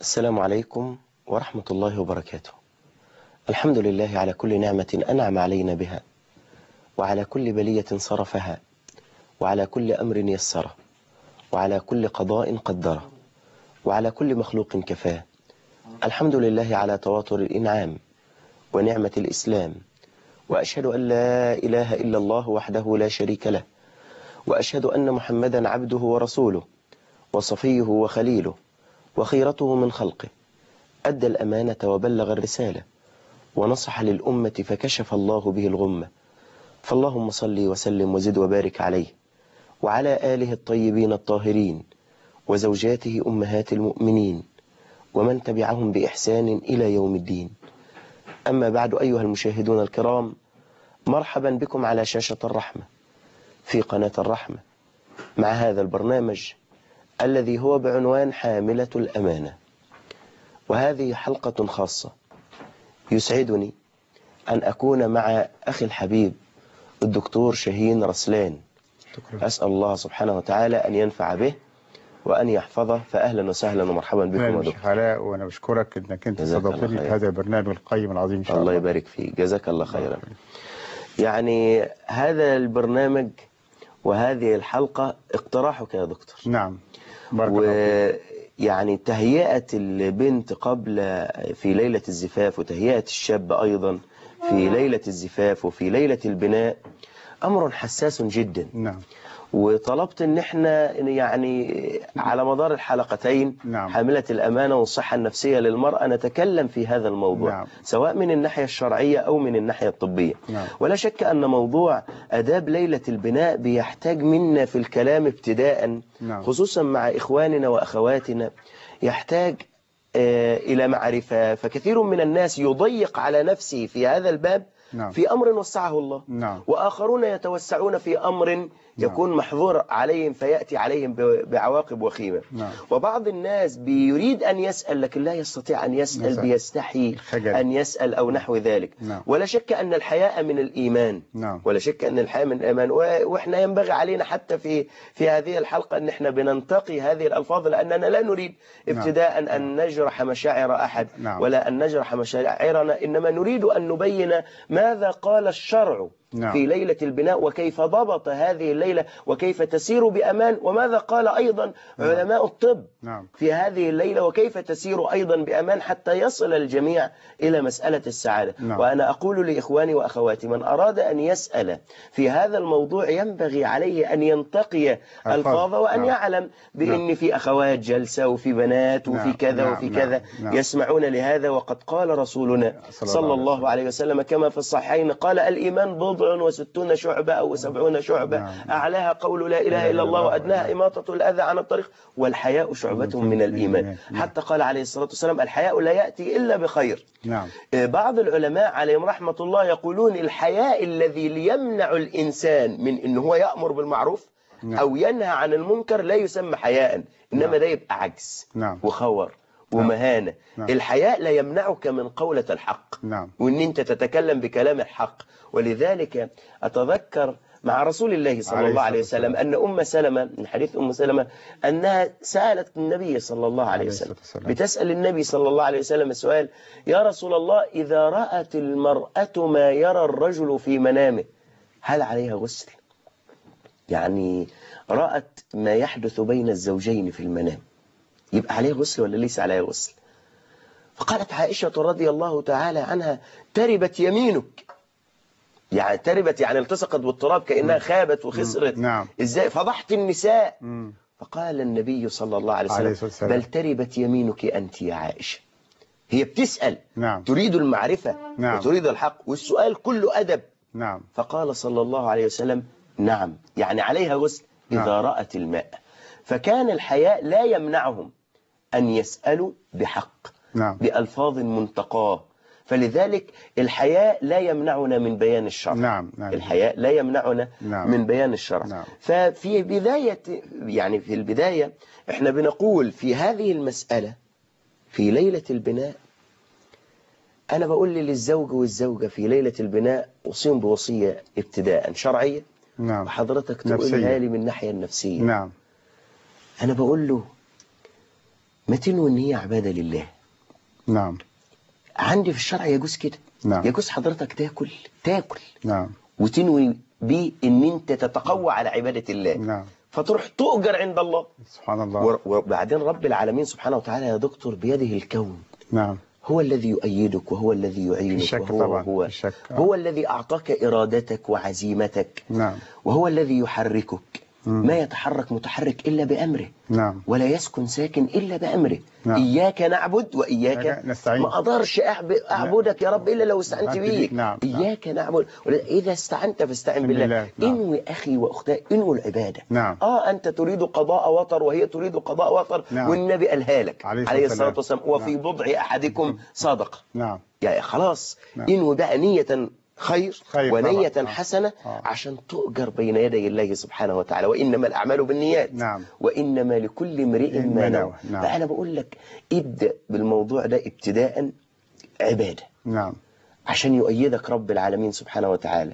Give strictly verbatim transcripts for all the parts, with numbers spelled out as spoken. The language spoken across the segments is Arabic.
السلام عليكم ورحمة الله وبركاته. الحمد لله على كل نعمة أنعم علينا بها، وعلى كل بلية صرفها، وعلى كل أمر يسره، وعلى كل قضاء قدره، وعلى كل مخلوق كفاه. الحمد لله على تواتر الإنعام ونعمة الإسلام، وأشهد أن لا إله إلا الله وحده لا شريك له، وأشهد أن محمدا عبده ورسوله وصفيه وخليله وخيرته من خلقه، أدى الأمانة وبلغ الرسالة ونصح للأمة فكشف الله به الغمة. فاللهم صل وسلم وزد وبارك عليه وعلى آله الطيبين الطاهرين وزوجاته أمهات المؤمنين ومن تبعهم بإحسان إلى يوم الدين. أما بعد، أيها المشاهدون الكرام، مرحبا بكم على شاشة الرحمة في قناة الرحمة مع هذا البرنامج الذي هو بعنوان حاملة الأمانة. وهذه حلقة خاصة يسعدني أن أكون مع أخي الحبيب الدكتور شاهين رسلان. شكرا. أسأل الله سبحانه وتعالى أن ينفع به وأن يحفظه. فأهلا وسهلا ومرحبا بكم يا دكتور. علاء، وأنا بشكرك أنك أنت استضفتني في هذا البرنامج القيم العظيم إن شاء الله. الله يبارك فيك، جزاك الله خيرا. يعني هذا البرنامج وهذه الحلقة اقتراحك يا دكتور. نعم، بارك الله فيك. يعني تهيئة البنت قبل في ليلة الزفاف، وتهيئة الشاب أيضا في ليلة الزفاف وفي ليلة البناء أمر حساس جدا. نعم. وطلبت ان احنا يعني على مدار الحلقتين نعم. حاملة الأمانة والصحة النفسية للمرأة نتكلم في هذا الموضوع. نعم. سواء من الناحية الشرعية أو من الناحية الطبية. نعم. ولا شك أن موضوع أداب ليلة البناء بيحتاج منا في الكلام ابتداء. نعم. خصوصا مع إخواننا وأخواتنا يحتاج آه إلى معرفة. فكثير من الناس يضيق على نفسه في هذا الباب. نعم. في أمر وسعه الله. نعم. وآخرون يتوسعون في أمر يكون محظور عليهم فيأتي عليهم بعواقب وخيمة. نعم. وبعض الناس بيريد أن يسأل لكن لا يستطيع أن يسأل، نسأل. بيستحي الخجل. أن يسأل أو نحو ذلك. نعم. ولا شك أن الحياء من الإيمان. نعم. ولا شك أن الحياء من الإيمان. وإحنا ينبغي علينا حتى في في هذه الحلقة أن إحنا بننتقي هذه الألفاظ، لأننا لا نريد ابتداء نعم. أن نجرح مشاعر أحد. نعم. ولا أن نجرح مشاعرنا، إنما نريد أن نبين ماذا قال الشرع. نعم. في ليلة البناء، وكيف ضبط هذه الليلة، وكيف تسير بأمان، وماذا قال أيضا نعم. علماء الطب نعم. في هذه الليلة، وكيف تسير أيضا بأمان حتى يصل الجميع إلى مسألة السعادة. نعم. وأنا أقول لإخواني وأخواتي، من أراد أن يسأل في هذا الموضوع ينبغي عليه أن ينتقي الفاظ، وأن نعم. يعلم بأن نعم. في أخوات جلسة وفي بنات وفي نعم. كذا نعم. وفي كذا نعم. يسمعون لهذا. وقد قال رسولنا صلى الله عليه وسلم كما في الصحيحين، قال الإيمان بضع وستون شعبة أو سبعون شعبة. نعم. أعلاها قول لا إله إلا الله، وأدناها إماطة الأذى عن الطريق، والحياء شعبة من الإيمان. حتى قال عليه الصلاة والسلام الحياء لا يأتي إلا بخير. نعم. بعض العلماء عليهم رحمة الله يقولون الحياء الذي ليمنع الإنسان من إنه هو يأمر بالمعروف نعم. أو ينهى عن المنكر لا يسمى حياء، إنما نعم. ده يبقى عجز نعم. وخور ومهانة. نعم. الحياء لا يمنعك من قولة الحق نعم. وإن أنت تتكلم بكلام الحق. ولذلك أتذكر مع رسول الله صلى الله عليه وسلم أن أم سلمة، من حديث أم سلمة، أنها سألت النبي صلى الله عليه وسلم، بتسأل النبي صلى الله عليه وسلم السؤال: يا رسول الله، إذا رأت المرأة ما يرى الرجل في منامه هل عليها غسل؟ يعني رأت ما يحدث بين الزوجين في المنام، يبقى عليه غسل ولا ليس عليه غسل؟ فقالت عائشة رضي الله تعالى عنها: تربت يمينك. يعني تربت يعني التصقت بالتراب كأنها خابت وخسرت. نعم. إزاي فضحت النساء؟ مم. فقال النبي صلى الله عليه وسلم: بل تربت يمينك أنت يا عائشة. هي بتسأل نعم. تريد المعرفة نعم. وتريد الحق، والسؤال كله أدب. نعم. فقال صلى الله عليه وسلم: نعم، يعني عليها غسل إذا نعم. رأت الماء. فكان الحياء لا يمنعهم أن يسألوا بحق نعم. بألفاظ منتقاه. فلذلك الحياء لا يمنعنا من بيان الشرع. نعم. نعم. الحياء لا يمنعنا نعم. من بيان الشرع. نعم. ففي بداية يعني في البداية احنا بنقول في هذه المسألة في ليلة البناء، أنا بقول للزوج والزوجة في ليلة البناء أوصيهم بوصية ابتداء شرعية نعم. وحضرتك تقولها لي من الناحية النفسية. نعم. أنا بقول له ما تنوي ان هي عبادة لله. نعم. عندي في الشرع يجوز كده. نعم. يجوز حضرتك تاكل تاكل نعم. وتنوي بيه ان انت تتقوى على عبادة الله. نعم. فتروح تؤجر عند الله سبحان الله. وبعدين رب العالمين سبحانه وتعالى يا دكتور بيده الكون. نعم. هو الذي يؤيدك وهو الذي يعينك وهو طبعا. هو, الشك. هو الذي أعطاك إرادتك وعزيمتك. نعم. وهو الذي يحركك. مم. ما يتحرك متحرك إلا بأمره. نعم. ولا يسكن ساكن إلا بأمره. نعم. إياك نعبد وإياك نستعين. ما أقدرش أعبدك يا رب إلا لو استعنت بيك. نعم. إياك نعبد. إذا استعنت فاستعن بالله. بالله. نعم. إنوي أخي وأختي إنوي العبادة. نعم. آه أنت تريد قضاء وطر وهي تريد قضاء وطر. نعم. والنبي قالها لك عليه عليه الصلاة الصلاة والسلام وفي نعم. بضع أحدكم صدقة. نعم. يعني خلاص. نعم. إنوي بقى نية خير, خير ونية طبعا. حسنة آه. عشان تؤجر بين يدي الله سبحانه وتعالى. وإنما الأعمال بالنيات. نعم. وإنما لكل امرئ ما نوى. نعم. فأنا بقول لك ابدأ بالموضوع ده ابتداء عبادة. نعم. عشان يؤيدك رب العالمين سبحانه وتعالى.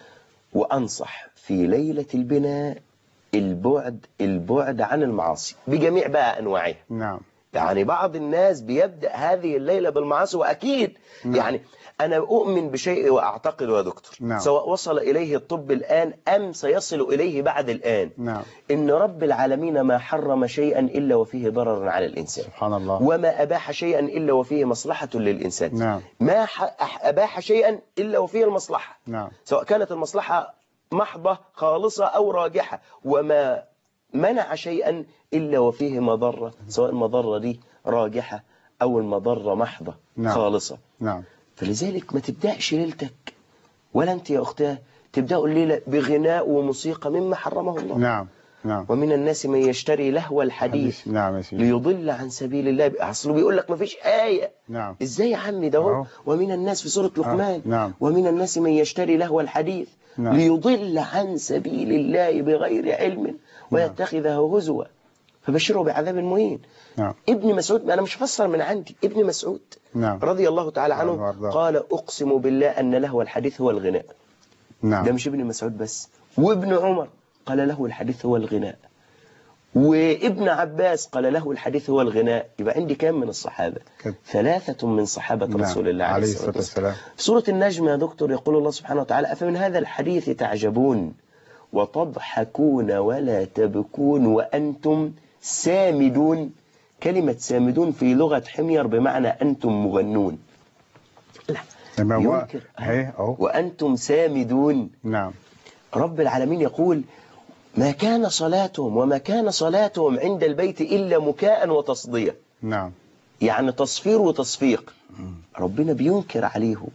وأنصح في ليلة البناء البعد البعد عن المعاصي بجميع بقى أنواعها. نعم. يعني بعض الناس بيبدأ هذه الليلة بالمعاصي وأكيد. نعم. يعني أنا أؤمن بشيء وأعتقد يا دكتور. نعم. سواء وصل إليه الطب الآن أم سيصل إليه بعد الآن. نعم. إن رب العالمين ما حرم شيئا إلا وفيه ضرر على الإنسان. سبحان الله. وما أباح شيئا إلا وفيه مصلحة للإنسان. نعم. ما أباح شيئا إلا وفيه المصلحة. نعم. سواء كانت المصلحة محضة خالصة أو راجحة. وما منع شيئا إلا وفيه مضرة سواء المضرة دي راجحة أو المضرة محضة. نعم. خالصة. نعم. فلذلك ما تبدأش ليلتك ولا أنت يا أختاه تبدأوا الليلة بغناء وموسيقى مما حرمه الله. نعم. نعم. ومن الناس من يشتري لهو الحديث. نعم. ليضل عن سبيل الله. أصله بيقول لك ما فيش آية. نعم. إزاي يا عمي ده هو؟ ومن الناس في سورة لقمان. آه. نعم. ومن الناس من يشتري لهو الحديث. نعم. ليضل عن سبيل الله بغير علم ويتخذه هزوا فبشره بعذاب مهين. نعم. ابن مسعود أنا مش فسر من عندي ابن مسعود. نعم. رضي الله تعالى عنه. نعم. قال أقسم بالله أن لهو الحديث هو الغناء. نعم. ده مش ابن مسعود بس. وابن عمر قال له الحديث هو الغناء. وابن عباس قال له الحديث هو الغناء. يبقى عندي كام من الصحابة؟ كد. ثلاثة من صحابة نعم. رسول الله عليه الصلاة والسلام. في سورة النجم يا دكتور يقول الله سبحانه وتعالى أفمن هذا الحديث تعجبون وتضحكون ولا تبكون وأنتم سامدون. كلمة سامدون في لغة حمير بمعنى أنتم مغنون. لا ينكر وأنتم سامدون. نعم. رب العالمين يقول ما كان صلاتهم وما كان صلاتهم عند البيت إلا مكاء وتصدية. نعم. يعني تصفير وتصفيق. ربنا بينكر عليهم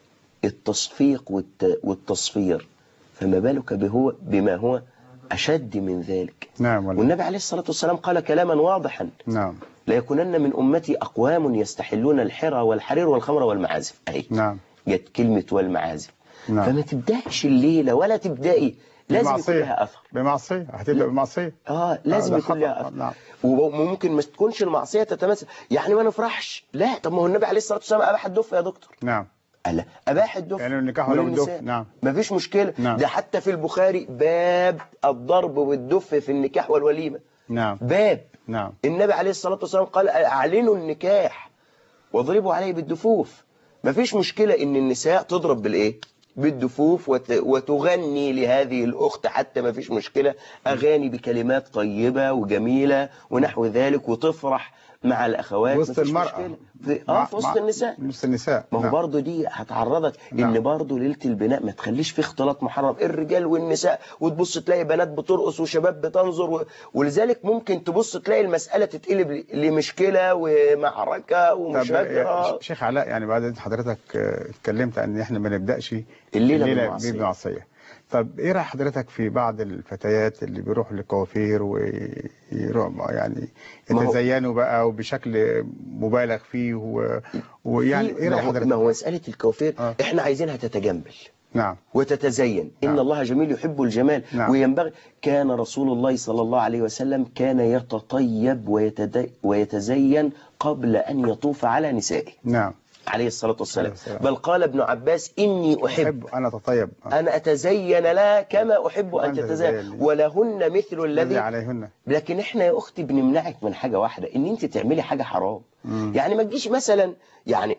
التصفيق والتصفير فما بالك بهو بما هو أشد من ذلك. نعم. والنبي عليه الصلاة والسلام قال كلاما واضحا. نعم. لا يكونن من أمتي أقوام يستحلون الحرى والحرير والخمر والمعازف. أهي. نعم. جت كلمة والمعازف. نعم. فما تبدأش الليلة ولا تبدأي لازم يكون لها أثر. بمعصية هتبدأ بمعصية. آه لازم يكون لها أثر. نعم. وممكن ما تكونش المعصية تتمثل يعني ما نفرحش. لا طب ما هو النبي عليه الصلاة والسلام أباح الدف يا دكتور. نعم. ألا أباح الدف يعني النكاح ولا الدف. نعم. ما فيش مشكلة. نعم. ده حتى في البخاري باب الضرب والدف في النكاح والوليمة. نعم. باب. نعم. النبي عليه الصلاة والسلام قال أعلنوا النكاح واضربوا عليه بالدفوف. ما فيش مشكلة إن النساء تضرب بالإيه؟ بالدفوف وت... وتغني لهذه الأخت حتى ما فيش مشكلة. أغاني بكلمات طيبة وجميلة ونحو ذلك وتفرح مع الأخوات وسط المرأة في... آه في وسط النساء. وسط النساء. ما هو نعم. برضه دي هتعرضك. نعم. إن برضه ليلة البناء ما تخليش في اختلاط محرم الرجال والنساء وتبص تلاقي بنات بترقص وشباب بتنظر و... ولذلك ممكن تبص تلاقي المسألة تتقلب لمشكلة ومعركة ومشاجرة. شيخ علاء يعني بعد حضرتك اتكلمت عن ان احنا ما نبدأش الليلة, الليلة بمعصية. طب ايه رأي حضرتك في بعض الفتيات اللي بيروحوا للكوافير ويروحوا يعني يتزينوا بقى وبشكل مبالغ فيه و... ويعني ايه رأي حضرتك؟ ما هو مسألة الكوافير آه. احنا عايزينها تتجمل. نعم. وتتزين. نعم. إن الله جميل يحب الجمال. نعم. وينبغي كان رسول الله صلى الله عليه وسلم كان يتطيب ويتد... ويتزين قبل أن يطوف على نسائه. نعم. عليه الصلاة والسلام. عليه السلام. بل قال ابن عباس إني أحب أن أتطيب أن أتزين لها كما أحب أن وأنت تتزين تتزين لي. ولهن مثل الذي الذي. عليهن. لكن احنا يا أختي بنمنعك من حاجة واحدة، إن أنت تعملي حاجة حرام. مم. يعني ما تجيش مثلا، يعني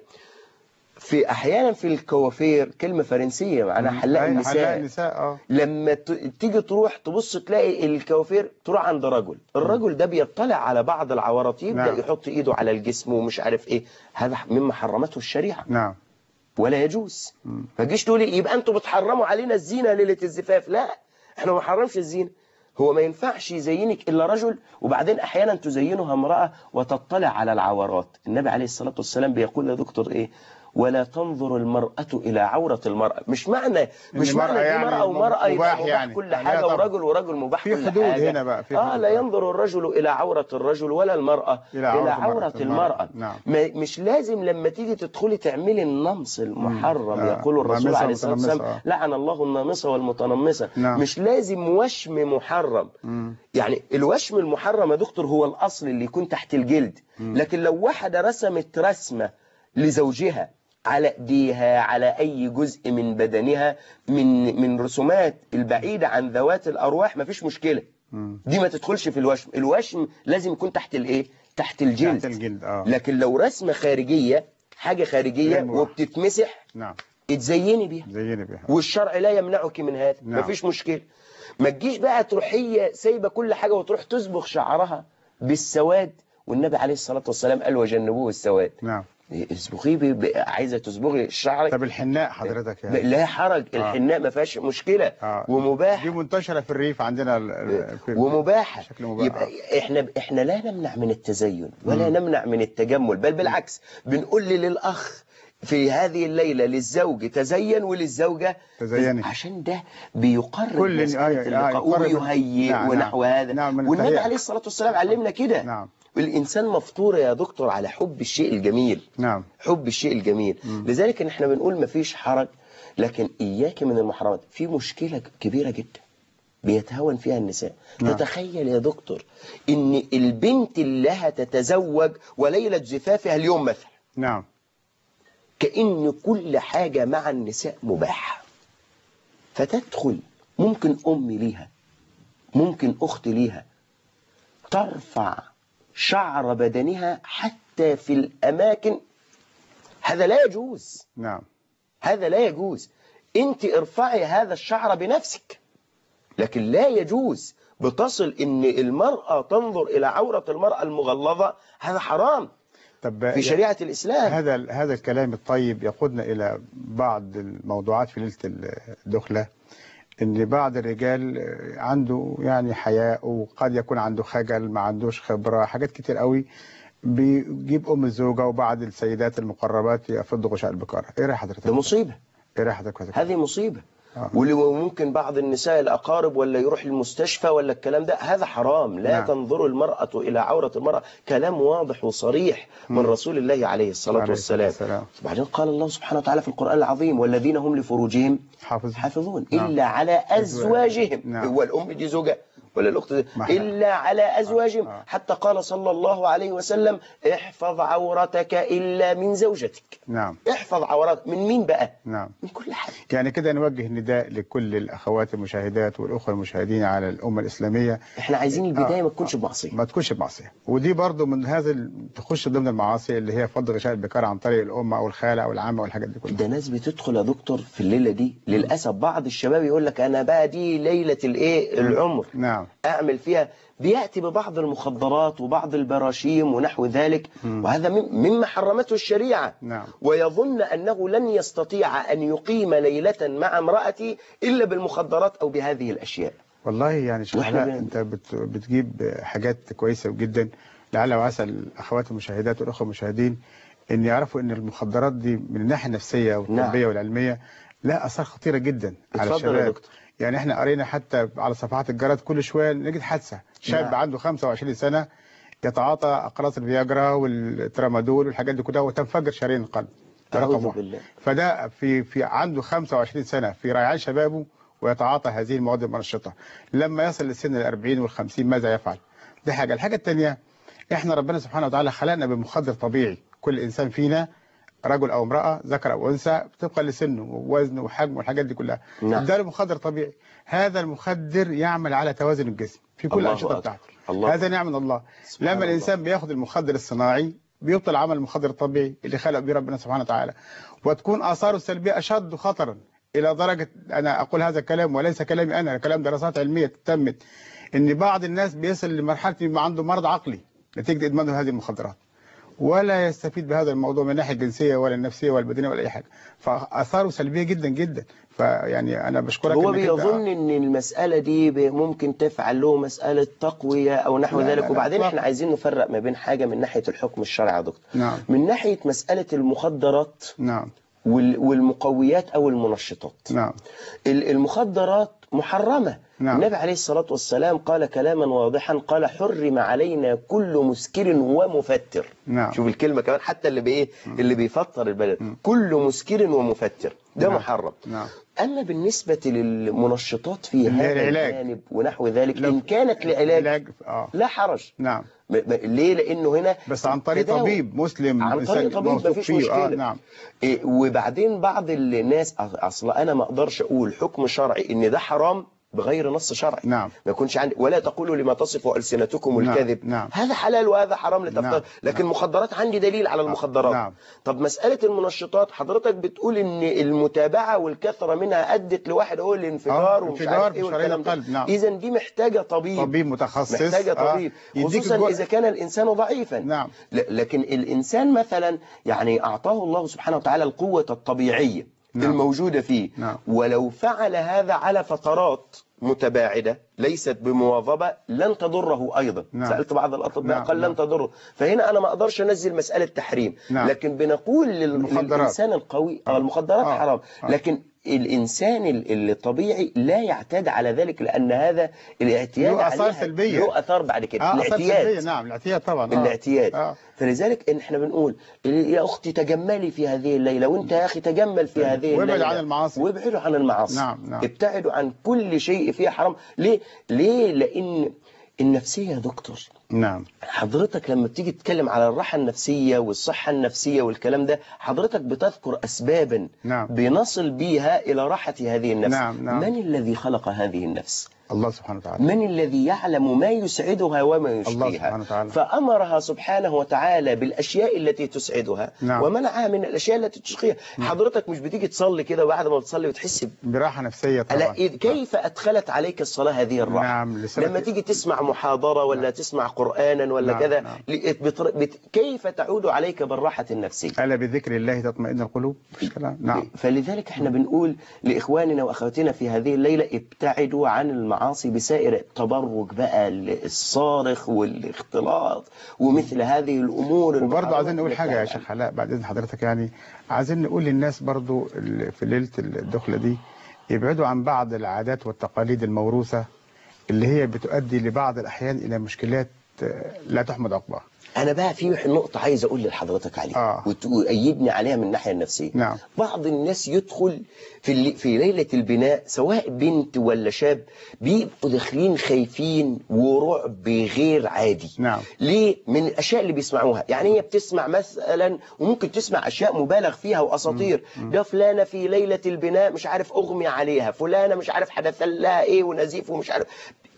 في أحيانا في الكوافير كلمة فرنسية معناها مم. حلاق أي، النساء. حلاق النساء اه لما ت- تيجي تروح تبص تلاقي الكوافير تروح عند رجل، الرجل ده بيطلع على بعض العورات، يبدأ نعم. يحط ايده على الجسم ومش عارف ايه، هذا مما حرمته الشريعة نعم. ولا يجوز. مم. ما تجيش تقولي يبقى انتوا بتحرموا علينا الزينة ليلة الزفاف. لا، احنا ما بنحرمش الزينة، هو ما ينفعش يزينك إلا رجل، وبعدين أحيانا تزينها امرأة وتطلع على العورات. النبي عليه الصلاة والسلام بيقول يا دكتور إيه؟ ولا تنظر المرأة إلى عورة المرأة. مش معنى مش المرأة معنى دي يعني مرأة ومرأة يبقى مباح مباح يعني. كل لا حاجة، طبعا. ورجل ورجل مباح في كل حدود حاجة. هنا بقى، في آه حدود. لا ينظر الرجل إلى عورة الرجل ولا المرأة إلى إلى عورة عورة المرأة. المرأة. نعم. ما مش لازم لما تيجي تدخلي تعملي النمص المحرم. آه. يقول الرسول نامصة عليه الصلاة والسلام ومتنمصة. لعن الله النامصة والمتنمصة. نعم. مش لازم وشم محرم. مم. يعني الوشم المحرم يا دكتور هو الأصل اللي يكون تحت الجلد. مم. لكن لو واحدة رسمت رسمة لزوجها على ايديها، على أي جزء من بدنها، من من رسومات البعيدة عن ذوات الأرواح، مفيش مشكلة. مم. دي ما تدخلش في الوشم. الوشم لازم يكون تحت الإيه؟ تحت الجلد. تحت الجلد اه لكن لو رسمة خارجية، حاجة خارجية غير مباح. وبتتمسح، نعم. اتزيني بيها، زيني بها. والشرع لا يمنعك من هذا. نعم. مفيش مشكلة. ما تجيش بقى تروح هي سايبه كل حاجة وتروح تصبغ شعرها بالسواد، والنبي عليه الصلاة والسلام قال وجنبوه السواد. نعم. اصبغيه ب- ب- عايزة تصبغي الشعر. طب الحناء حضرتك ب- يعني. لا حرج، آه. الحناء ما فيهاش مشكلة. آه. ومباح دي منتشرة في الريف عندنا ال- في ومباحة. بشكل مباح. يبقى احنا احنا لا نمنع من التزين ولا مم. نمنع من التجمل، بل بالعكس بنقول للأخ في هذه الليلة للزوج تزين وللزوجة تزيني. عشان ده بيقرب كل مسألة آه، اللقاء آه، يقرب من- ويهيئ نعم، ونحو نعم. هذا. نعم، من والنبي التهيئة. عليه الصلاة والسلام علمنا كده. نعم. الإنسان مفطور يا دكتور على حب الشيء الجميل. نعم. حب الشيء الجميل. مم. لذلك إن احنا بنقول مفيش حرج، لكن إياك من المحرمات. في مشكلة كبيرة جدا بيتهاون فيها النساء. نعم. تتخيل يا دكتور إن البنت اللي لها تتزوج وليلة زفافها اليوم مثلا، نعم. كأن كل حاجة مع النساء مباحة، فتدخل ممكن أم ليها، ممكن أخت ليها، ترفع شعر بدنها حتى في الأماكن. هذا لا يجوز. نعم. هذا لا يجوز. أنت ارفعي هذا الشعر بنفسك، لكن لا يجوز بتصل إن المرأة تنظر إلى عورة المرأة المغلظة. هذا حرام طب في شريعة الإسلام. هذا هذا الكلام الطيب يقودنا إلى بعض الموضوعات في ليلة الدخلة، إن بعض الرجال عنده يعني حياء، وقد يكون عنده خجل، ما عندوش خبرة، حاجات كتير قوي، بيجيب أم الزوجة وبعض السيدات المقربات يفضوا غشاء البكارة. إيه رأي حضرتك؟ ده مصيبة. إيه رأي حضرتك؟ هذه مصيبة. آه. وممكن بعض النساء الأقارب ولا يروح المستشفى ولا الكلام ده، هذا حرام. لا نعم. تنظر المرأة إلى عورة المرأة. كلام واضح وصريح من مم. رسول الله عليه الصلاة عليه والسلام. السلام. وبعدين قال الله سبحانه وتعالى في القرآن العظيم والذين هم لفروجهم حافظ. حافظون نعم. إلا على أزواجهم. نعم. هو الأم دي زوجة ولا الأخت دي؟ محرم. إلا على أزواجهم. آه. آه. حتى قال صلى الله عليه وسلم احفظ عورتك إلا من زوجتك. نعم. احفظ عورتك من مين بقى؟ نعم. من كل حد. يعني كده نوجه نداء لكل الأخوات المشاهدات والأخوة المشاهدين على الأمة الإسلامية، احنا عايزين البداية آه. ما تكونش بمعصية. ما تكونش بمعصية. ودي برضو من هذا ال- تخش ضمن المعاصي اللي هي فض غشاء البكار عن طريق الأم أو الخالة أو العامة والحاجات دي كلها. ده ناس بتدخل يا دكتور في الليلة دي للأسف. بعض الشباب يقول لك أنا بقى دي ليلة الإيه العمر نعم. أعمل فيها، بيأتي ببعض المخدرات وبعض البراشيم ونحو ذلك. مم. وهذا مم- مما حرمته الشريعة. نعم. ويظن أنه لن يستطيع أن يقيم ليلة مع امرأتي إلا بالمخدرات أو بهذه الأشياء. والله يعني شيخ وإحنا علاء بن- أنت بت- بتجيب حاجات كويسة جدا، لعل وعسى الأخوات المشاهدات والأخوة المشاهدين أن يعرفوا أن المخدرات دي من الناحية النفسية والطبية نعم. والعلمية لها آثار خطيرة جدا على اتفضل يا الشباب. دكتور. يعني احنا قرينا حتى على صفحات الجرائد كل شوية نجد حادثة شاب نعم. عنده خمسة وعشرين سنة يتعاطى أقراص الفياجرا والترامادول والحاجات دي كلها وتنفجر شرايين القلب. ده رقم أعوذ واحد. بالله. فده في في عنده خمسة وعشرين سنة في ريعان شبابه ويتعاطى هذه المواد المنشطة. لما يصل لسن الأربعين والخمسين ماذا يفعل؟ دي حاجة. الحاجة الثانية، احنا ربنا سبحانه وتعالى خلقنا بمخدر طبيعي. كل إنسان فينا رجل او امراه، ذكر او انثى، طبقا لسنه ووزنه وحجمه والحاجات دي كلها. نعم. اداله مخدر طبيعي، هذا المخدر يعمل على توازن الجسم في كل الله الانشطه أكبر. بتاعته. الله هذا نعم من الله. سبحان لما الله. الانسان بياخد المخدر الصناعي بيبطل عمل المخدر الطبيعي اللي خلق به ربنا سبحانه وتعالى، وتكون اثاره السلبيه اشد خطرا، الى درجه انا اقول هذا الكلام وليس كلامي انا، كلام دراسات علميه تمت، ان بعض الناس بيصل لمرحله ما عنده مرض عقلي نتيجه ادمانه هذه المخدرات، ولا يستفيد بهذا الموضوع من الناحيه الجنسيه ولا النفسيه ولا البدنيه ولا اي حاجه، فاثاره سلبيه جدا جدا. فيعني انا بشكرك. هو إنك أنت- بيظن ان المسألة دي ب- ممكن تفعل له مسألة تقوية او نحو لا، لا، ذلك، لا، وبعدين إطلاقاً. احنا عايزين نفرق ما بين حاجة من ناحية الحكم الشرعي يا دكتور، نعم من ناحية مسألة المخدرات نعم وال- والمقويات او المنشطات. نعم ال- المخدرات محرمة. نعم. النبي عليه الصلاة والسلام قال كلاما واضحا، قال حرم علينا كل مسكر ومفتر. نعم. شوف الكلمة كمان، حتى اللي بإيه اللي بيفطر البلد، كل مسكر ومفتر ده نعم. محرم. نعم. أما بالنسبة للمنشطات في اللي هي هذا العلاج. الجانب ونحو ذلك، لو- إن كانت لعلاج علاج اه لا حرج. نعم. م- م- ليه؟ لأنه هنا بس عن طريق تداول. طبيب مسلم، عن طريق إنسان طبيب موثوق مفيش فيه. مشكلة. آه نعم. إيه، وبعدين بعض الناس أص- أصلا أنا ما أقدرش أقول حكم شرعي إن ده حرام بغير نص شرعي. نعم. ما يكونش عندي ولا تقولوا لما تصف ألسنتكم نعم. الكذب. نعم. هذا حلال وهذا حرام لتفتر. نعم. لكن نعم. المخدرات عندي دليل على المخدرات. نعم. طب مسألة المنشطات حضرتك بتقول إن المتابعة والكثرة منها أدت لواحد هو الانفجار آه، ومش انفجار عارف إيه في شرايين والكلام ده. القلب. نعم. إذا دي محتاجة طبيب. طبيب متخصص. محتاجة طبيب. آه. يديك خصوصا الجرعة. إذا كان الإنسان ضعيفا. نعم. ل- لكن الإنسان مثلا يعني أعطاه الله سبحانه وتعالى القوة الطبيعية نعم. الموجودة فيه. نعم. ولو فعل هذا على فترات متباعدة ليست بمواظبة لن تضره أيضا. نعم. سألت بعض الأطباء نعم. قال نعم. لن تضره. فهنا أنا ما أقدرش أنزل مسألة تحريم. نعم. لكن بنقول لل- المخدرات. للإنسان القوي آه. آه. المخدرات آه. حرام. آه. لكن الإنسان ال- الطبيعي لا يعتاد على ذلك، لأن هذا الاعتياد له آثار عليها سلبية. له آثار بعد كده. اه اثار الاعتياد. سلبيه. نعم الاعتياد طبعا. آه. الاعتياد. آه. فلذلك إن احنا بنقول يا أختي تجملي في هذه الليلة، وانت يا أخي تجمل في هذه الليلة، وابعد عن المعاصي. وابعدوا عن المعاصي. نعم. نعم. ابتعدوا عن كل شيء فيه حرام. ليه؟ ليه؟ لأن النفسية يا دكتور، نعم. حضرتك لما بتيجي تتكلم على الراحة النفسية والصحة النفسية والكلام ده، حضرتك بتذكر أسبابا نعم. بنصل بيها إلى راحة هذه النفس. نعم. نعم. من الذي خلق هذه النفس؟ الله سبحانه وتعالى. من الذي يعلم ما يسعدها وما الله سبحانه يشقيها؟ وتعالى. فأمرها سبحانه وتعالى بالأشياء التي تسعدها. نعم. ومنعها من الأشياء التي تشقيها. حضرتك مش بتيجي تصلي كده وبعد ما بتصلي بتحس براحه نفسيه طبعا. لا إذ- كيف أدخلت عليك الصلاة هذه الراحة؟ نعم. لسبب- لما تيجي تسمع محاضرة ولا نعم. تسمع قرآنا ولا نعم. كذا، نعم. ل- بتر... بت... كيف تعود عليك بالراحة النفسية؟ الا بذكر الله تطمئن القلوب. مش كلام. نعم. فلذلك احنا بنقول لإخواننا وأخواتنا في هذه الليلة ابتعدوا عن المعاصي بسائر التبرج بقى الصارخ والاختلاط ومثل هذه الأمور. وبرضه عايزين نقول حاجه يا شيخ علاء بعد اذن حضرتك، يعني عايزين نقول للناس برضه اللي في ليله الدخله دي يبعدوا عن بعض العادات والتقاليد الموروثه اللي هي بتؤدي لبعض الاحيان الى مشكلات آه، لا تحمد عقباها. أنا بقى في نقطة عايز أقول لحضرتك عليها آه. وت- وأيدني عليها من الناحية النفسية. نعم. بعض الناس يدخل في اللي في ليلة البناء سواء بنت ولا شاب بيبقوا داخلين خايفين ورعب غير عادي. نعم. ليه؟ من الأشياء اللي بيسمعوها. يعني هي بتسمع مثلا وممكن تسمع أشياء مبالغ فيها وأساطير. ده فلانة في ليلة البناء مش عارف أغمي عليها، فلانة مش عارف حدث لها إيه ونزيف ومش عارف.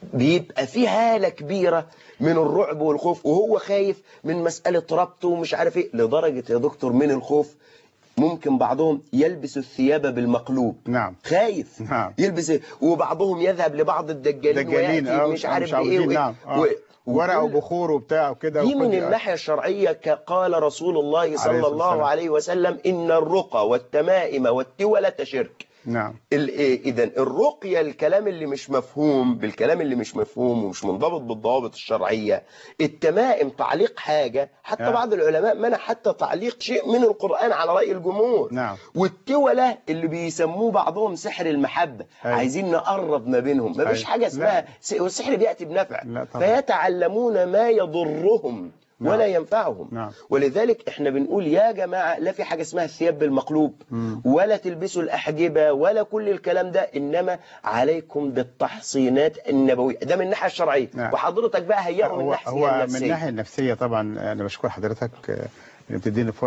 بيبقى في هالة كبيرة من الرعب والخوف، وهو خايف من مسألة ربطه ومش عارف ايه، لدرجة يا دكتور من الخوف ممكن بعضهم يلبس الثياب بالمقلوب. نعم. خايف. نعم. يلبس، وبعضهم يذهب لبعض الدجالين دجالين ويأتي أو مش عارف مش بايه عاوزين. وإيه. نعم. آه. و- ورق وكل- وبخور وبتاع وكده. دي من وكل- الناحية الشرعية ك- قال رسول الله عليه صلى الصلاة الله والسلام. عليه وسلم إن الرقى والتمائم والتولة شرك. نعم. إذا الرقية الكلام اللي مش مفهوم بالكلام اللي مش مفهوم ومش منضبط بالضوابط الشرعية. التمائم تعليق حاجة، حتى نعم. بعض العلماء منع حتى تعليق شيء من القرآن على رأي الجمهور. نعم. والتولة اللي بيسموه بعضهم سحر المحبة. أيوة. عايزين نقرب ما بينهم، ما فيش أيوة. حاجة اسمها س- والسحر بيأتي بنفع. لا طبعا. فيتعلمون ما يضرهم نعم. ولا ينفعهم. نعم. ولذلك احنا بنقول يا جماعة لا في حاجة اسمها الثياب بالمقلوب مم. ولا تلبسوا الأحجبة ولا كل الكلام ده، إنما عليكم بالتحصينات النبوية. ده من الناحية الشرعية. نعم. وحضرتك بقى هيئوا من هو, الناحية هو من النفسية. الناحيه النفسيه طبعا انا بشكر حضرتك آه، ان بتديني فرصه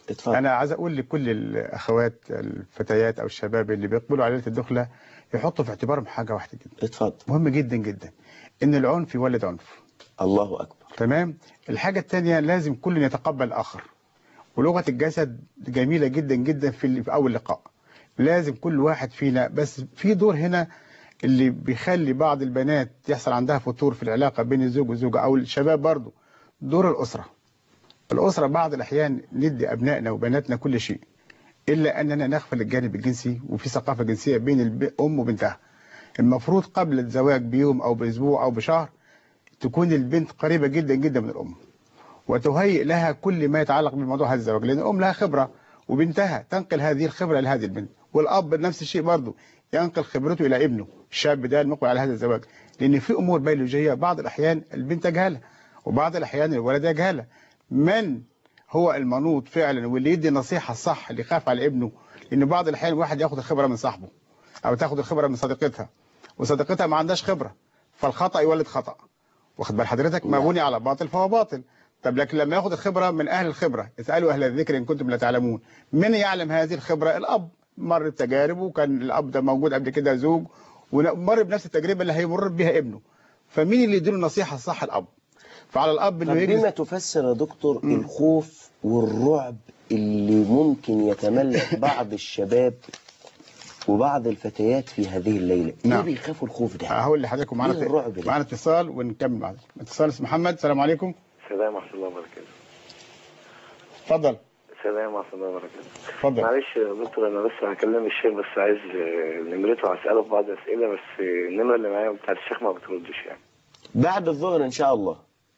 اتفضل. انا عايز اقول لكل الاخوات الفتيات او الشباب اللي بيقبلوا على ليله الدخله يحطوا في اعتبارهم حاجه واحده جدا، اتفضل. مهم جدا جدا، ان العنف يولد عنف. الله اكبر. تمام. الحاجه الثانيه لازم كل يتقبل الاخر، ولغه الجسد جميله جدا جدا في في اول لقاء. لازم كل واحد فينا، بس في دور هنا اللي بيخلي بعض البنات يحصل عندها فتور في العلاقه بين الزوج والزوجه او الشباب برضو، دور الاسره. الاسره بعض الاحيان ندي ابنائنا وبناتنا كل شيء، الا اننا نغفل الجانب الجنسي، وفي ثقافه جنسيه بين الام وبنتها. المفروض قبل الزواج بيوم او باسبوع او بشهر تكون البنت قريبه جدا جدا من الام، وتهيئ لها كل ما يتعلق بموضوع هذا الزواج، لان الام لها خبره وبنتها تنقل هذه الخبره لهذه البنت، والاب نفس الشيء برضه ينقل خبرته الى ابنه الشاب ده المقبل على هذا الزواج، لان في امور بيولوجيه بعض الاحيان البنت تجهلها وبعض الاحيان الولد يجهلها. من هو المنوط فعلا واللي يدي النصيحه الصح اللي يخاف على ابنه؟ لان بعض الاحيان واحد ياخد الخبره من صاحبه او تاخد الخبره من صديقتها، وصديقتها ما عندهاش خبره، فالخطا يولد خطا. واخد بال حضرتك؟ ما بني على باطل فهو باطل. طب لكن لما ياخد الخبره من اهل الخبره، اسالوا اهل الذكر ان كنتم لا تعلمون. من يعلم هذه الخبره؟ الاب مر بتجارب، وكان الاب ده موجود قبل كده زوج ومر بنفس التجربه اللي هيمر بها ابنه. فمين اللي يديله النصيحه الصح؟ الاب. فعلى الاب انه طب بما تفسر يا دكتور م. الخوف والرعب اللي ممكن يتملك بعض الشباب وبعض الفتيات في هذه الليله، نعم. ليه بيخافوا الخوف ده؟ هقول لحضرتك. معانا الرعب ده؟ معانا اتصال ونكمل بعد اتصال. اسم محمد. السلام عليكم. السلام ورحمه الله وبركاته. اتفضل. السلام ورحمه الله وبركاته. اتفضل. معلش يا دكتور، انا بس هكلم الشيخ، بس عايز نمرته، هساله في بعض الاسئله، بس النمره اللي معايا بتاعت الشيخ ما بتردش يعني. بعد الظهر ان شاء الله.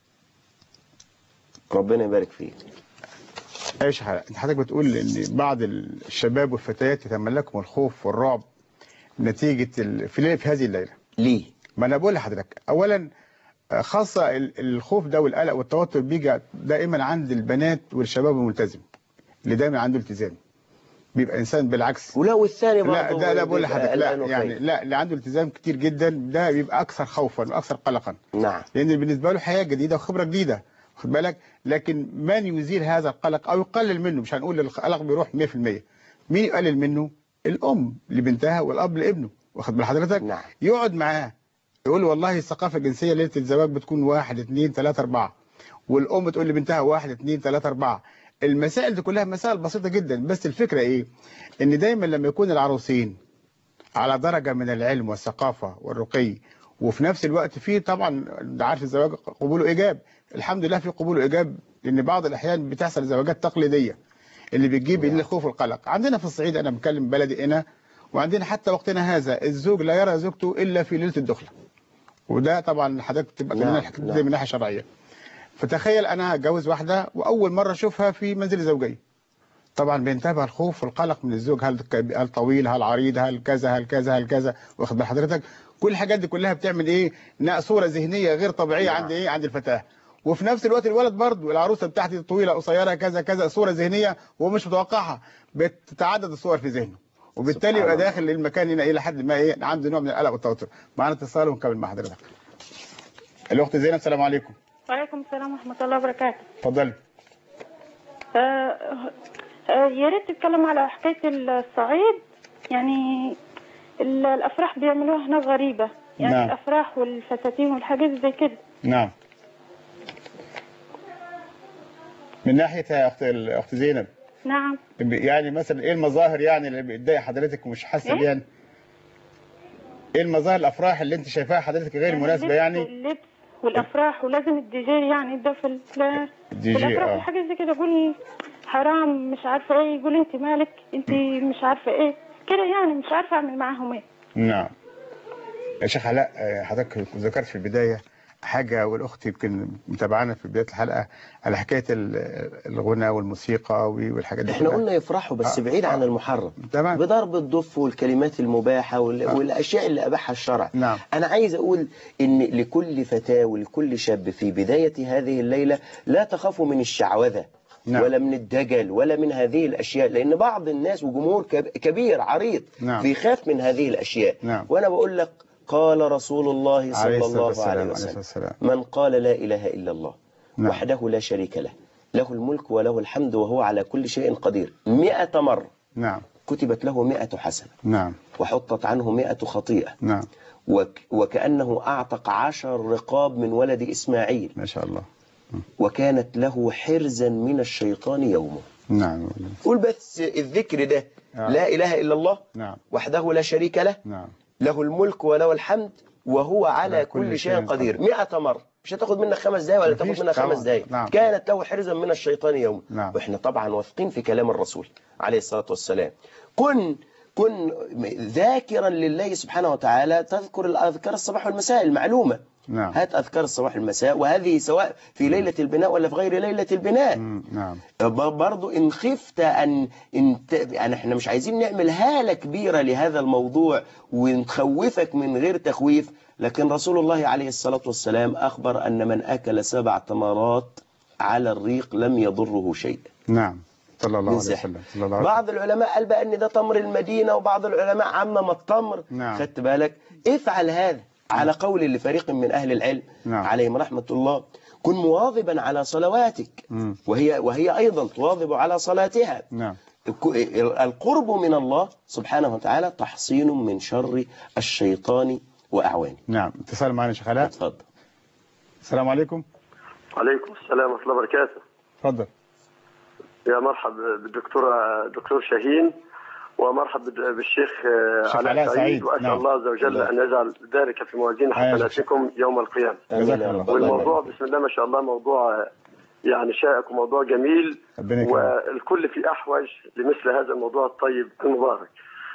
ربنا يبارك فيك. ايش حضرتك حضرتك بتقول ان بعض الشباب والفتيات يتملكهم الخوف والرعب نتيجه ال... في في هذه الليله. ليه؟ ما انا بقول لحضرتك، اولا خاصه الخوف ده والقلق والتوتر بيجي دائما عند البنات والشباب الملتزم اللي دايما عنده التزام، بيبقى انسان بالعكس. ولا والثاني برضه لا ده لا بقول لحضرتك لا يعني لا اللي عنده التزام كتير جدا ده بيبقى اكثر خوفا واكثر قلقا. نعم. لان بالنسبه له حياه جديده وخبره جديده، واخد بالك؟ لكن من يزيل هذا القلق او يقلل منه، مش هنقول القلق بيروح مية في المية، مين يقلل منه؟ الام لبنتها والاب لابنه، واخد بال حضرتك؟ نعم. يقعد معاه يقول له والله الثقافه الجنسيه ليله الزواج بتكون واحد اثنين ثلاثه اربعه، والام تقول لبنتها واحد اثنين ثلاثه اربعه. المسائل دي كلها مسائل بسيطه جدا، بس الفكره ايه؟ ان دايما لما يكون العروسين على درجه من العلم والثقافه والرقي، وفي نفس الوقت في طبعا عارف الزواج قبول وايجاب، الحمد لله في قبول وايجاب، لان بعض الاحيان بتحصل زواجات تقليديه اللي بتجيب الخوف والقلق. عندنا في الصعيد، انا بتكلم بلدي هنا، وعندنا حتى وقتنا هذا الزوج لا يرى زوجته الا في ليله الدخله، وده طبعا حضرتك تبقى كلنا الحكايه دي من ناحيه شرعيه. فتخيل انا اتجوز واحده واول مره اشوفها في منزل زوجيه، طبعا بينتابها الخوف والقلق من الزوج، هل هل طويل، هل عريض، هل كذا هل كذا هل كذا، واخد بال حضرتك؟ كل الحاجات دي كلها بتعمل ايه؟ صوره ذهنيه غير طبيعيه عند ايه؟ عند الفتاه. وفي نفس الوقت الولد برضه، العروسه بتاعتي طويله قصيره كذا كذا، صوره ذهنيه وهو مش متوقعها، بتتعدد الصور في ذهنه، وبالتالي يبقى داخل للمكان هنا الى حد ما ايه؟ عنده نوع من القلق والتوتر. معانا اتصال ونكمل مع حضرتك. الاخت زينب. السلام عليكم. وعليكم السلام ورحمه الله وبركاته. اتفضلي. آه آه يا ريت تتكلم على حكايه الصعيد، يعني الافراح بيعملوها هناك غريبه، يعني نعم. الافراح والفساتين والحاجات زي كده. نعم. من ناحيه يا اخت الاخت زينب. نعم. يعني مثلا ايه المظاهر يعني اللي بتضايق حضرتك ومش حاسه بيها؟ يعني ايه المظاهر الافراح اللي انت شايفاها حضرتك غير مناسبه يعني؟ اللبس والافراح، ولازم الدي جي يعني ده في الدي جي الافراح اه والحاجات زي كده، يقول حرام مش عارفه ايه، يقول انت مالك انت مش عارفه ايه كده، يعني مش عارفه اعمل معاهم ايه. نعم. يا شيخ علاء، حضرتك ذكرت في البدايه حاجه، والاخت يمكن متابعانا في بدايه الحلقه على حكايه الغنى والموسيقى والحاجات دي. احنا قلنا يفرحوا بس آه بعيد آه عن المحرم، تمام، بضرب الدف والكلمات المباحه وال... آه والاشياء اللي اباحها الشرع. نعم. انا عايز اقول ان لكل فتاه ولكل شاب في بدايه هذه الليله لا تخافوا من الشعوذه، نعم، ولا من الدجل ولا من هذه الاشياء، لان بعض الناس وجمهور كبير عريض، نعم، بيخاف من هذه الاشياء. نعم. وانا بقول لك قال رسول الله صلى الله عليه وسلم: من قال لا إله إلا الله، نعم، وحده لا شريك له، له الملك وله الحمد وهو على كل شيء قدير مئة مرة. نعم. كتبت له مئة حسنة. نعم. وحطت عنه مئة خطيئة. نعم. وك وكأنه أعتق عشر رقاب من ولد إسماعيل. ما شاء الله. وكانت له حرزا من الشيطان يومه. نعم. قول بس الذكر ده آه. لا إله إلا الله. نعم. وحده لا شريك له. نعم. له الملك وله الحمد وهو على كل, كل شيء قدير. مئة مرة مش هتاخد منك خمس دقايق ولا تاخد منك خمس دقايق. نعم. كانت له حرزا من الشيطان يوم. نعم. واحنا طبعا واثقين في كلام الرسول عليه الصلاة والسلام. كن كن ذاكرا لله سبحانه وتعالى، تذكر الأذكار الصباح والمساء المعلومة. نعم. هات أذكار الصباح والمساء، وهذه سواء في ليلة البناء ولا في غير ليلة البناء. نعم. برضو إن خفت أن انت يعني احنا مش عايزين نعمل هالة كبيرة لهذا الموضوع ونخوفك من غير تخويف، لكن رسول الله عليه الصلاة والسلام أخبر أن من أكل سبع تمرات على الريق لم يضره شيء. نعم. صلى الله عليه وسلم. صلى الله عليه بعض العلماء قال بقى ان ده تمر المدينة، وبعض العلماء عمم التمر. نعم. خدت بالك؟ افعل هذا على قول لفريق من أهل العلم. نعم. عليهم رحمة الله. كن مواظبا على صلواتك. م. وهي وهي أيضا تواظب على صلاتها. نعم. القرب من الله سبحانه وتعالى تحصين من شر الشيطان وأعوانه. نعم. اتصال معنا شيخ علاء. اتفضل. السلام عليكم. وعليكم السلام ورحمة الله وبركاته. اتفضل. يا مرحبا بالدكتور دكتور شاهين، ومرحبا بالشيخ علاء سعيد. وأسأل نعم. الله عز وجل أن يجعل ذلك في موازين حسناتكم يوم القيامة. والموضوع بسم الله ما شاء الله موضوع يعني شائك وموضوع جميل، والكل في أحوج لمثل هذا الموضوع الطيب المبارك.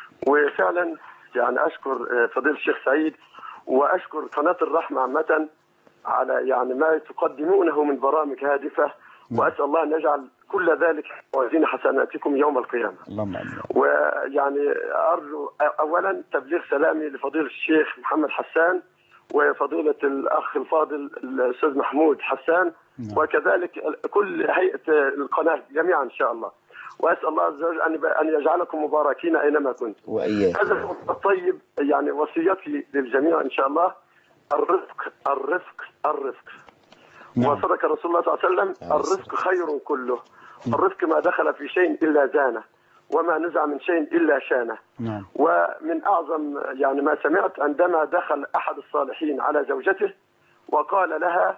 وفعلا يعني أشكر فضيلة الشيخ سعيد، وأشكر قناة الرحمة عامة على يعني ما تقدمونه من برامج هادفة، وأسأل الله أن يجعل كل ذلك موازين حسناتكم يوم القيامة. اللهم آمين. ويعني أرجو أولا تبليغ سلامي لفضيلة الشيخ محمد حسان، وفضيلة الأخ الفاضل الأستاذ محمود حسان، نعم. وكذلك كل هيئة القناة جميعا إن شاء الله. وأسأل الله عز وجل أن يجعلكم مباركين أينما كنتم. وإياك. هذا الطيب يعني وصيتي للجميع إن شاء الله: الرفق الرفق الرفق. نعم. وصدق رسول الله صلى الله عليه وسلم: الرفق خير كله. الرفق ما دخل في شيء إلا زانه، وما نزع من شيء إلا شانه. نعم. ومن أعظم يعني ما سمعت عندما دخل أحد الصالحين على زوجته وقال لها: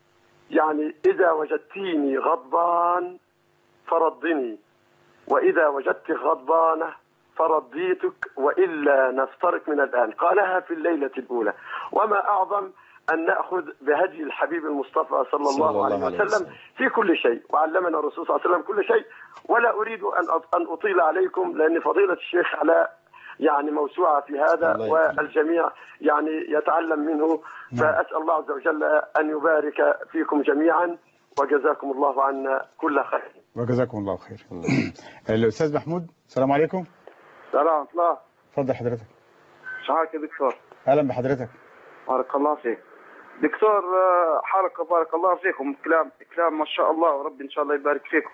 يعني إذا وجدتيني غضبان فرضني، وإذا وجدت غضبانة فرضيتك، وإلا نفترق من الآن. قالها في الليلة الأولى. وما أعظم أن نأخذ بهدي الحبيب المصطفى صلى الله, الله عليه وسلم, وسلم في كل شيء، وعلمنا الرسول صلى الله عليه وسلم كل شيء. ولا أريد أن أن أطيل عليكم، لأن فضيلة الشيخ علاء يعني موسوعة في هذا، والجميع يعني يتعلم منه. فأسأل الله عز وجل أن يبارك فيكم جميعا، وجزاكم الله عنا كل خير. وجزاكم الله خير. الأستاذ محمود، السلام عليكم. السلام ورحمة الله. اتفضل حضرتك. شعارك يا دكتور. أهلا بحضرتك. بارك الله فيك دكتور. حركة بارك الله فيكم، كلام كلام ما شاء الله، ورب إن شاء الله يبارك فيكم.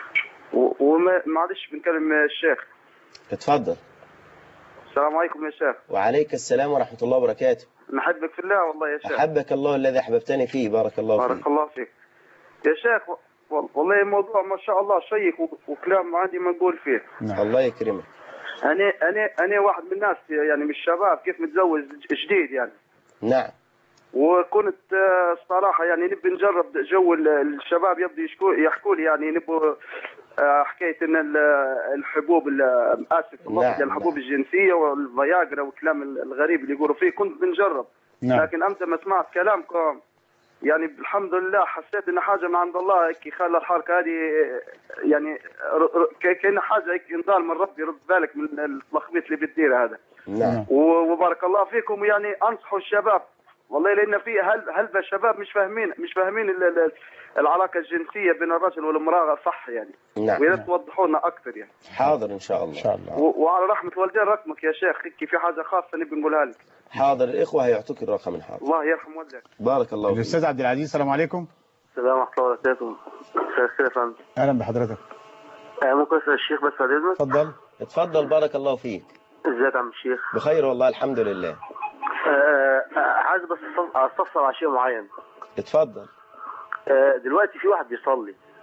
ومعلش بنكلم الشيخ. اتفضل. السلام عليكم يا شيخ. وعليك السلام ورحمة الله وبركاته. نحبك في الله والله يا شيخ. أحبك الله الذي أحببتني فيه. بارك الله فيك. بارك الله فيك يا شيخ. والله موضوع ما شاء الله شيق، وكلام عندي ما نقول فيه. نعم. الله يكرمك. أنا أنا أنا واحد من الناس يعني من الشباب كيف متزوج جديد يعني. نعم. وكنت الصراحة يعني نبي نجرب جو الشباب، يبدو يحكوا لي يعني نبوا حكاية إن الحبوب آسف الله، الحبوب الجنسية والفياجرا والكلام الغريب اللي يقولوا فيه. كنت بنجرب. نعم. لكن أمتى ما سمعت كلامكم يعني الحمد لله حسيت إن حاجة من عند الله هيك خلى الحركة هذه يعني كأن حاجة هيك انضال من ربي، رد بالك من التلخبيط اللي بتدير هذا. نعم. وبارك الله فيكم. يعني أنصحوا الشباب والله، لأن في هل هل الشباب مش فاهمين مش فاهمين العلاقة الجنسية بين الرجل والمرأة صح يعني. نعم. ويا ريت توضحوا لنا أكثر يعني. حاضر إن شاء الله. إن شاء الله. وعلى رحمة والدين رقمك يا شيخ، هيك في حاجة خاصة نبي نقولها لك. حاضر، الإخوة هيعطوك الرقم الحاضر. الله يرحم والدك. بارك الله فيك. الأستاذ عبد العزيز، السلام عليكم. السلام ورحمة الله وبركاته. خير يا فندم. أهلا بحضرتك. ممكن أسأل الشيخ بس بعد إذنك؟ اتفضل. اتفضل. بارك الله فيك. ازيك يا عم الشيخ؟ بخير والله الحمد لله. آه عايز بس استفسر على شيء معين. اتفضل. آه دلوقتي في واحد بيصلي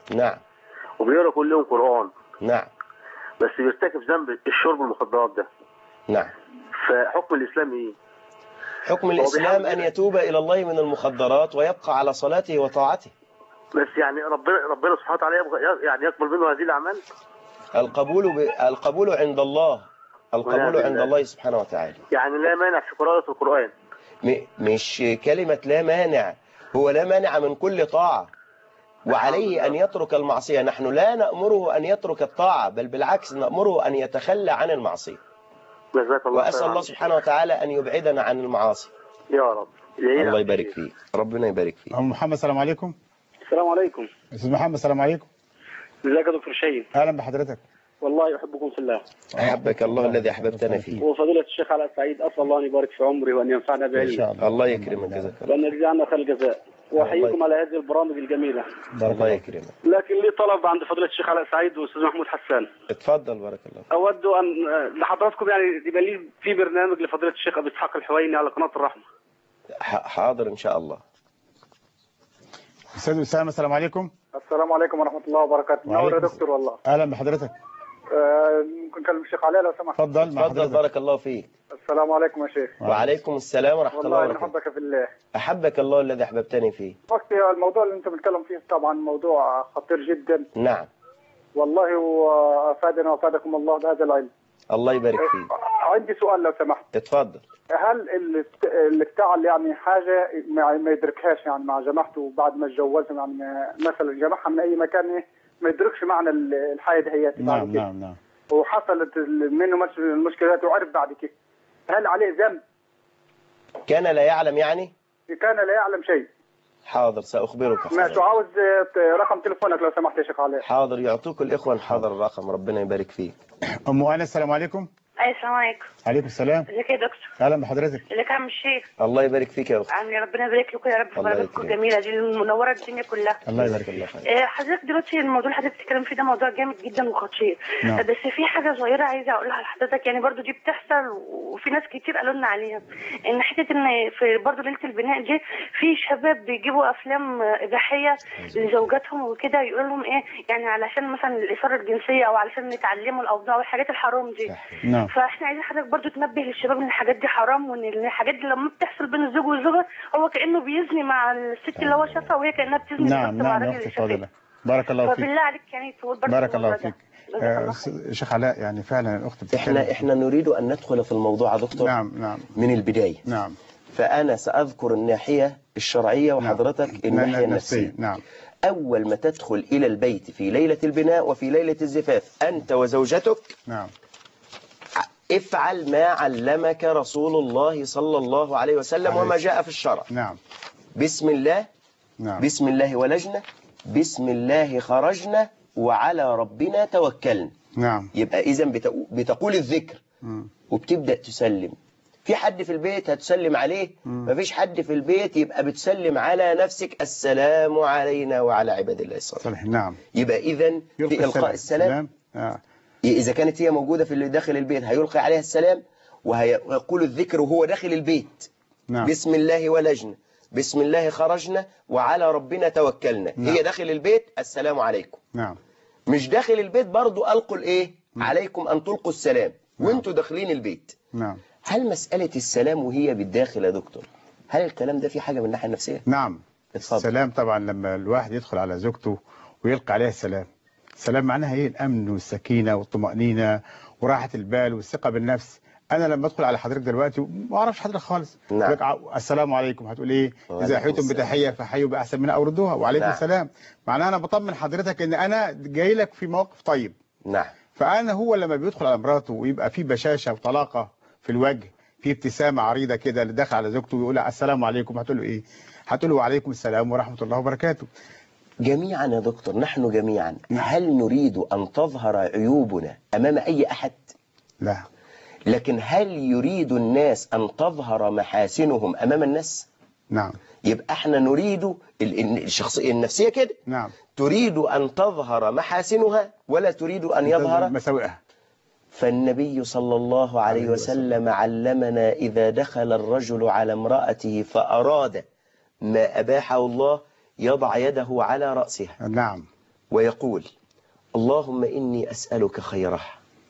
نعم. وبيقرا كل يوم قرآن. نعم. بس بيرتكب ذنب الشرب المخدرات ده. نعم. فحكم الإسلام إيه؟ حكم الإسلام أن يتوب إلى الله من المخدرات ويبقى على صلاته وطاعته. بس يعني ربنا ربنا سبحانه وتعالى يعني يقبل منه هذه الأعمال؟ القبول ب... القبول عند الله. القبول عند الله سبحانه وتعالى. يعني لا مانع في قراءة القرآن. م... مش كلمة لا مانع، هو لا مانع من كل طاعة، وعليه أن يترك المعصية. نحن لا نأمره أن يترك الطاعة، بل بالعكس نأمره أن يتخلى عن المعصية. جزاك الله خير. وأسأل الله سبحانه وتعالى أن يبعدنا عن المعاصي يا رب. الله يبارك فيك. ربنا يبارك فيك. أم محمد السلام عليكم. السلام عليكم. أستاذ محمد السلام عليكم. ازيك يا دكتور شهيد؟ أهلا بحضرتك. والله أحبكم في الله. أحبك الله الذي أحببتنا فيه. وفضيلة الشيخ علاء سعيد أسأل الله أن يبارك في عمري وأن ينفعنا بعلمه. إن شاء الله. الله يكرمك جزاك الله. وأن يجزي عنا خير الجزاء. وأحييكم على هذه البرامج الجميلة. الله يكرمك. لكن لي طلب عند فضيلة الشيخ علاء سعيد والأستاذ محمود حسان. اتفضل بارك الله. أود أن لحضراتكم يعني يبقى لي في برنامج لفضيلة الشيخ أبي إسحاق الحويني على قناة الرحمة. حاضر إن شاء الله. أستاذ أسامة السلام عليكم. السلام عليكم ورحمة الله وبركاته. نور يا دكتور والله. أهلا بحضرتك. ممكن أكلم الشيخ علاء لو سمحت؟ تفضل مع تفضل بارك الله فيك. السلام عليكم يا شيخ. وعليكم السلام ورحمة الله وبركاته. والله وبركاته. نحبك في الله. أحبك الله الذي أحببتني فيه. وقتي الموضوع اللي أنت بتتكلم فيه طبعا موضوع خطير جدا. نعم. والله وأفادنا وأفادكم الله بهذا العلم. الله يبارك فيك. عندي سؤال لو سمحت. اتفضل. هل اللي افتعل يعني حاجة ما يدركهاش يعني مع جماعته بعد ما اتجوزهم يعني مثلا جماعها من أي مكان ما يدركش معنى الحياة دهياتي. نعم نعم نعم. وحصلت منه المشكلات وعرف بعد كده، هل عليه ذنب؟ كان لا يعلم يعني؟ كان لا يعلم شيء. حاضر سأخبرك. ماشي. عاوز رقم تليفونك لو سمحت يا شيخ علاء. حاضر يعطوك الإخوة حاضر الرقم. ربنا يبارك فيك. أم أنس السلام عليكم. أي السلام عليكم. عليكم السلام. ازيك يا دكتور؟ أهلا بحضرتك. ازيك يا عم الشيخ؟ الله يبارك فيك يا أخت. يعني ربنا يبارك لكم يا رب في برامجكم الجميلة دي المنورة الدنيا كلها. الله يبارك فيك. آه حضرتك دلوقتي الموضوع اللي حضرتك بتتكلم فيه ده موضوع جامد جدا وخطير. نعم. بس في حاجة صغيرة عايزة أقولها لحضرتك يعني برضو دي بتحصل وفي ناس كتير قالوا لنا عليها. إن حتة إن في برضو ليلة البناء دي في شباب بيجيبوا أفلام إباحية لزوجاتهم وكده يقول لهم إيه يعني علشان مثلا الإثارة الجنسية أو علشان يتعلموا الأوضاع والحاجات الحرام دي. نعم. فإحنا عايزين حضرتك برضو تنبه للشباب ان الحاجات دي حرام وان الحاجات دي لما بتحصل بين الزوج والزوجه هو كانه بيزني مع الست اللي هو شافها وهي كانها بتزني نعم نعم يا اختي الفاضله بارك الله فيك. فبالله عليك يعني تقول برضه بارك الله فيك. آه شيخ علاء يعني فعلا الاخت بتتكلم. احنا احنا نريد ان ندخل في الموضوع يا دكتور. نعم نعم. من البدايه. نعم. فانا ساذكر الناحيه الشرعيه وحضرتك نعم. الناحيه النفسيه. نعم. اول ما تدخل الى البيت في ليله البناء وفي ليله الزفاف انت وزوجتك. نعم. افعل ما علمك رسول الله صلى الله عليه وسلم عليه. وما جاء في الشرع. نعم. بسم الله. نعم. بسم الله ولجنا، بسم الله خرجنا، وعلى ربنا توكلنا. نعم. يبقى إذن بتقول الذكر م. وبتبدأ تسلم. في حد في البيت هتسلم عليه؟ م. مفيش حد في البيت يبقى بتسلم على نفسك السلام علينا وعلى عباد الله الصالحين. نعم. يبقى إذن في إلقاء السلام, السلام. آه. إذا كانت هي موجودة في اللي داخل البيت هيلقي عليها السلام وهيقول الذكر وهو داخل البيت. نعم. بسم الله ولجنا، بسم الله خرجنا، وعلى ربنا توكلنا. نعم. هي داخل البيت السلام عليكم. نعم. مش داخل البيت برضو ألقوا الإيه؟ نعم. عليكم أن تلقوا السلام. نعم. وانتوا داخلين البيت. نعم. هل مسألة السلام وهي بالداخل يا دكتور هل الكلام ده في حاجة من الناحية النفسية؟ نعم. اتفضل. السلام طبعا لما الواحد يدخل على زوجته ويلقى عليها السلام، السلام معناها ايه؟ الامن والسكينه والطمانينه وراحه البال والثقه بالنفس. انا لما ادخل على حضرتك دلوقتي ما اعرفش حضرتك خالص. نعم. لك السلام عليكم هتقول ايه؟ اذا حييتم بتحيه فحيوا باحسن منها او ردوها وعليكم نعم. السلام. معناها انا بطمن حضرتك ان انا جاي لك في موقف طيب. نعم. فانا هو لما بيدخل على مراته ويبقى في بشاشه وطلاقه في الوجه، في ابتسامه عريضه كده اللي داخل على زوجته ويقول السلام عليكم، هتقول له ايه؟ هتقول له وعليكم السلام ورحمه الله وبركاته. جميعا يا دكتور نحن جميعا هل نريد أن تظهر عيوبنا أمام أي أحد؟ لا. لكن هل يريد الناس أن تظهر محاسنهم أمام الناس؟ نعم. يبقى احنا نريد الشخصية النفسية كده. نعم. تريد أن تظهر محاسنها ولا تريد أن يظهر مساوئها. فالنبي صلى الله عليه وسلم علمنا إذا دخل الرجل على امرأته فأراد ما أباحه الله يضع يده على رأسها. نعم. ويقول اللهم إني أسألك خيرها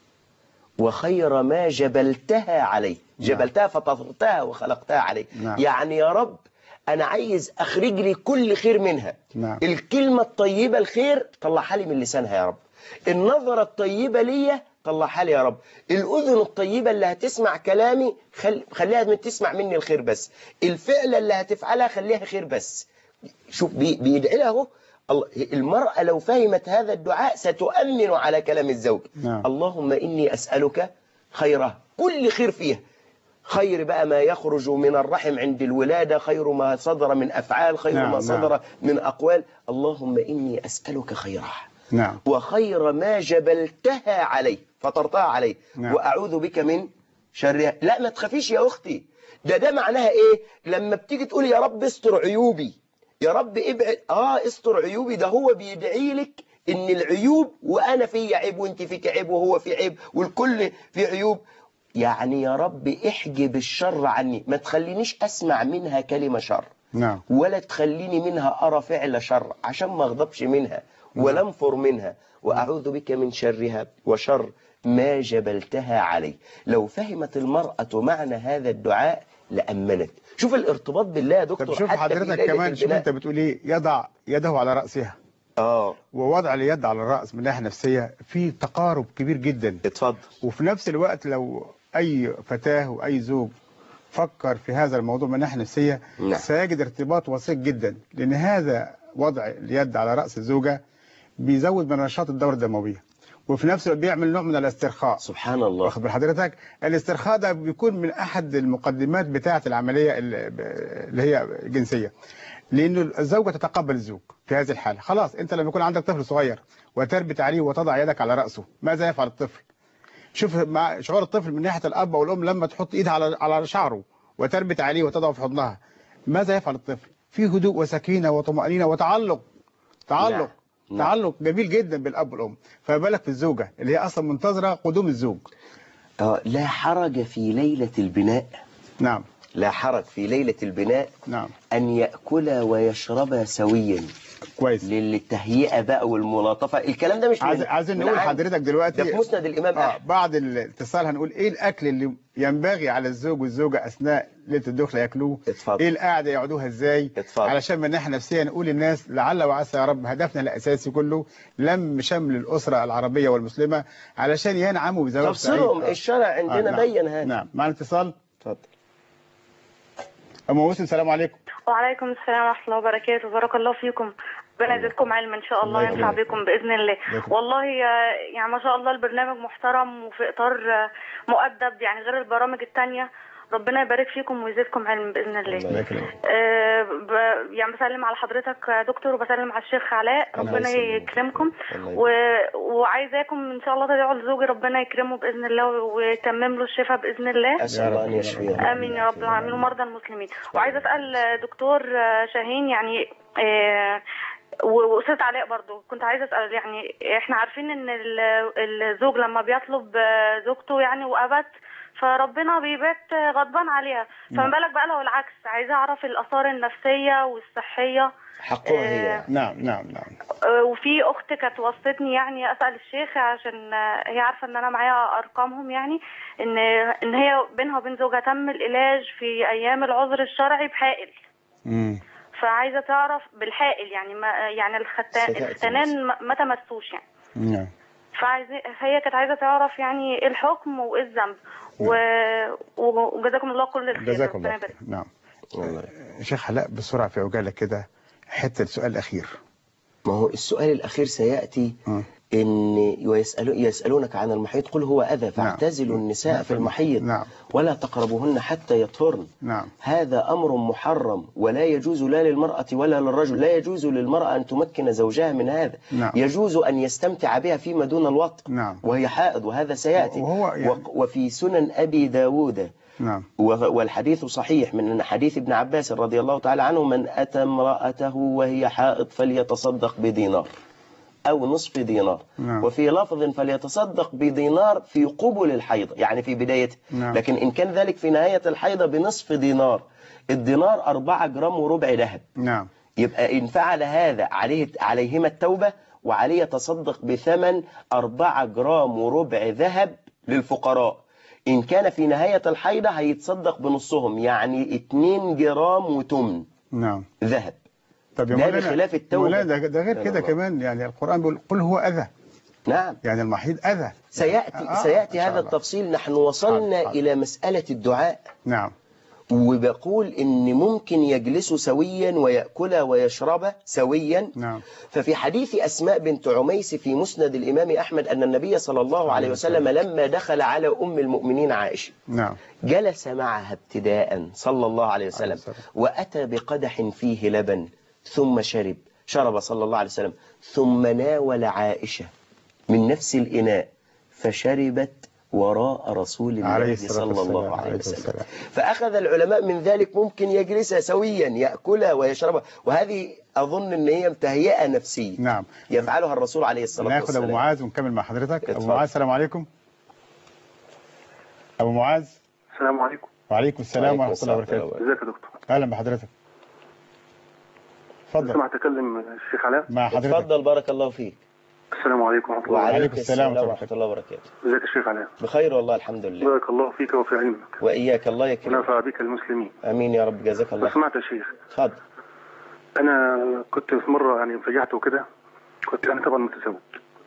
وخير ما جبلتها عليه. جبلتها فطرتها وخلقتها عليه. نعم. يعني يا رب أنا عايز أخرج لي كل خير منها. نعم. الكلمة الطيبة الخير طلعها لي من لسانها يا رب. النظرة الطيبة ليا طلعها لي يا رب. الأذن الطيبة اللي هتسمع كلامي خل... خليها من تسمع مني الخير بس. الفعل اللي هتفعلها خليها خير بس. شوف بي... بيدعي له المرأة لو فهمت هذا الدعاء ستؤمن على كلام الزوج. نعم. اللهم إني أسألك خيرها، كل خير فيها، خير بقى ما يخرج من الرحم عند الولادة، خير ما صدر من أفعال، خير نعم. ما صدر نعم. من أقوال. اللهم إني أسألك خيرها نعم. وخير ما جبلتها عليه فطرتها عليه. نعم. وأعوذ بك من شرها. لا ما تخافيش يا أختي، ده ده معناها إيه؟ لما بتيجي تقول يا رب استر عيوبي، يا رب ابعد اه استر عيوبي، ده هو بيدعي لك ان العيوب، وانا في عيب وانت فيك عيب وهو في عيب والكل في عيوب، يعني يا رب احجب الشر عني، ما تخلينيش اسمع منها كلمة شر. نعم. ولا تخليني منها ارى فعل شر عشان ما اغضبش منها ولا انفر منها. واعوذ بك من شرها وشر ما جبلتها عليه. لو فهمت المرأة معنى هذا الدعاء لأمنت. شوف الارتباط بالله يا دكتور. طب شوف حتى في حضرتك ليلة كمان، شوف البناء. انت بتقول ايه، يضع يده على رأسها. اه ووضع اليد على الرأس من ناحية نفسية في تقارب كبير جدا. اتفضل. وفي نفس الوقت لو أي فتاة وأي زوج فكر في هذا الموضوع من ناحية نفسية نعم. سيجد ارتباط وثيق جدا، لأن هذا وضع اليد على رأس الزوجة بيزود من نشاط الدورة الدموية، وفي نفس الوقت بيعمل نوع من الاسترخاء. سبحان الله. واخد بحضرتك الاسترخاء ده بيكون من أحد المقدمات بتاعة العملية اللي هي جنسية، لأن الزوجة تتقبل الزوج في هذه الحالة. خلاص أنت لما يكون عندك طفل صغير وتربت عليه وتضع يدك على رأسه، ماذا يفعل الطفل؟ شوف مع شعور الطفل من ناحية الأب والأم لما تحط إيدها على على شعره وتربت عليه وتضعه في حضنها، ماذا يفعل الطفل؟ في هدوء وسكينة وطمأنينة وتعلق تعلق نعم. تعلق جميل جدا بالأب والأم. فما بالك في الزوجة اللي هي أصلا منتظرة قدوم الزوج. آه لا حرج في ليلة البناء. نعم. لا حرج في ليلة البناء. نعم. أن يأكلا ويشربا سويا. كويس. للتهيئة بقى والملاطفة. الكلام ده مش عايز عايزين نقول حضرتك دلوقتي ده في مسند الإمام آه أحمد. بعد الاتصال هنقول إيه الأكل اللي ينبغي على الزوج والزوجة أثناء ليلة الدخلة ياكلوه. اتفضل. إيه القعدة يقعدوها إزاي. اتفضل. علشان من ناحية نفسية نقول للناس لعل وعسى يا رب هدفنا الأساسي كله لم شمل الأسرة العربية والمسلمة علشان ينعموا بزواج سعيد. تفسيرهم الشرع عندنا آه نعم. بين هذا. نعم. مع الاتصال. اتفضل. أم موسى السلام عليكم. وعليكم السلام ورحمة الله وبركاته. بارك الله فيكم، ربنا يزيدكم علم ان شاء الله، ينفع بكم باذن الله. والله يعني ما شاء الله البرنامج محترم وفي اطار مؤدب، يعني غير البرامج التانية. ربنا يبارك فيكم ويزيدكم علم باذن الله. أه ب... يعني بسلم على حضرتك يا دكتور وبسلم على الشيخ علاء، ربنا يكرمكم. و... وعايزاكم ان شاء الله تدعوا لزوجي ربنا يكرمه باذن الله ويتمم له الشفاء باذن الله. اسال الله ان يشفيه. امين يا رب العالمين ومرضى المسلمين. وعايزه اسال دكتور شاهين، يعني أه واستاذ علاء برضو كنت عايزه اسال، يعني احنا عارفين ان الزوج لما بيطلب زوجته يعني وابت فربنا بيبات غضبان عليها، فما بالك بقى لو العكس. عايزه اعرف الاثار النفسيه والصحيه حقها هي. نعم نعم نعم. وفي اخت كانت وصتني يعني اسال الشيخ عشان هي عارفه ان انا معايا ارقامهم، يعني ان ان هي بينها وبين زوجها تم العلاج في ايام العذر الشرعي بحائل. امم فعايزه تعرف بالحائل، يعني ما يعني الختانان ما تمسوش يعني. نعم. فعايزه هي كانت عايزه تعرف يعني ايه الحكم وايه الذنب. و... وجزاكم الله كل الخير. جزاكم الله خير. نعم. شيخ علاء بسرعه في عجاله كده حته السؤال الاخير. ما هو السؤال الاخير سياتي. م. إن ويسألو يسألونك عن المحيض قل هو أذى فاعتزلوا نعم. النساء نعم. في المحيض نعم. ولا تقربوهن حتى يطهرن. نعم. هذا أمر محرم ولا يجوز لا للمرأة ولا للرجل. لا يجوز للمرأة أن تمكن زوجها من هذا. نعم. يجوز أن يستمتع بها فيما دون الوطء. نعم. وهي حائض وهذا سيأتي. وهو يعني... وفي سنن أبي داود. نعم. والحديث صحيح من حديث ابن عباس رضي الله تعالى عنه: من أتى امرأته وهي حائض فليتصدق بدينار أو نصف دينار. نعم. وفي لفظ فليتصدق بدينار في قبل الحيض، يعني في بدايته. نعم. لكن إن كان ذلك في نهاية الحيضة بنصف دينار. الدينار أربعة جرام وربع ذهب. نعم. يبقى إن فعل هذا عليه عليهما التوبة وعليه يتصدق بثمن أربعة جرام وربع ذهب للفقراء. إن كان في نهاية الحيضة هيتصدق بنصهم، يعني اتنين جرام وتمن نعم ذهب. طب يا ده مولانا، بخلاف التوبة. مولانا ده, ده غير كده كمان، يعني القرآن بيقول قل هو أذى. نعم. يعني المحيض أذى. سيأتي, آه سيأتي هذا التفصيل. نحن وصلنا حاضر حاضر. إلى مسألة الدعاء. نعم. وبقول إن ممكن يجلسوا سويا ويأكلا ويشربا سويا. نعم. ففي حديث أسماء بنت عميس في مسند الإمام أحمد أن النبي صلى الله عليه وسلم لما دخل على أم المؤمنين عائشة نعم. جلس معها ابتداء صلى الله عليه وسلم وأتى بقدح فيه لبن ثم شرب شرب صلى الله عليه وسلم ثم ناول عائشة من نفس الإناء فشربت وراء رسول الله صلى الله عليه وسلم. فأخذ العلماء من ذلك ممكن يجلس سويا يأكلها ويشربها، وهذه أظن أن هي تهيئة نفسية. نعم. يفعلها الرسول عليه الصلاة والسلام. ناخد أبو معاذ ونكمل مع حضرتك. أبو معاذ السلام عليكم. أبو معاذ. السلام عليكم. وعليكم السلام ورحمة الله وبركاته. ازيك يا دكتور؟ أهلا بحضرتك. اتفضل. سمعت أكلم الشيخ علاء؟ مع حضرتك. اتفضل بارك الله فيك. السلام عليكم ورحمة الله. وعليكم السلام ورحمة الله وبركاته. ازيك يا شيخ علاء؟ بخير والله الحمد لله. بارك الله فيك وفي علمك. وإياك الله يكرمك. ونفع بك المسلمين. آمين يا رب جزاك الله. سمعت يا شيخ. اتفضل. أنا كنت في مرة يعني انفجعت وكده، كنت أنا طبعا متزوج.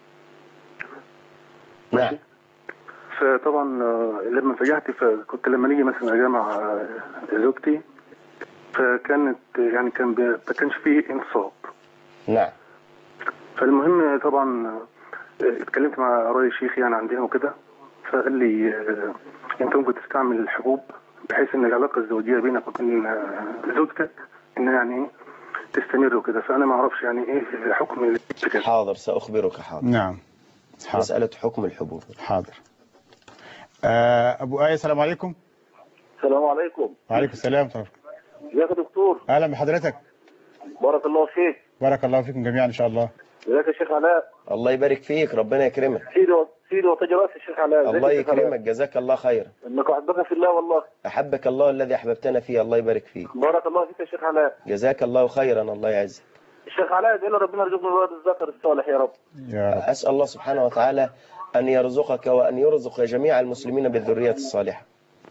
نعم. فطبعا لما انفجعت فكنت لما نيجي مثلا أجامع زوجتي فكانت يعني كان ما كانش فيه انصاب. نعم. فالمهم طبعا اتكلمت مع راي شيخ يعني عندنا وكده، فقال لي انت ممكن تستعمل الحبوب بحيث ان العلاقه الزوجيه بينك وبين زوجتك ان يعني تستمر وكده. فانا ما اعرفش يعني ايه حكم كده. حاضر ساخبرك. حاضر. نعم. حاضر. مساله حكم الحبوب. حاضر. آه ابو آية السلام عليكم. السلام عليكم. وعليكم السلام. ازيك يا دكتور؟ اهلا بحضرتك. بارك الله فيك. بارك الله فيكم جميعا ان شاء الله. ازيك يا شيخ علاء؟ الله يبارك فيك، ربنا يكرمك. سيدي سيدي وتاج راسي يا شيخ علاء. الله يكرمك جزاك الله خيرا. انك احبك في الله والله. احبك الله الذي احببتنا فيه، الله يبارك فيك. بارك الله فيك يا شيخ علاء. جزاك الله خيرا الله يعزك. الشيخ علاء ادعي له ربنا يرزقنا الولد الذكر الصالح يا رب. يا رب. اسال الله سبحانه وتعالى ان يرزقك وان يرزق جميع المسلمين بالذريه الصالحه.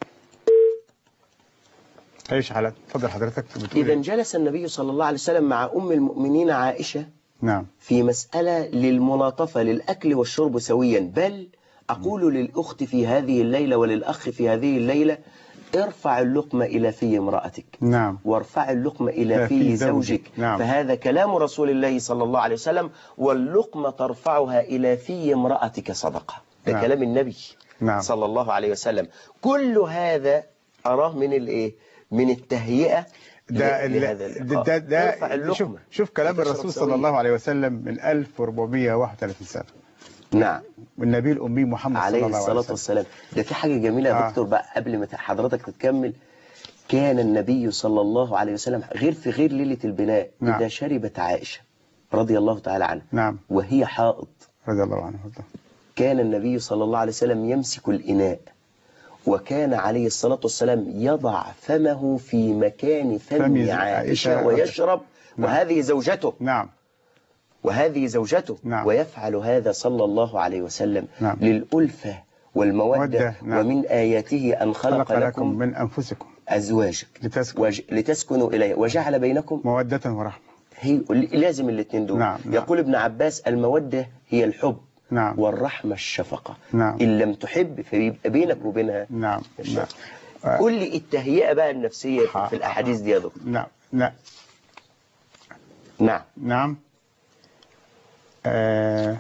ايش حالك؟ اتفضل حضرتك. إذا جلس النبي صلى الله عليه وسلم مع أم المؤمنين عائشة. نعم. في مسألة للملاطفة للأكل والشرب سويا، بل أقول للأخت في هذه الليلة وللأخ في هذه الليلة ارفع اللقمة إلى في امرأتك. نعم. وارفع اللقمة إلى في زوجك. نعم. فهذا كلام رسول الله صلى الله عليه وسلم، واللقمة ترفعها إلى في امرأتك صدقة. ده نعم. كلام النبي. نعم. صلى الله عليه وسلم. كل هذا أراه من الإيه؟ من التهيئة ده ده ده, ده شوف شوف كلام الرسول صلى الله عليه وسلم من ألف وأربعمائة وواحد وثلاثين سنة. نعم. والنبي الأمي محمد صلى الله عليه وسلم عليه الصلاة والسلام. ده في حاجة جميلة يا دكتور بقى قبل ما حضرتك تتكمل. كان النبي صلى الله عليه وسلم غير في غير ليلة البناء. نعم. إذا شربت عائشة رضي الله تعالى عنها. نعم. وهي حائض رضي الله عنها. كان النبي صلى الله عليه وسلم يمسك الإناء، وكان عليه الصلاة والسلام يضع فمه في مكان فم عائشة ويشرب. نعم. وهذه زوجته. نعم. وهذه زوجته. نعم. ويفعل هذا صلى الله عليه وسلم. نعم. للألفة والمودة. نعم. ومن آياته أن خلق, خلق لكم, لكم من أنفسكم أزواجك لتسكن. وج... لتسكنوا إليه وجعل بينكم مودة ورحمة. هي لازم الاثنين دول. نعم. يقول ابن عباس المودة هي الحب. نعم. والرحمة الشفقة. نعم. إن لم تحب فيبقى بينك وبينها. نعم. نعم. قل لي التهيئة بقى النفسية في الأحاديث دي يا دكتور. نعم. نعم. نعم. نعم. آه...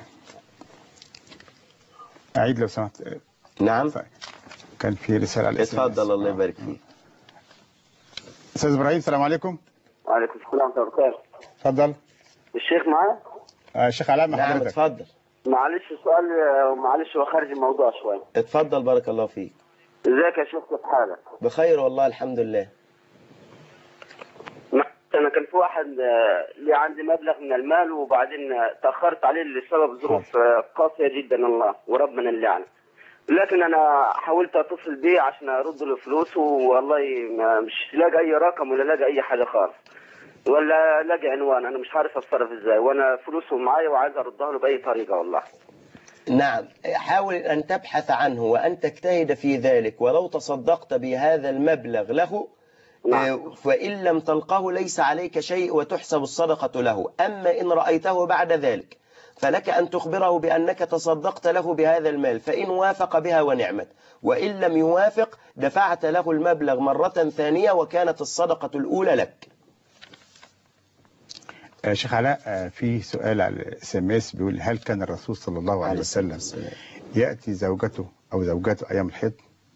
أعيد لو سمحت. نعم. كان في رسالة على الاسم. اتفضل الله يبارك فيك. أستاذ إبراهيم السلام عليكم. وعليكم السلام ورحمة الله وبركاته. اتفضل. الشيخ معاه؟ آه الشيخ علاء مع حضرتك. نعم اتفضل. معلش سؤال ومعلش هو خارج الموضوع شوية. اتفضل بارك الله فيك. ازيك يا شيخ كيف حالك؟ بخير والله الحمد لله. أنا كان في واحد لي عندي مبلغ من المال وبعدين تأخرت عليه لسبب ظروف قاسية جدا الله وربنا اللي يعني. لكن أنا حاولت أتصل بيه عشان أرد له فلوسه والله مش لاقي أي رقم ولا لاقي أي حاجة خالص. ولا لاقي عنوان؟ انا مش عارف اتصرف ازاي، وانا فلوسه معايا وعايز اردها له باي طريقه والله. نعم، حاول أن تبحث عنه وأن تجتهد في ذلك، ولو تصدقت بهذا المبلغ له نعم. فإن لم تلقه ليس عليك شيء وتحسب الصدقة له. أما إن رأيته بعد ذلك فلك أن تخبره بأنك تصدقت له بهذا المال، فإن وافق بها ونعمت، وإن لم يوافق دفعت له المبلغ مرة ثانية وكانت الصدقة الأولى لك. شيخ علاء، في سؤال على الاس ام اس بيقول: هل كان الرسول صلى الله عليه وسلم يأتي زوجته أو زوجاته أيام الحيض؟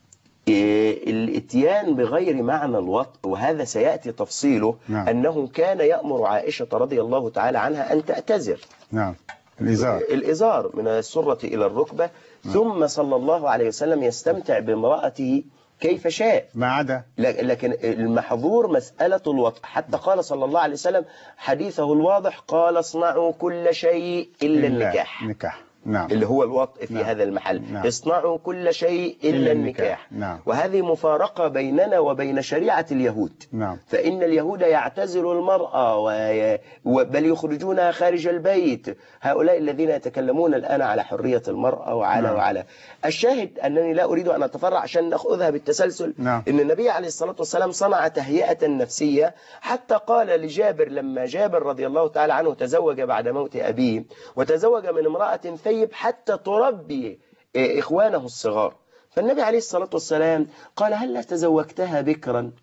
الاتيان بغير معنى الوطء، وهذا سيأتي تفصيله. نعم. أنه كان يأمر عائشة رضي الله تعالى عنها أن تأتزر. نعم. الإزار الإزار من السرة إلى الركبة. نعم. ثم صلى الله عليه وسلم يستمتع بامرأته كيف شاء ما عدا، لكن المحظور مسألة الوطء. حتى قال صلى الله عليه وسلم حديثه الواضح، قال اصنعوا كل شيء إلا النكاح. نكاح. نعم. اللي هو الوطء في نعم. هذا المحل. نعم. اصنعوا كل شيء إلا, إلا النكاح. النكاح. نعم. وهذه مفارقة بيننا وبين شريعة اليهود. نعم. فإن اليهود يعتزل المرأة وي... بل يخرجونها خارج البيت. هؤلاء الذين يتكلمون الآن على حرية المرأة وعلى نعم. وعلى الشاهد أنني لا أريد أن أتفرع عشان نأخذها بالتسلسل. نعم. إن النبي عليه الصلاة والسلام صنع تهيئة نفسية، حتى قال لجابر لما جابر رضي الله تعالى عنه تزوج بعد موت أبيه، وتزوج من امرأة ثيب حتى تربي إخوانه الصغار، فالنبي عليه الصلاة والسلام قال: هل تزوجتها بكرا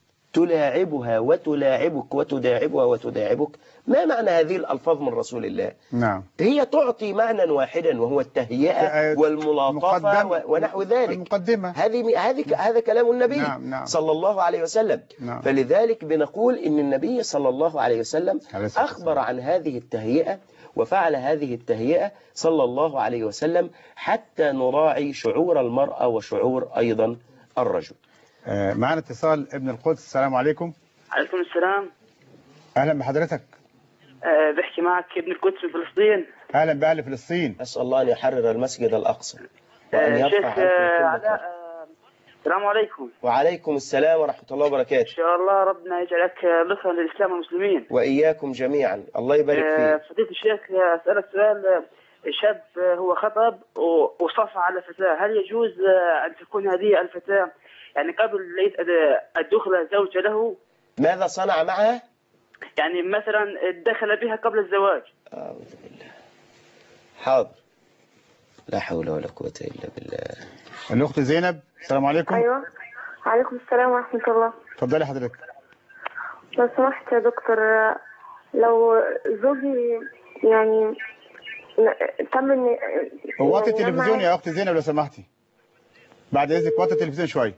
تلاعبها وتلاعبك وتداعبها وتداعبك؟ ما معنى هذه الألفاظ من رسول الله؟ نعم. هي تعطي معنى واحدا، وهو التهيئة والملاطفة ونحو ذلك. المقدمة. هذه هذه هذا كلام النبي. نعم. نعم. صلى الله عليه وسلم. نعم. فلذلك بنقول إن النبي صلى الله عليه وسلم أخبر عن هذه التهيئة وفعل هذه التهيئة صلى الله عليه وسلم حتى نراعي شعور المرأة وشعور أيضا الرجل. آه معنا اتصال ابن القدس. السلام عليكم. عليكم السلام. أهلا بحضرتك. أه بحكي معك ابن القدس من فلسطين. أهلا بأهل فلسطين. أسأل الله أن يحرر المسجد الأقصى وأن يرفع عنكم كل أه السلام عليكم. وعليكم السلام ورحمة الله وبركاته. إن شاء الله ربنا يجعلك نصرا للإسلام والمسلمين. وإياكم جميعا، الله يبارك فيك. أه فضيلة الشيخ، أسألك سؤال. شاب هو خطب وصفى على فتاة، هل يجوز أن تكون هذه الفتاة يعني قبل الدخل زوجة له؟ ماذا صنع معها؟ يعني مثلا دخل بها قبل الزواج. أعوذ بالله. حاضر. لا حول ولا قوة إلا بالله. الأخت زينب. السلام عليكم. أيوة. عليكم السلام ورحمة الله. اتفضلي حضرتك. لو سمحت يا دكتور، لو زوجي يعني تم ان وطي التلفزيون يا أخت زينب لو سمحتي. بعد إذنك وطي التلفزيون شوية.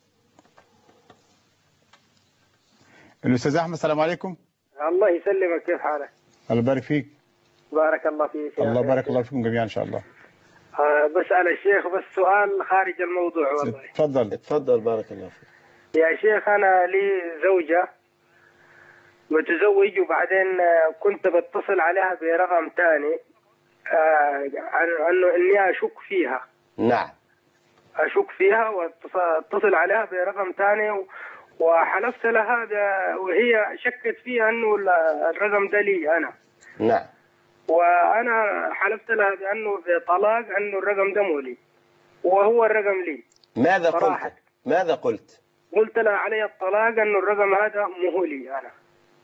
الأستاذ أحمد. السلام عليكم. الله يسلمك، كيف حالك؟ الله يبارك فيك. بارك الله فيك. الله بارك الله فيكم جميعا إن شاء الله. آه بسأل الشيخ بس سؤال خارج الموضوع والله. اتفضل. اتفضل بارك الله فيك. يا شيخ، أنا لي زوجة متزوج، وبعدين كنت بتصل عليها برقم ثاني آه عن انه اني اشك فيها. نعم. اشك فيها واتصل عليها برقم ثاني، وحلفت لها وهي شكت فيها انه الرقم ده لي انا. نعم. وانا حلفت لها بانه في طلاق انه الرقم ده مو لي وهو الرقم لي. ماذا قلت؟ ماذا قلت؟ قلت لها علي الطلاق انه الرقم هذا مو لي انا.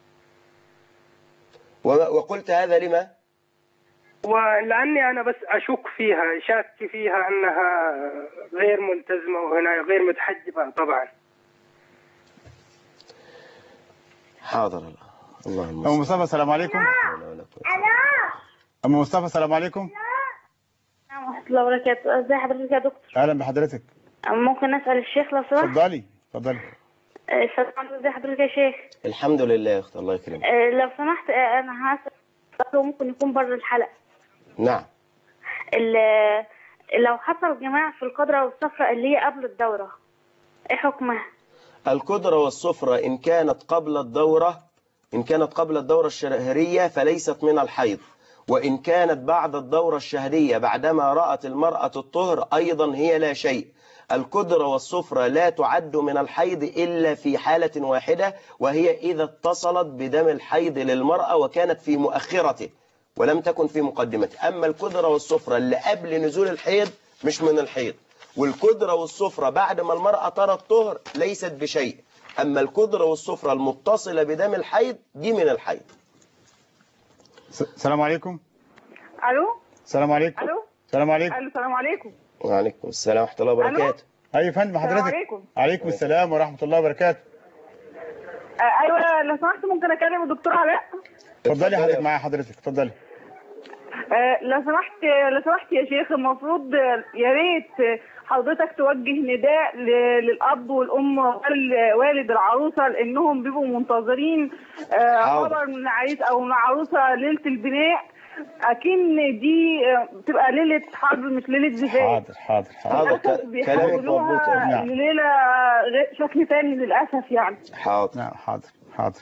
وقلت هذا لما؟ ولاني انا بس اشك فيها، شاك فيها انها غير ملتزمه وهنا غير متحجبه طبعا. حاضر. الله اللهم ام مصطفى. السلام عليكم. ام مصطفى. السلام عليكم. السلام ورحمه الله وبركاته. ازي حضرتك يا دكتور؟ اهلا بحضرتك. ممكن اسال الشيخ لو سمحت؟ اتفضلي اتفضلي. السلام عليكم. ازي حضرتك يا شيخ؟ الحمد لله يا اخت، الله يكرمك. لو سمحت انا هسال، ممكن يكون بره الحلقه. نعم. لو حصل جماع في القدرة والصفرة اللي هي قبل الدورة، ايه حكمها؟ القدرة والصفرة إن كانت قبل الدورة إن كانت قبل الدورة الشهرية فليست من الحيض، وإن كانت بعد الدورة الشهرية بعدما رأت المرأة الطهر أيضا هي لا شيء. الكدرة والصفرة لا تعد من الحيض إلا في حالة واحدة، وهي إذا اتصلت بدم الحيض للمرأة وكانت في مؤخرته ولم تكن في مقدمته. أما الكدرة والصفرة اللي قبل نزول الحيض مش من الحيض، والكدرة والصفرة بعد ما المرأة ترى الطهر ليست بشيء. أما الكدرة والصفرة المتصلة بدم الحيض دي من الحيض. السلام عليكم. الو. السلام عليكم. الو. السلام عليكم. الو السلام عليكم. وعليكم السلام ورحمة الله وبركاته. ايوه يا فندم حضرتك. السلام عليكم. عليكم السلام ورحمة الله وبركاته. آه ايوه لو سمحت ممكن اكلم الدكتور علاء؟ اتفضلي حضرتك معايا حضرتك اتفضلي. آه لو سمحت لو سمحت يا شيخ، المفروض يا ريت حضرتك توجه نداء للاب والام والوالد العروسه، لانهم بيبقوا منتظرين خبر من العريس او من العروسه ليله البناء. اكن دي بتبقى ليله حرب مش ليله زفاف. حاضر حاضر حاضر. كلامك مظبوط. نعم. ليله شكل ثاني للاسف يعني. حاضر. نعم حاضر حاضر.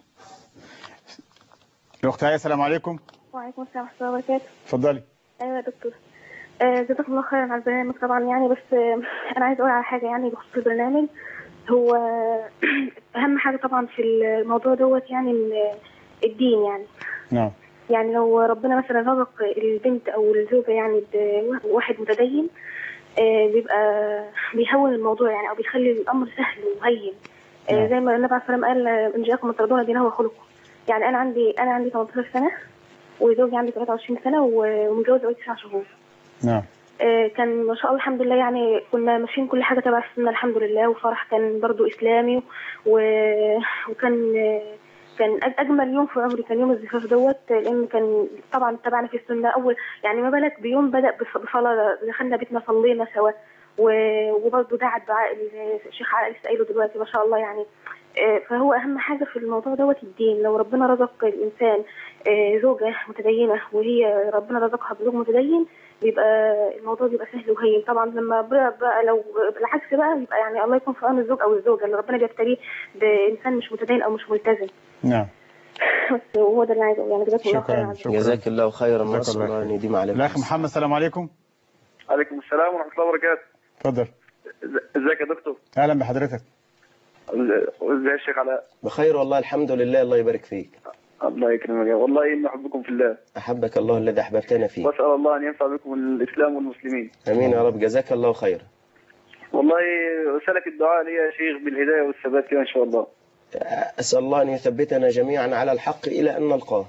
الاخت هيا السلام عليكم. وعليكم السلام ورحمه الله وبركاته. اتفضلي. ايوه يا دكتور. جزاكم الله خيرا على البرنامج طبعا يعني، بس آه انا عايز اقول على حاجه يعني بخصوص البرنامج. هو اهم حاجه طبعا في الموضوع دوت يعني الدين يعني. نعم. يعني لو ربنا مثلا رزق البنت او الزوجه يعني بواحد متدين، آه بيبقى بيهون الموضوع يعني، او بيخلي الامر سهل وهين. آه زي ما النبي عليه الصلاه والسلام قال ان جاءكم من ترضون دينه وخلقه. يعني انا عندي انا عندي ثمانية عشر سنه، وزوجي عنده ثلاثة وعشرين سنه، ومتجوز بقالي تسع شهور. نعم. آه كان ما شاء الله الحمد لله يعني، كنا ماشيين كل حاجه تبع السنه الحمد لله، وفرح كان برضو اسلامي، و... وكان كان اجمل يوم في عمري كان يوم الزفاف دوت، لان كان طبعا اتبعنا في السنه اول يعني، ما بالك بيوم بدا بصلاه، دخلنا بيتنا صلينا سوا، وبرضه دعا دعاء الشيخ علاء لسه قايله دلوقتي ما شاء الله يعني. فهو اهم حاجه في الموضوع دوت الدين. لو ربنا رزق الانسان زوجه متدينه وهي ربنا رزقها بزوج متدين، بيبقى الموضوع بيبقى سهل وهين. طبعا لما بقى لو بالعكس بقى يبقى يعني الله يكون في عون الزوج او الزوجه اللي ربنا بيبتليه بانسان مش متدين او مش ملتزم. نعم. بس هو ده اللي عايز اقوله يعني. جزاك الله خيرا. شكرا. جزاك الله خيرا. نسال الله ان يديم عليكم. الاخ محمد السلام عليكم. عليكم السلام ورحمه الله وبركاته. اتفضل. ازيك يا دكتور؟ اهلا بحضرتك. ازاي الشيخ علاء؟ بخير والله الحمد لله. الله يبارك فيك. الله يكرمك. والله اني احبكم في الله. احبك الله الذي احببتنا فيه. واسال الله ان ينفع بكم الاسلام والمسلمين. امين يا رب. جزاك الله خيرا. والله رسالك الدعاء لي يا شيخ بالهدايه والثبات فيها ان شاء الله. اسال الله ان يثبتنا جميعا على الحق الى ان نلقاه.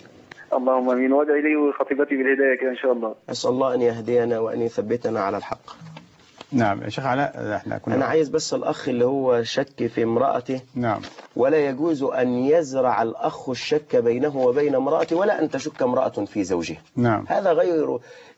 اللهم امين. وادعي لي وخطيبتي بالهدايه كده ان شاء الله. اسال الله ان يهدينا وان يثبتنا على الحق. نعم يا شيخ علاء. احنا كنا انا عايز بس الاخ اللي هو شك في امراته. نعم. ولا يجوز ان يزرع الاخ الشك بينه وبين امراته، ولا ان تشك امراه في زوجها. نعم. هذا غير،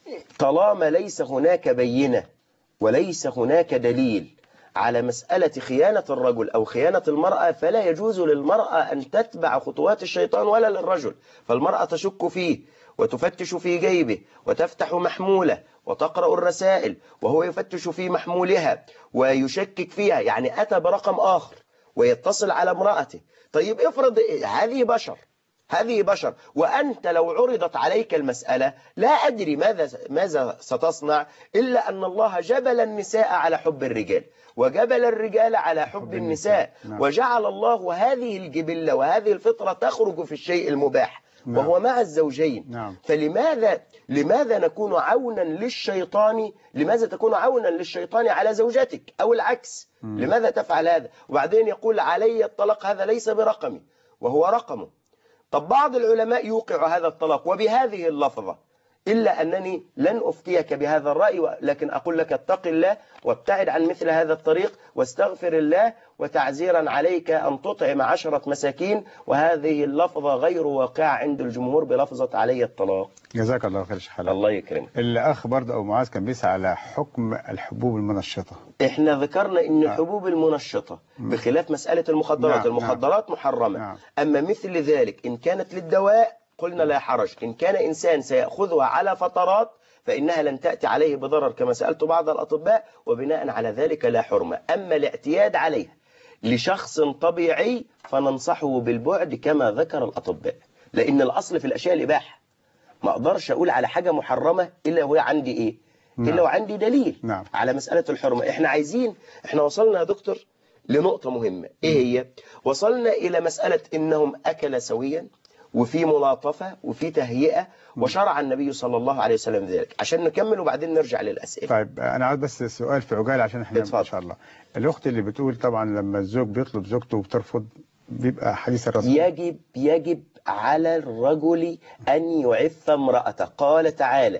طالما ليس هناك بينه وليس هناك دليل على مسألة خيانة الرجل أو خيانة المرأة، فلا يجوز للمرأة أن تتبع خطوات الشيطان ولا للرجل. فالمرأة تشك فيه وتفتش في جيبه وتفتح محموله وتقرأ الرسائل وهو يفتش في محمولها ويشكك فيها، يعني أتى برقم آخر ويتصل على امرأته. طيب افرض هذه بشر هذه بشر وأنت لو عرضت عليك المسألة لا أدري ماذا ماذا ستصنع، إلا أن الله جبل النساء على حب الرجال وجبل الرجال على حب النساء، وجعل الله هذه الجبلة وهذه الفطرة تخرج في الشيء المباح وهو مع الزوجين. فلماذا لماذا نكون عونا للشيطان؟ لماذا تكون عونا للشيطان على زوجتك أو العكس؟ لماذا تفعل هذا؟ وبعدين يقول علي الطلاق، هذا ليس برقمي وهو رقمه. طب بعض العلماء يوقع هذا الطلاق وبهذه اللفظة، إلا أنني لن أفتيك بهذا الرأي، لكن أقول لك اتق الله وابتعد عن مثل هذا الطريق واستغفر الله، وتعزيرا عليك أن تطعم عشرة مساكين، وهذه اللفظة غير واقعة عند الجمهور بلفظة علي الطلاق. جزاك الله خير شيخ. الله يكرمك. الأخ برضه أو معاذ كان بيسأل على حكم الحبوب المنشطة. إحنا ذكرنا إن الحبوب المنشطة بخلاف مسألة المخدرات. نعم. المخدرات نعم. محرمة. نعم. أما مثل ذلك إن كانت للدواء قلنا لا حرج. إن كان إنسان سيأخذها على فترات فإنها لن تأتي عليه بضرر كما سألت بعض الأطباء، وبناء على ذلك لا حرمة. أما الاعتياد عليها لشخص طبيعي فننصحه بالبعد كما ذكر الأطباء، لأن الأصل في الأشياء الإباحة، ما اقدرش اقول على حاجة محرمة الا وهي عندي ايه نعم. الا وعندي دليل نعم. على مسألة الحرمة. احنا عايزين احنا وصلنا يا دكتور لنقطة مهمة. ايه هي؟ وصلنا الى مسألة انهم اكل سويا وفي ملاطفة وفي تهيئة وشرع النبي صلى الله عليه وسلم ذلك. عشان نكمل وبعدين نرجع للأسئلة. طيب أنا عاوز بس سؤال في عجالة عشان احنا اتفضل. إن شاء الله. الأخت اللي بتقول طبعا لما الزوج بيطلب زوجته وبترفض بيبقى حديث الرسول يجب يجب على الرجل أن يعف امرأته. قال تعالى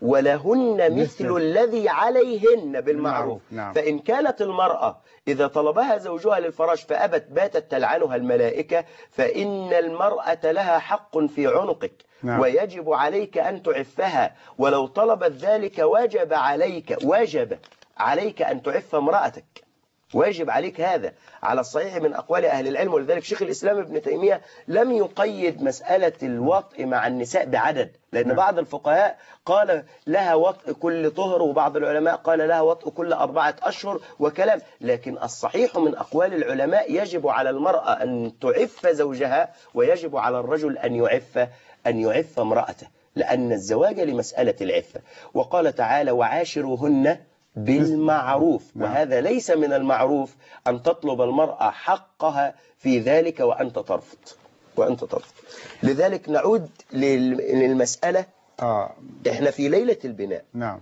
ولهن مثل الذي عليهن بالمعروف. نعم. فإن كانت المرأة إذا طلبها زوجها للفراش فأبت باتت تلعنها الملائكة، فإن المرأة لها حق في عنقك. نعم. ويجب عليك أن تعفها، ولو طلبت ذلك وجب عليك وجب عليك أن تعف امرأتك، واجب عليك هذا على الصحيح من أقوال أهل العلم. ولذلك شيخ الإسلام ابن تيمية لم يقيد مسألة الوطء مع النساء بعدد، لأن نعم. بعض الفقهاء قال لها وطء كل طهر، وبعض العلماء قال لها وطء كل أربعة أشهر وكلام. لكن الصحيح من أقوال العلماء يجب على المرأة أن تعف زوجها، ويجب على الرجل أن يعف أن يعف امرأته، لأن الزواج لمسألة العفة. وقال تعالى وعاشروهن بالمعروف. نعم. وهذا ليس من المعروف أن تطلب المرأة حقها في ذلك وأنت ترفض وأنت ترفض. لذلك نعود للمسألة. آه. إحنا في ليلة البناء. نعم.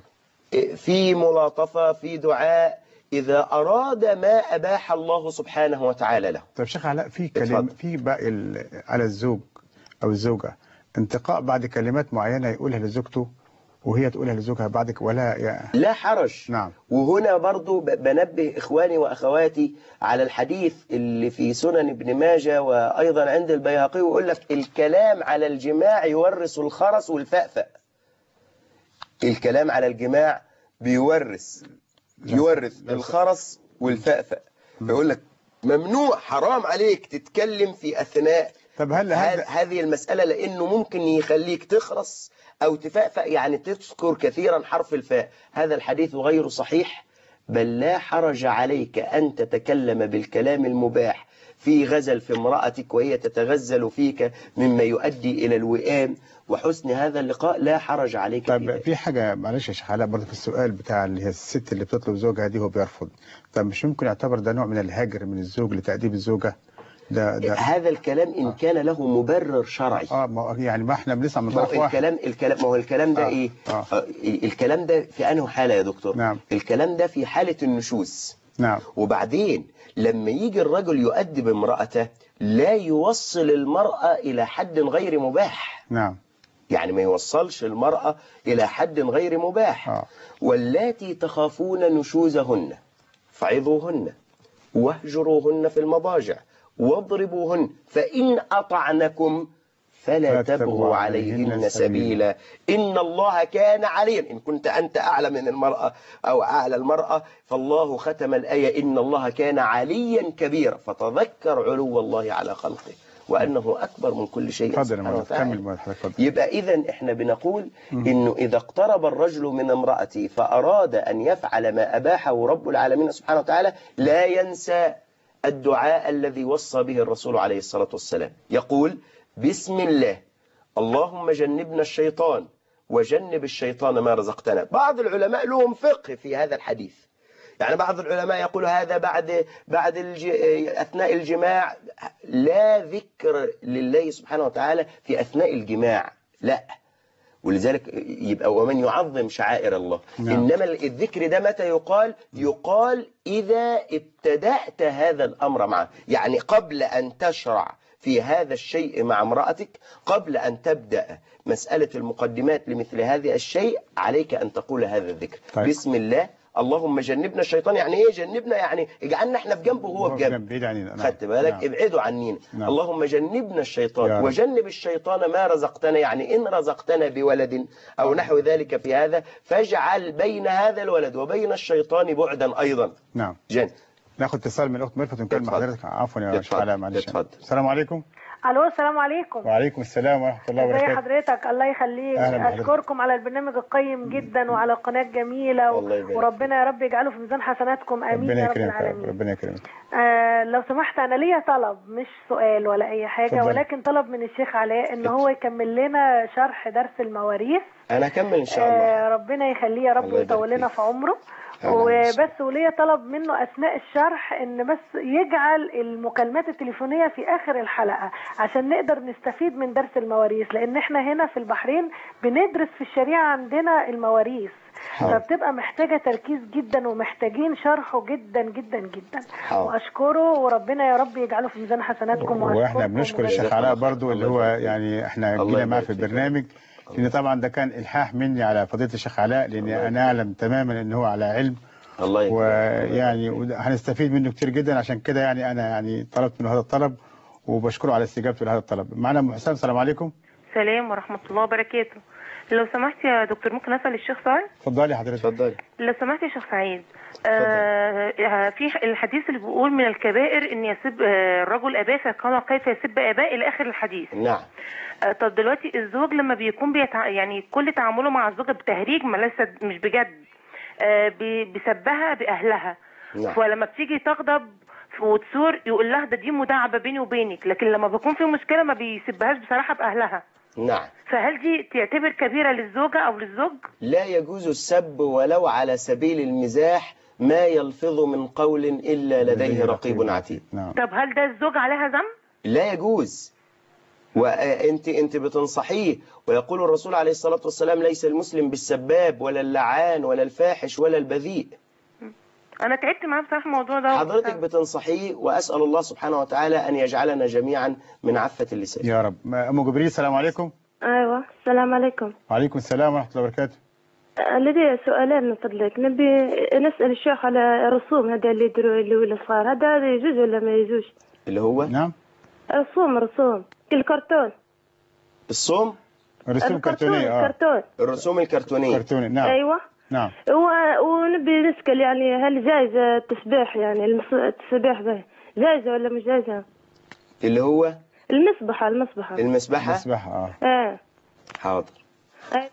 في ملاطفة، في دعاء إذا أراد ما أباح الله سبحانه وتعالى له. طيب شيخ علاء، في كلمة في باقي على الزوج أو الزوجة انتقاء بعد كلمات معينة يقولها لزوجته وهي تقولها لزوجها بعدك ولا يعني لا حرج. نعم. وهنا برضو بنبه إخواني وأخواتي على الحديث اللي في سنن ابن ماجه وأيضا عند البيهقي، ويقول لك الكلام على الجماع يورث الخرس والفأفأ. الكلام على الجماع بيورث يورث الخرس والفأفأ. يقول لك ممنوع، حرام عليك تتكلم في أثناء طب هل هذا هذه المسألة، لأنه ممكن يخليك تخرس أو تفأفأ، يعني تذكر كثيرا حرف الفاء. هذا الحديث غير صحيح، بل لا حرج عليك أن تتكلم بالكلام المباح في غزل في امرأتك وهي تتغزل فيك مما يؤدي إلى الوئام وحسن هذا اللقاء، لا حرج عليك. طيب في حاجة معلش يا شيخ علاء برضه في السؤال بتاع اللي هي الست اللي بتطلب زوجها دي وهو بيرفض، طب مش ممكن يعتبر ده نوع من الهجر من الزوج لتأديب الزوجة؟ ده ده هذا الكلام إن كان له مبرر شرعي. اه ما يعني ما احنا بنسمع من طرف واحد. الكلام الكلام ما هو الكلام ده آه. ايه آه. آه. الكلام ده في انه حالة يا دكتور؟ نعم. الكلام ده في حالة النشوز. نعم. وبعدين لما يجي الرجل يؤدب امرأته لا يوصل المرأة إلى حد غير مباح. نعم. يعني ما يوصلش المرأة إلى حد غير مباح. آه. واللاتي تخافون نشوزهن فعظوهن واهجروهن في المضاجع واضربوهن فإن أطعنكم فلا تبغوا عليهن سبيلا إن الله كان عليا. إن كنت أنت أعلى من المرأة أو أعلى المرأة، فالله ختم الآية إن الله كان عليا كبيرا، فتذكر علو الله على خلقه وأنه أكبر من كل شيء سبحانه وتعالى. يبقى إذن إحنا بنقول إنه إذا اقترب الرجل من امرأته فأراد أن يفعل ما أباحه رب العالمين سبحانه وتعالى، لا ينسى الدعاء الذي وصى به الرسول عليه الصلاة والسلام. يقول بسم الله اللهم جنبنا الشيطان وجنب الشيطان ما رزقتنا. بعض العلماء لهم فقه في هذا الحديث، يعني بعض العلماء يقول هذا بعد بعد الج... أثناء الجماع، لا ذكر لله سبحانه وتعالى في أثناء الجماع، لا. ولذلك يبقى ومن يعظم شعائر الله. نعم. إنما الذكر ده متى يقال؟ يقال إذا ابتدأت هذا الأمر معه، يعني قبل أن تشرع في هذا الشيء مع امرأتك، قبل أن تبدأ مسألة المقدمات لمثل هذا الشيء، عليك أن تقول هذا الذكر. طيب. بسم الله اللهم جنبنا الشيطان. يعني ايه جنبنا؟ يعني اجعلنا احنا في جنبه وهو في جنب. نعم. خدت بالك؟ نعم. ابعدوا عنينا. نعم. اللهم جنبنا الشيطان وجنب الشيطان ما رزقتنا، يعني إن رزقتنا بولد أو آه. نحو ذلك في هذا، فاجعل بين هذا الولد وبين الشيطان بعدا أيضا. نعم. جن. ناخد اتصال من الأخت ميرفت ونكلم حضرتك. عفوا يا شيخ علاء معلش. السلام عليكم. الو السلام عليكم. وعليكم السلام ورحمه الله ازي وبركاته. حضرتك؟ الله يخليك. اشكركم على البرنامج القيم جدا وعلى القناه الجميله و... وربنا يا رب يجعله في ميزان حسناتكم امين ربنا يا رب يكرمك العالمين. ربنا يكرمك. آه لو سمحت انا ليا طلب مش سؤال ولا اي حاجه فضل. ولكن طلب من الشيخ علاء ان هو يكمل لنا شرح درس المواريث. انا اكمل ان شاء الله. آه ربنا يخليه يا رب ويطول لنا في عمره. وبس وليا طلب منه اثناء الشرح ان بس يجعل المكالمات التليفونيه في اخر الحلقه عشان نقدر نستفيد من درس المواريث، لان احنا هنا في البحرين بندرس في الشريعه عندنا المواريث فبتبقى محتاجه تركيز جدا ومحتاجين شرحه جدا جدا جدا. واشكره وربنا يا رب يجعله في ميزان حسناتكم. واحنا بنشكر الشيخ علاء برضو اللي هو يعني احنا جينا معاه في البرنامج، لان طبعا ده كان الحاح مني على فضيله الشيخ علاء، لان انا اعلم تماما ان هو على علم الله يكرمك، ويعني هنستفيد منه كتير جدا. عشان كده يعني انا يعني طلبت منه هذا الطلب وبشكره على استجابته لهذا الطلب. معنا ام حسام. السلام عليكم. السلام ورحمه الله وبركاته. لو سمحت يا دكتور ممكن اسال الشيخ سعيد؟ اتفضلي حضرتك. اتفضلي. لو سمحت يا شيخ سعيد، آه في الحديث اللي بيقول من الكبائر ان يسب آه الرجل اباه فكان كيف يسب اباه الى اخر الحديث. نعم. آه طب دلوقتي الزوج لما بيكون بيتع... يعني كل تعامله مع الزوجه بتهريج ما ليس مش بجد، آه بي... بيسبها باهلها. نعم. فلما بتيجي تغضب وتثور يقول لها ده دي مداعبه بيني وبينك، لكن لما بيكون في مشكله ما بيسبهاش بصراحه باهلها. نعم. فهل دي تعتبر كبيرة للزوجة أو للزوج؟ لا يجوز السب ولو على سبيل المزاح، ما يلفظ من قول إلا لديه رقيب عتيد. نعم. طب هل ده الزوج عليها ذنب؟ لا يجوز. وانت انت بتنصحيه، ويقول الرسول عليه الصلاة والسلام ليس المسلم بالسباب ولا اللعان ولا الفاحش ولا البذيء. أنا تعبت معاه بصراحة الموضوع ده. حضرتك بتنصحيه، وأسأل الله سبحانه وتعالى أن يجعلنا جميعا من عفة اللسان يا رب. أم جبريل السلام عليكم. ايوه السلام عليكم. وعليكم السلام ورحمه الله وبركاته. لدي سؤالين من فضلك، نبي نسال الشيخ على الرسوم هذا اللي يديروا اللي الصغار، هذا يجوز ولا ما يجوز؟ اللي هو نعم الرسوم رسوم الكرتون. الصوم الرسوم الكرتونيه. اه الكرتون. الرسوم الكرتونيه. الكرتونيه نعم. ايوه نعم. ونبي نسال يعني هل جايزه التسبيح، يعني التسبيح به جايزه ولا مش جايزه؟ اللي هو المسبحة المسبحة المسبحة المسبحة اه اه حاضر. آه.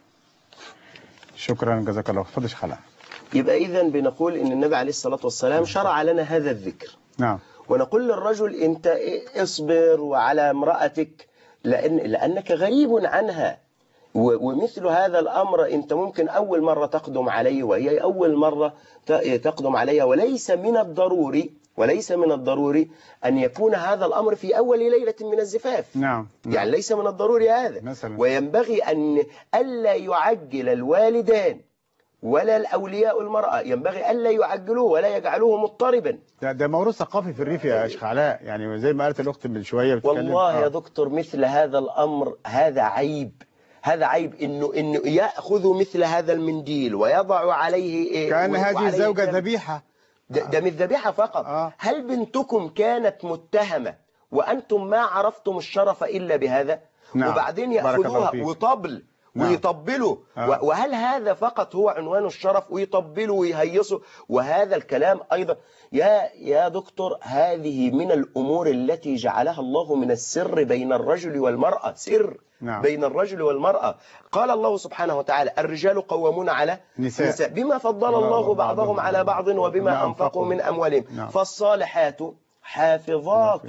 شكرا جزاك الله. اتفضل يا شيخ علاء. يبقى إذا بنقول إن النبي عليه الصلاة والسلام شرع لنا هذا الذكر. نعم. ونقول للرجل أنت اصبر وعلى امرأتك لأن لأنك غريب عنها، ومثل هذا الأمر أنت ممكن أول مرة تقدم عليه وهي أول مرة تقدم عليها، وليس من الضروري وليس من الضروري أن يكون هذا الأمر في أول ليلة من الزفاف. نعم. يعني ليس من الضروري هذا مثلا. وينبغي أن ألا يعجل الوالدان ولا الأولياء المرأة، ينبغي ألا يعجلوه ولا يجعلوه مضطربا. ده, ده موروث ثقافي في الريف يا شيخ علاء، يعني زي ما قالت الأخت من شوية بتتكلم. والله آه. يا دكتور مثل هذا الأمر هذا عيب، هذا عيب إنه إنه يأخذ مثل هذا المنديل ويضع عليه إيه، كأن هذه الزوجة ذبيحة. ده, ده مش ذبيحة فقط. آه. هل بنتكم كانت متهمة وأنتم ما عرفتم الشرف إلا بهذا؟ نعم. وبعدين يأخذوها وطبل نعم. ويطبلوا. آه. وهل هذا فقط هو عنوان الشرف؟ ويطبلوا ويهيصوا. وهذا الكلام أيضا يا يا دكتور هذه من الأمور التي جعلها الله من السر بين الرجل والمرأة، سر نعم. بين الرجل والمرأة. قال الله سبحانه وتعالى الرجال قوامون على نساء, نساء بما فضل الله بعضهم على بعض وبما أنفقوا من أموالهم. نعم. فالصالحات حافظات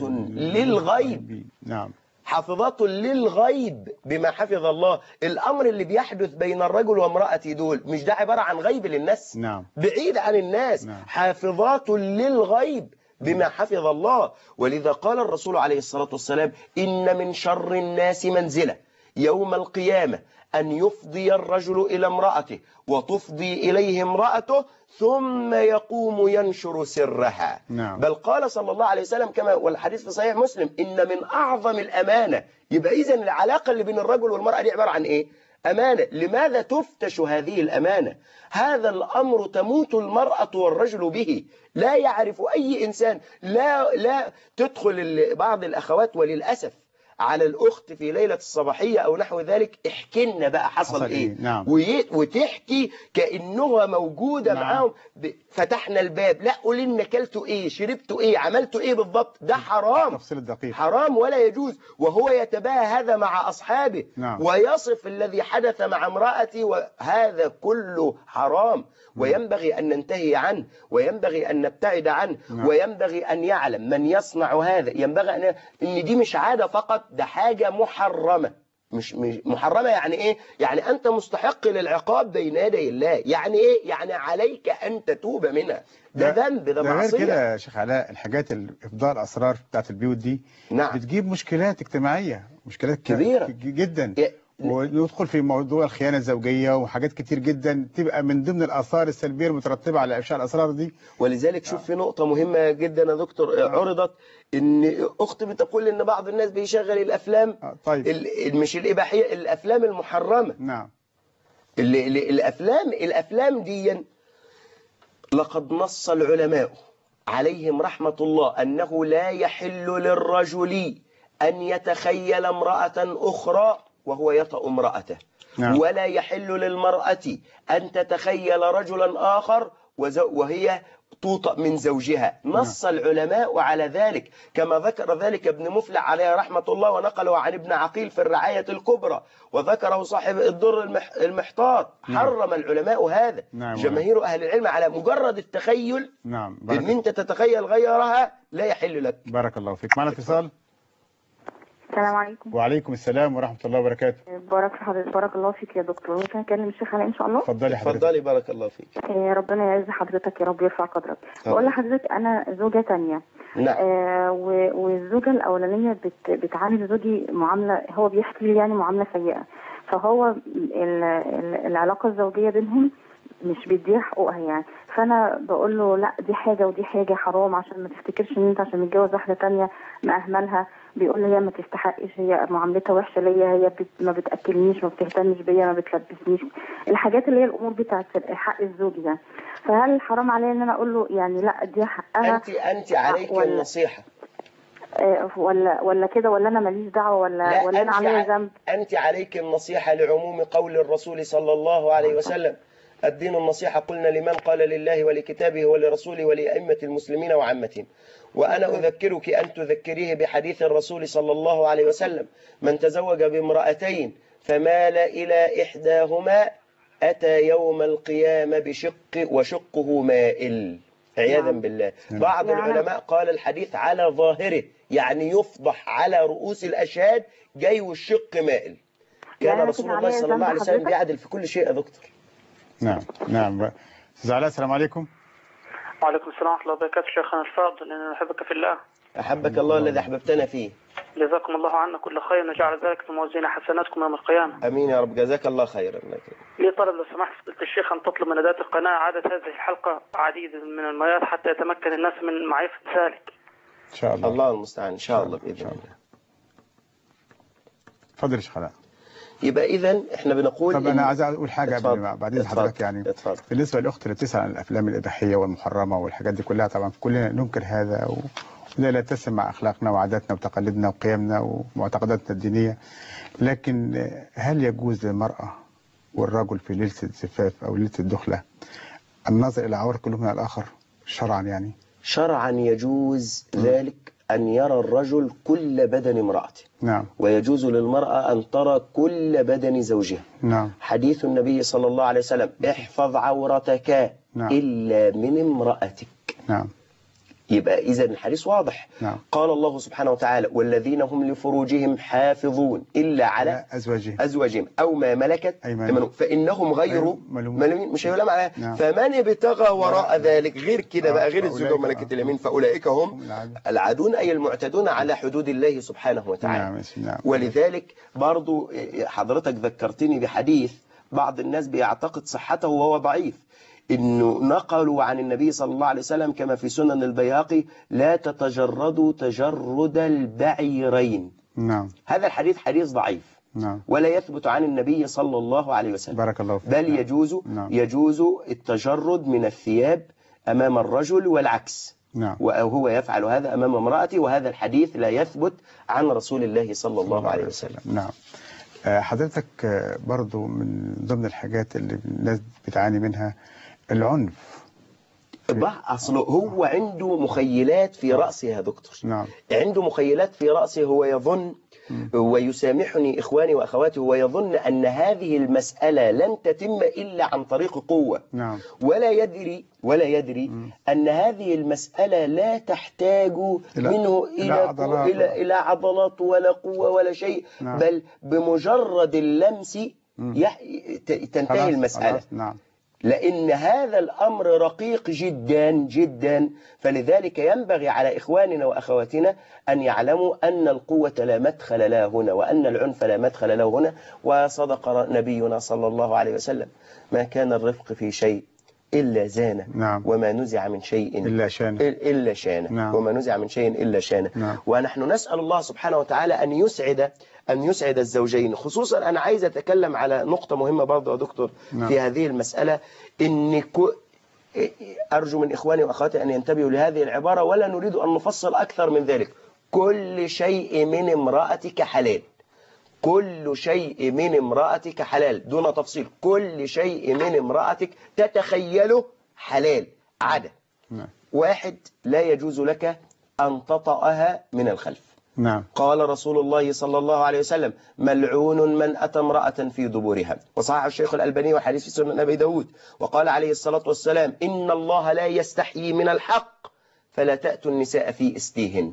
للغيب. نعم. حافظات للغيب بما حفظ الله. الأمر اللي بيحدث بين الرجل وامرأته دول مش ده عبارة عن غيب للناس. نعم. بعيد عن الناس. نعم. حافظات للغيب بما حفظ الله. ولذا قال الرسول عليه الصلاة والسلام إن من شر الناس منزلة يوم القيامة أن يفضي الرجل إلى امرأته وتفضي إليه امرأته ثم يقوم ينشر سرها. نعم. بل قال صلى الله عليه وسلم كما والحديث في صحيح مسلم إن من أعظم الأمانة. يبقى إذن العلاقة اللي بين الرجل والمرأة دي عبارة عن إيه؟ أمانة. لماذا تفتش هذه الأمانة؟ هذا الأمر تموت المرأة والرجل به. لا يعرف أي إنسان، لا لا تدخل بعض الأخوات وللأسف على الأخت في ليلة الصباحية أو نحو ذلك، احكي لنا بقى حصل, حصل إيه, إيه؟ نعم. وتحكي كأنها موجودة نعم. معاهم. فتحنا الباب، لا قولي لنا كلتوا إيه، شربتوا إيه، عملتوا إيه بالضبط. ده حرام، تفصيل الدقيق. حرام ولا يجوز. وهو يتباهى هذا مع أصحابه نعم. ويصف الذي حدث مع امرأتي، وهذا كله حرام وينبغي أن ننتهي عنه وينبغي أن نبتعد عنه نعم. وينبغي أن يعلم من يصنع هذا، ينبغي أن إن دي مش عادة فقط، ده حاجة محرمة. مش, مش محرمة يعني إيه؟ يعني أنت مستحق للعقاب بين يدي الله. يعني إيه؟ يعني عليك أن تتوب منها. ده ذنب، ده معصية. غير كده يا شيخ علاء، الحاجات الإفضاء الأسرار بتاعت البيوت دي نعم. بتجيب مشكلات اجتماعية، مشكلات كبيرة جدا، وندخل في موضوع الخيانة الزوجية وحاجات كتير جدا تبقى من ضمن الآثار السلبية المترتبة على إفشاء الأسرار دي. ولذلك شوف في نقطة مهمة جدا يا دكتور عرضت، إن أختي بتقول إن بعض الناس بيشغل الأفلام طيب. مش الإباحية، الأفلام المحرمة. نعم. الأفلام الأفلام دي لقد نص العلماء عليهم رحمة الله أنه لا يحل للرجل أن يتخيل امرأة أخرى وهو يطأ امرأته نعم. ولا يحل للمرأة أن تتخيل رجلا آخر وهي توطأ من زوجها. نص نعم. العلماء على ذلك، كما ذكر ذلك ابن مفلح عليه رحمة الله، ونقله عن ابن عقيل في الرعاية الكبرى، وذكره صاحب الدر المح... المحتاط. نعم. حرم العلماء هذا نعم. جماهير أهل العلم على مجرد التخيل نعم. إن أنت تتخيل غيرها لا يحل لك. بارك الله فيك. معنا اتصال. السلام عليكم. وعليكم السلام ورحمة الله وبركاته. بارك في حضرتك، بارك الله فيك يا دكتور. ممكن اكلم الشيخ علاء ان شاء الله؟ اتفضلي حضرتك. اتفضلي بارك الله فيك. آه ربنا يعز حضرتك يا رب، يرفع قدرك. بقول لحضرتك انا زوجة تانية. نعم. آه والزوجة الاولانية بت بتعامل زوجي معاملة، هو بيحكي لي يعني معاملة سيئة، فهو ال ال العلاقة الزوجية بينهم مش بيديها حقوقها يعني. فانا بقول له لا دي حاجة ودي حاجة حرام، عشان ما تفتكرش ان انت عشان متجوز واحدة تانية مأهملها. بيقول لي هي ما تستحقش، هي معاملتها وحشه ليا، هي بت... ما بتاكلنيش، ما بتهتمش بيا، ما بتلبسنيش، الحاجات اللي هي الامور بتاعت حق الزوج ده. فهل حرام عليا ان انا اقول له يعني لا دي حقها؟ انت انت عليك ولا... النصيحه آه ولا ولا كده، ولا انا ماليش دعوه، ولا ولا انا عليا ذنب؟ انت عليك النصيحه لعموم قول الرسول صلى الله عليه وسلم: الدين النصيحه، قلنا لمن؟ قال لله ولكتابه ولرسوله ولأئمة المسلمين وعامتهم. وأنا أذكرك أن تذكريه بحديث الرسول صلى الله عليه وسلم: من تزوج بامرأتين فمال إلى إحداهما أتى يوم القيامة بشق وشقه مائل، عياذا بالله. بعض العلماء قال الحديث على ظاهره، يعني يفضح على رؤوس الأشهاد جاي والشق مائل. كان رسول الله صلى الله عليه وسلم بيعدل في كل شيء يا دكتور. نعم نعم. أستاذ علاء السلام عليكم. وعليكم السلام ورحمة الله وبركاته. شيخنا الفاضل، أنا أحبك في الله. أحبك الله الذي أحببتنا فيه. جزاكم الله عنا كل خير، ونجعل ذلك في موازين حسناتكم يوم القيامة. أمين يا رب. جزاك الله خيرا. لي طلب لو سمحت فضيلة الشيخ أن تطلب من أداة القناة إعادة هذه الحلقة عديد من المرات حتى يتمكن الناس من معرفة ذلك. إن شاء الله. الله المستعان. إن شاء الله بإذن الله. تفضل يا شيخ علاء. يبقى إذا إحنا بنقول. طب أنا عايز أقول حاجة قبل ما بعدين حضرتك يعني اتفضل. بالنسبة للأخت اللي بتسأل عن الأفلام الإباحية والمحرمة والحاجات دي كلها، طبعا كلنا ننكر هذا وده لا يتسم مع أخلاقنا وعاداتنا وتقاليدنا وقيمنا ومعتقداتنا الدينية. لكن هل يجوز للمرأة والرجل في ليلة الزفاف أو ليلة الدخلة النظر إلى عورة كل من الآخر شرعا؟ يعني شرعا يجوز ذلك أن يرى الرجل كل بدن امرأته. نعم. ويجوز للمرأة أن ترى كل بدن زوجها. نعم. حديث النبي صلى الله عليه وسلم: احفظ عورتك نعم. إلا من امرأتك. نعم. يبقى إذا الحديث واضح. نعم. قال الله سبحانه وتعالى: والذين هم لفروجهم حافظون إلا على أزواجهم أزواجهم أو ما ملكت أيمانهم فإنهم غير ملومين. مش هيلام عليها. نعم. فمن ابتغى وراء ذلك غير كده بقى، غير الزوجة وملكة اليمين، فأولئك هم العادون، أي المعتدون على حدود الله سبحانه وتعالى. نعم. نعم. ولذلك برضو حضرتك ذكرتني بحديث بعض الناس بيعتقد صحته وهو ضعيف، إنه نقلوا عن النبي صلى الله عليه وسلم كما في سنن البيهقي: لا تتجردوا تجرد البعيرين. نعم. هذا الحديث حديث ضعيف. نعم. ولا يثبت عن النبي صلى الله عليه وسلم. بارك الله فيك. بل يجوز نعم. يجوز التجرد من الثياب أمام الرجل والعكس. نعم. وهو يفعل هذا أمام امرأتي، وهذا الحديث لا يثبت عن رسول الله صلى الله عليه وسلم. نعم. حضرتك برضو من ضمن الحاجات اللي الناس بتعاني منها العنف. أصله هو عنده مخيلات في رأسه يا دكتور. نعم. عنده مخيلات في رأسه، هو يظن ويسامحني إخواني وأخواتي، هو يظن أن هذه المسألة لن تتم إلا عن طريق قوة. نعم. ولا يدري ولا يدري م. أن هذه المسألة لا تحتاج منه إلى إلى, إلى إلى عضلات ولا قوة ولا شيء. نعم. بل بمجرد اللمس يح... تنتهي المسألة. نعم. لأن هذا الأمر رقيق جدا جدا، فلذلك ينبغي على إخواننا وأخواتنا أن يعلموا أن القوة لا مدخل لها هنا، وأن العنف لا مدخل له هنا. وصدق نبينا صلى الله عليه وسلم: ما كان الرفق في شيء إلا زانه. نعم. وما نزع من شيء إلا شانه, إلا شانه. نعم. وما نزع من شيء إلا شانه. نعم. ونحن نسأل الله سبحانه وتعالى أن يسعد أن يسعد الزوجين. خصوصا أنا عايز أتكلم على نقطة مهمة برضه يا دكتور. نعم. في هذه المسألة، إن كو أرجو من إخواني وأخواتي أن ينتبهوا لهذه العبارة، ولا نريد أن نفصل أكثر من ذلك. كل شيء من امرأتك حلال. كل شيء من امرأتك حلال دون تفصيل. كل شيء من امرأتك تتخيله حلال عدا نعم. واحد: لا يجوز لك أن تطأها من الخلف. نعم. قال رسول الله صلى الله عليه وسلم: ملعون من أتى امرأة في دبورها. وصحح الشيخ الألباني وحديث في سنن أبي داود. وقال عليه الصلاة والسلام: إن الله لا يستحيي من الحق فلا تأتوا النساء في استيهن.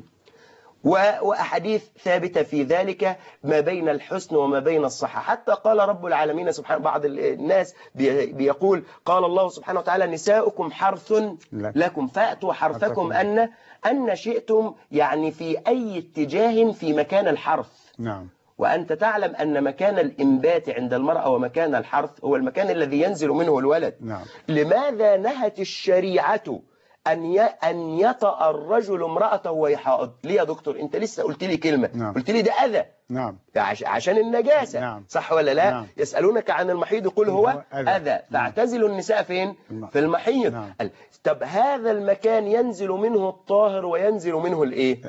وأحاديث ثابتة في ذلك ما بين الحسن وما بين الصحة. حتى قال رب العالمين سبحانه، بعض الناس بيقول: قال الله سبحانه وتعالى: نساؤكم حرث لكم فأتوا حرثكم أن أن شئتم، يعني في أي اتجاه في مكان الحرث. نعم. وأنت تعلم أن مكان الإنبات عند المرأة ومكان الحرث هو المكان الذي ينزل منه الولد. نعم. لماذا نهت الشريعة أن أن يطأ الرجل امرأته وهي حائض؟ ليه يا دكتور؟ أنت لسه قلت لي كلمة. نعم. قلت لي ده أذى. نعم. عشان النجاسة. نعم. صح ولا لا؟ نعم. يسألونك عن المحيض قل هو أذى, أذى. فاعتزلوا النساء فين؟ نعم. في المحيض. نعم. طب هذا المكان ينزل منه الطاهر وينزل منه الايه؟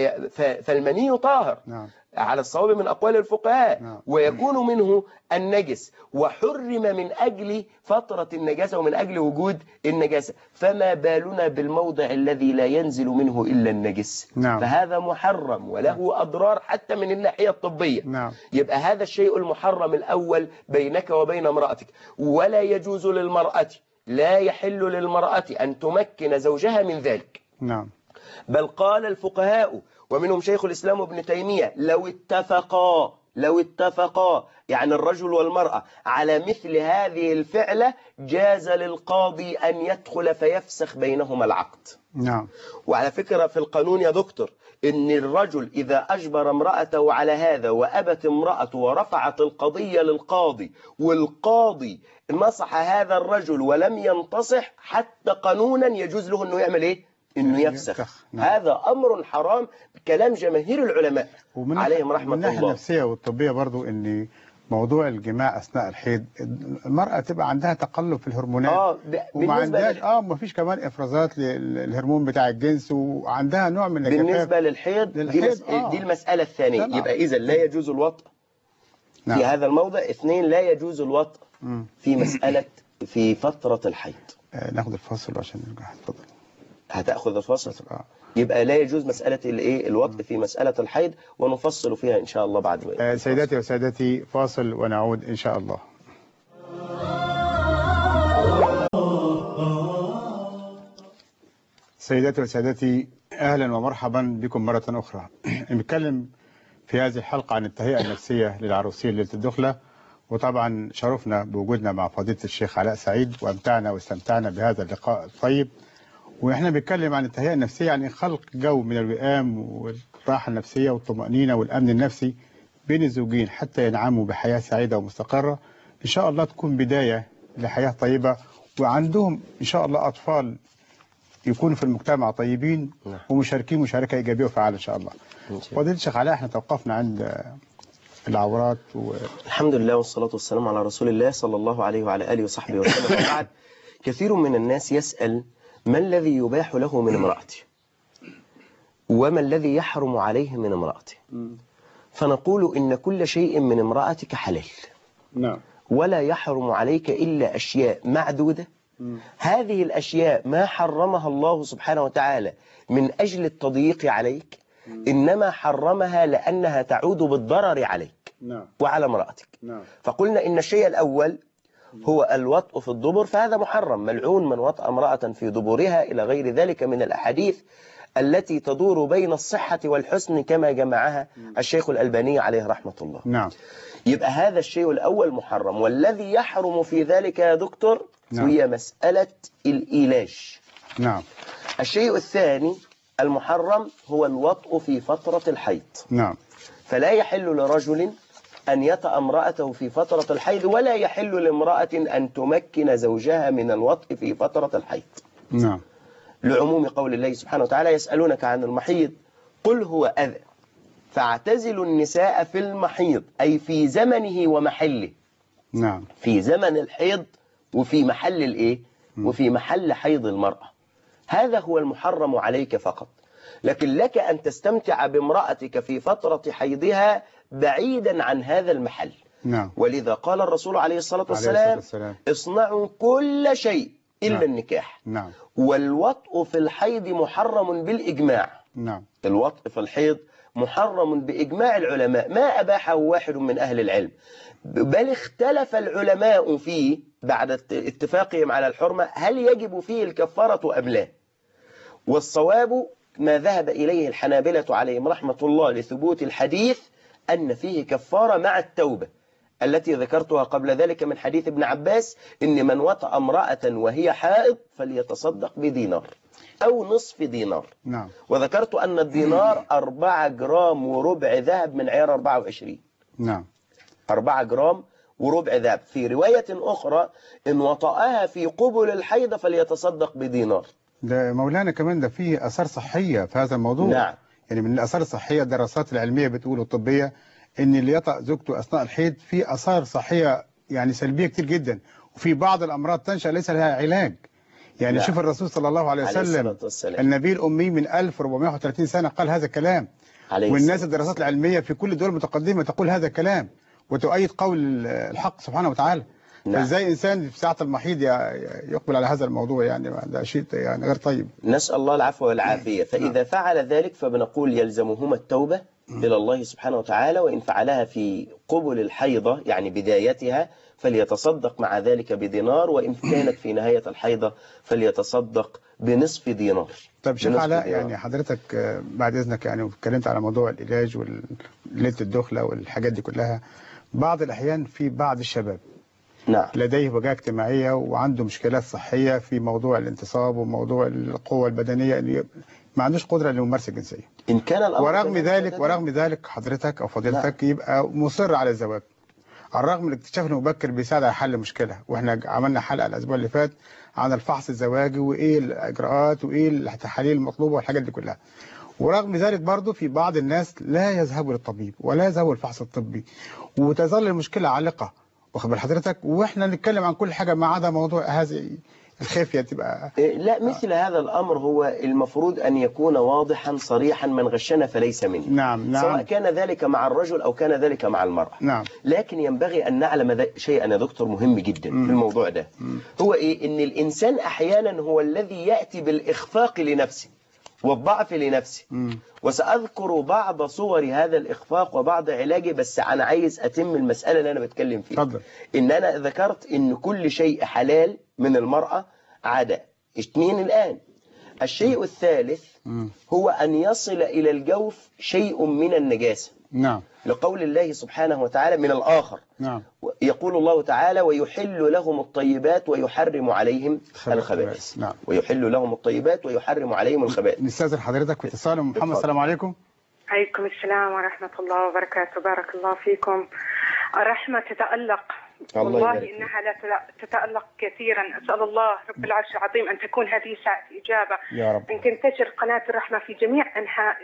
فالمني طاهر. نعم. على الصواب من أقوال الفقهاء. نعم. ويكون منه النجس، وحرم من أجل فترة النجاسة ومن أجل وجود النجاسة، فما بالنا بالموضع الذي لا ينزل منه إلا النجس. نعم. فهذا محرم وله أضرار حتى من الناحية الطبية. نعم. يبقى هذا الشيء المحرم الأول بينك وبين امرأتك. ولا يجوز للمرأة، لا يحل للمرأة أن تمكن زوجها من ذلك. نعم. بل قال الفقهاء ومنهم شيخ الإسلام ابن تيمية: لو اتفقا لو اتفقا يعني الرجل والمرأة على مثل هذه الفعلة، جاز للقاضي أن يدخل فيفسخ بينهما العقد. نعم. وعلى فكرة في القانون يا دكتور إن الرجل إذا أجبر امرأته على هذا وأبت امرأته ورفعت القضية للقاضي، والقاضي نصح هذا الرجل ولم ينتصح، حتى قانونا يجوز له أنه يعمل إيه؟ إنه يفسخ. نعم. هذا أمر حرام بكلام جماهير العلماء عليهم رحمة الله. من الناحية النفسية والطبية برضو إن موضوع الجماع أثناء الحيض، المرأة تبقى عندها تقلب في الهرمونات. اه وما عندهاش اه ما فيش كمان افرازات للهرمون بتاع الجنس، وعندها نوع من الجفاف. بالنسبة للحيض دي, مس... آه. دي المسألة الثانية. طبعا. يبقى إذا لا يجوز الوطء. نعم. في هذا الموضع. اثنين: لا يجوز الوطء م. في مسألة في فترة الحيض. آه ناخد الفاصل عشان نرجع. اتفضل. هتأخذ الفصل. يبقى لا يجوز مسألة الايه الوطء في مسألة الحيض، ونفصل فيها إن شاء الله بعد ما آه سيداتي وسادتي، فاصل ونعود إن شاء الله. سيداتي وسادتي، أهلا ومرحبا بكم مرة أخرى. نتكلم في هذه الحلقة عن التهيئة النفسية للعروسين ليلة الدخلة، وطبعا شرفنا بوجودنا مع فضيلة الشيخ علاء سعيد، وامتعنا واستمتعنا بهذا اللقاء الطيب. واحنا بنتكلم عن التهيئة النفسية، يعني خلق جو من الوئام والراحة النفسية والطمأنينة والأمن النفسي بين الزوجين حتى ينعموا بحياة سعيدة ومستقرة إن شاء الله، تكون بداية لحياة طيبة، وعندهم إن شاء الله أطفال يكونوا في المجتمع طيبين ومشاركين مشاركة إيجابية وفعالة إن شاء الله. فضيلة الشيخ علاء، احنا توقفنا عند العورات و... الحمد لله والصلاة والسلام على رسول الله صلى الله عليه وعلى آله وصحبه وسلم. وبعد، كثير من الناس يسأل ما الذي يباح له من امرأته وما الذي يحرم عليه من امرأته. فنقول إن كل شيء من امرأتك حلال. نعم. ولا يحرم عليك إلا أشياء معدودة. هذه الأشياء ما حرمها الله سبحانه وتعالى من أجل التضييق عليك، إنما حرمها لأنها تعود بالضرر عليك نعم. وعلى امرأتك. نعم. فقلنا إن الشيء الأول هو الوطء في الدبر، فهذا محرم، ملعون من وطأ امرأة في دبرها إلى غير ذلك من الأحاديث التي تدور بين الصحة والحسن كما جمعها الشيخ الألباني عليه رحمة الله. نعم. يبقى هذا الشيء الأول محرم. والذي يحرم في ذلك يا دكتور نعم. هي مسألة الإيلاج. نعم. الشيء الثاني المحرم هو الوطء في فترة الحيض. نعم. فلا يحل لرجل أن يطأ امرأته في فترة الحيض، ولا يحل لامرأة أن تمكن زوجها من الوطء في فترة الحيض. نعم. لعموم قول الله سبحانه وتعالى يسألونك عن المحيض قل هو أذى فاعتزلوا النساء في المحيض، أي في زمنه ومحله. نعم. في زمن الحيض وفي محل الإيه؟ وفي محل حيض المرأة. هذا هو المحرم عليك فقط. لكن لك أن تستمتع بامرأتك في فترة حيضها بعيدا عن هذا المحل. نعم. ولذا قال الرسول عليه الصلاة والسلام, عليه الصلاة والسلام. اصنعوا كل شيء إلا نعم. النكاح. نعم. والوطء في الحيض محرم بالإجماع. نعم. الوطء في الحيض محرم بإجماع العلماء، ما أباحه واحد من أهل العلم، بل اختلف العلماء فيه بعد اتفاقهم على الحرمة هل يجب فيه الكفارة أم لا. والصواب ما ذهب إليه الحنابلة عليهم رحمة الله لثبوت الحديث أن فيه كفارة مع التوبة التي ذكرتها قبل ذلك من حديث ابن عباس إن من وطأ امرأة وهي حائض فليتصدق بدينار أو نصف دينار. نعم. وذكرت أن الدينار أربعة جرام وربع ذهب من عيار أربعة وعشرين. نعم. أربعة جرام وربع ذهب. في رواية أخرى إن وطأها في قبل الحيض فليتصدق بدينار. ده مولانا كمان ده فيه آثار صحية في هذا الموضوع. نعم. يعني من الآثار الصحية الدراسات العلمية بتقول الطبية إن اللي يطأ زوجته أثناء الحيض في آثار صحية يعني سلبية كتير جدا، وفي بعض الأمراض تنشأ ليس لها علاج. يعني نعم. شوف الرسول صلى الله عليه وسلم عليه النبي الأمي من ألف وأربعمائة وثلاثين سنة قال هذا الكلام، والناس الدراسات العلمية في كل الدول المتقدمة تقول هذا الكلام وتؤيد قول الحق سبحانه وتعالى. نعم. فازاي إنسان في ساعة المحيض يقبل على هذا الموضوع؟ يعني ده شيء يعني غير طيب. نسأل الله العفو والعافية. فإذا نعم. فعل ذلك فبنقول يلزمهما التوبة إلى الله سبحانه وتعالى، وإن فعلها في قبل الحيضة يعني بدايتها فليتصدق مع ذلك بدينار، وإن كانت في نهاية الحيضة فليتصدق بنصف دينار. طيب شيخ علاء، يعني حضرتك بعد إذنك يعني اتكلمت على موضوع العلاج وليلة الدخلة والحاجات دي كلها. بعض الأحيان في بعض الشباب نعم. لديه وجاهة اجتماعية وعنده مشكلات صحية في موضوع الانتصاب وموضوع القوة البدنية، اللي ما عندوش قدرة للممارسة الجنسية. إن كان الأمر ورغم ذلك ورغم ذلك حضرتك أو فضيلتك نعم. يبقى مصر على الزواج، على الرغم من الاكتشاف المبكر بيساعد على حل المشكلة. واحنا عملنا حلقة الأسبوع اللي فات عن الفحص الزواجي وإيه الإجراءات وإيه التحاليل المطلوبة والحاجات دي كلها. ورغم ذلك برضه في بعض الناس لا يذهبوا للطبيب ولا يذهبوا للفحص الطبي، وتظل المشكلة عالقة. واخد بال حضرتك؟ واحنا نتكلم عن كل حاجة ما عدا موضوع هذه الخافية تبقى. لا، مثل هذا الأمر هو المفروض أن يكون واضحا صريحا، من غشنا فليس منه. نعم نعم. سواء كان ذلك مع الرجل أو كان ذلك مع المرأة. نعم. لكن ينبغي أن نعلم شيئا يا دكتور مهم جدا م. في الموضوع ده. م. هو إيه؟ إن الإنسان أحيانا هو الذي يأتي بالإخفاق لنفسه والضعف لنفسه. م. وسأذكر بعض صور هذا الإخفاق وبعض علاجه، بس أنا عايز أتم المسألة اللي أنا بتكلم فيها. فضل. إن أنا ذكرت إن كل شيء حلال من المرأة عدا اثنين الآن. الشيء م. الثالث م. هو أن يصل إلى الجوف شيء من النجاسة. نعم. لقول الله سبحانه وتعالى من الآخر. نعم. يقول الله تعالى ويحل لهم الطيبات ويحرم عليهم الخبائث. نعم. ويحل لهم الطيبات ويحرم عليهم الخبائث. نستاذن حضرتك في اتصال ام محمد. السلام عليكم. عليكم السلام ورحمة الله وبركاته. بارك الله فيكم. الرحمة تتألق والله إنها لا تتألق كثيرا. أسأل الله رب العرش العظيم أن تكون هذه ساعة إجابة، يا رب. أن تنتشر قناة الرحمة في جميع أنحاء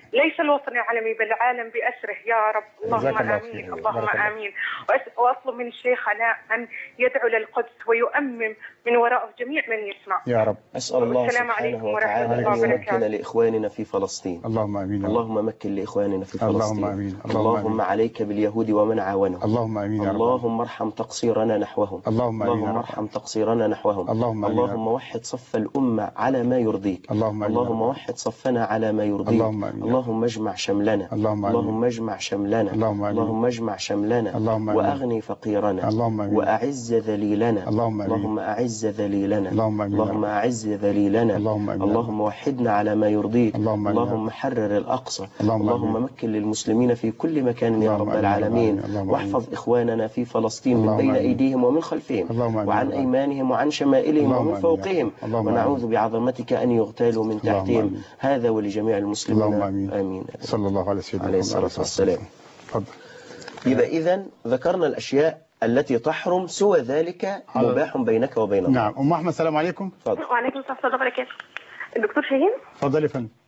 ليس الوطن العالمي بل العالم بأسره يا رب. اللهم الله آمين خير. اللهم بارك الله. آمين. وأس- وأطلب من الشيخ علاء أن يدعو للقدس ويؤمم من وراءه جميع من يسمع. يا رب. أسأل الله والسلام سبحانه عليكم ورحمة وتعالى الله أن وبركاته. يمكن لإخواننا في فلسطين. اللهم امين يا رب. اللهم مكن لإخواننا في اللهم فلسطين. آمين. اللهم اللهم آمين. عليك باليهود ومن عاونهم. اللهم امين يا رب. اللهم ارحم تقصيرنا نحوهم. اللهم آمين يا اللهم رب. ارحم تقصيرنا نحوهم. اللهم آمين يا رب. اللهم وحد صف الأمة على ما يرضيك. اللهم آمين يا اللهم رب. وحد صفنا على ما يرضيك. اللهم آمين يا رب. اللهم اجمع شملنا. اللهم آمين. اللهم اجمع شملنا. اللهم آمين. اللهم اجمع شملنا. اللهم آمين. وأغني فقيرنا. اللهم آمين. وأعز ذليلنا. اللهم آمين. اللهم أعز ذليلنا. اللهم آمين يا اللهم رب. أعز ذليلنا. اللهم آمين. اللهم وحدنا على ما يرضيك. اللهم آمين. اللهم حرر الأقصى. اللهم اللهم آمين. مكن للمسلمين في كل مكان يا اللهم رب آمين. العالمين. اللهم واحفظ إخواننا في فلسطين من اللهم بين آمين. أيديهم ومن خلفهم اللهم آمين. وعن أيمانهم وعن شمائلهم اللهم ومن آمين. فوقهم اللهم ونعوذ بعظمتك أن يغتالوا من اللهم تحتهم. آمين. هذا ولجميع المسلمين. اللهم آمين. آمين. صلى الله على سيدنا عليه محمد الصلاة والسلام. اتفضل. يبقى إذن ذكرنا الأشياء التي تحرم، سوى ذلك مباح بينك وبين الله. نعم. أم أحمد السلام عليكم. اتفضل. وعليكم السلام ورحمة الله وبركاته. الدكتور شاهين، اتفضل يا فندم.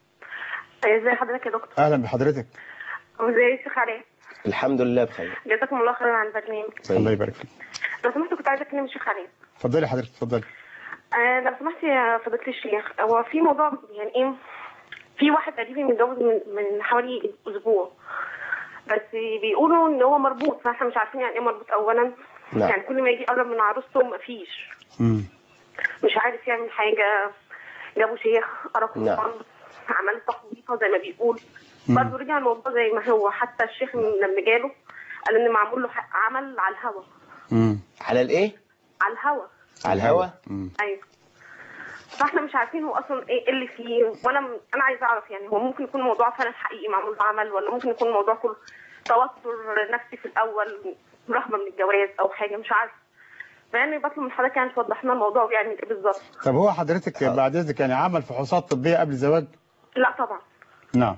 ازي حضرتك يا دكتور؟ أهلا بحضرتك. وازي الشيخ علاء؟ الحمد لله بخير. جزاكم الله خيرا عن البرنامج. الله يبارك فيك. لو سمحت كنت عايزه اكلم الشيخ علاء. اتفضلي حضرتك اتفضلي. آه لو سمحت يا فضيلة الشيخ، هو في موضوع يعني ايه، في واحد قريبي متجوز من, من حوالي اسبوع، بس بيقولوا ان هو مربوط، فاحنا مش عارفين يعني ايه مربوط اولا. لا. يعني كل ما يجي يقرب من عروسته مفيش، امم مش عارف يعمل حاجه. جابوا شيخ قرا نعم. قرآن، عمل تخبيطه زي ما بيقول، مم. برضه رجع الموضوع زي ما هو. حتى الشيخ لما جاله قال ان معمول له ح- عمل على الهوا. امم على الإيه؟ على الهوا. على الهوا. امم ايوه. فاحنا مش عارفين هو اصلا ايه اللي فيه، وانا م- انا عايزه اعرف يعني هو ممكن يكون الموضوع فعلا حقيقي معمول له عمل، ولا ممكن يكون الموضوع كله توتر نفسي في الاول، رهبه من الجواز او حاجه، مش عارفه. فيعني بطلب من حضرتك يعني توضح لنا الموضوع بيعمل ايه بالظبط. طب هو حضرتك بعد اذنك يعني عمل فحوصات طبيه قبل الزواج؟ لا طبعا. نعم.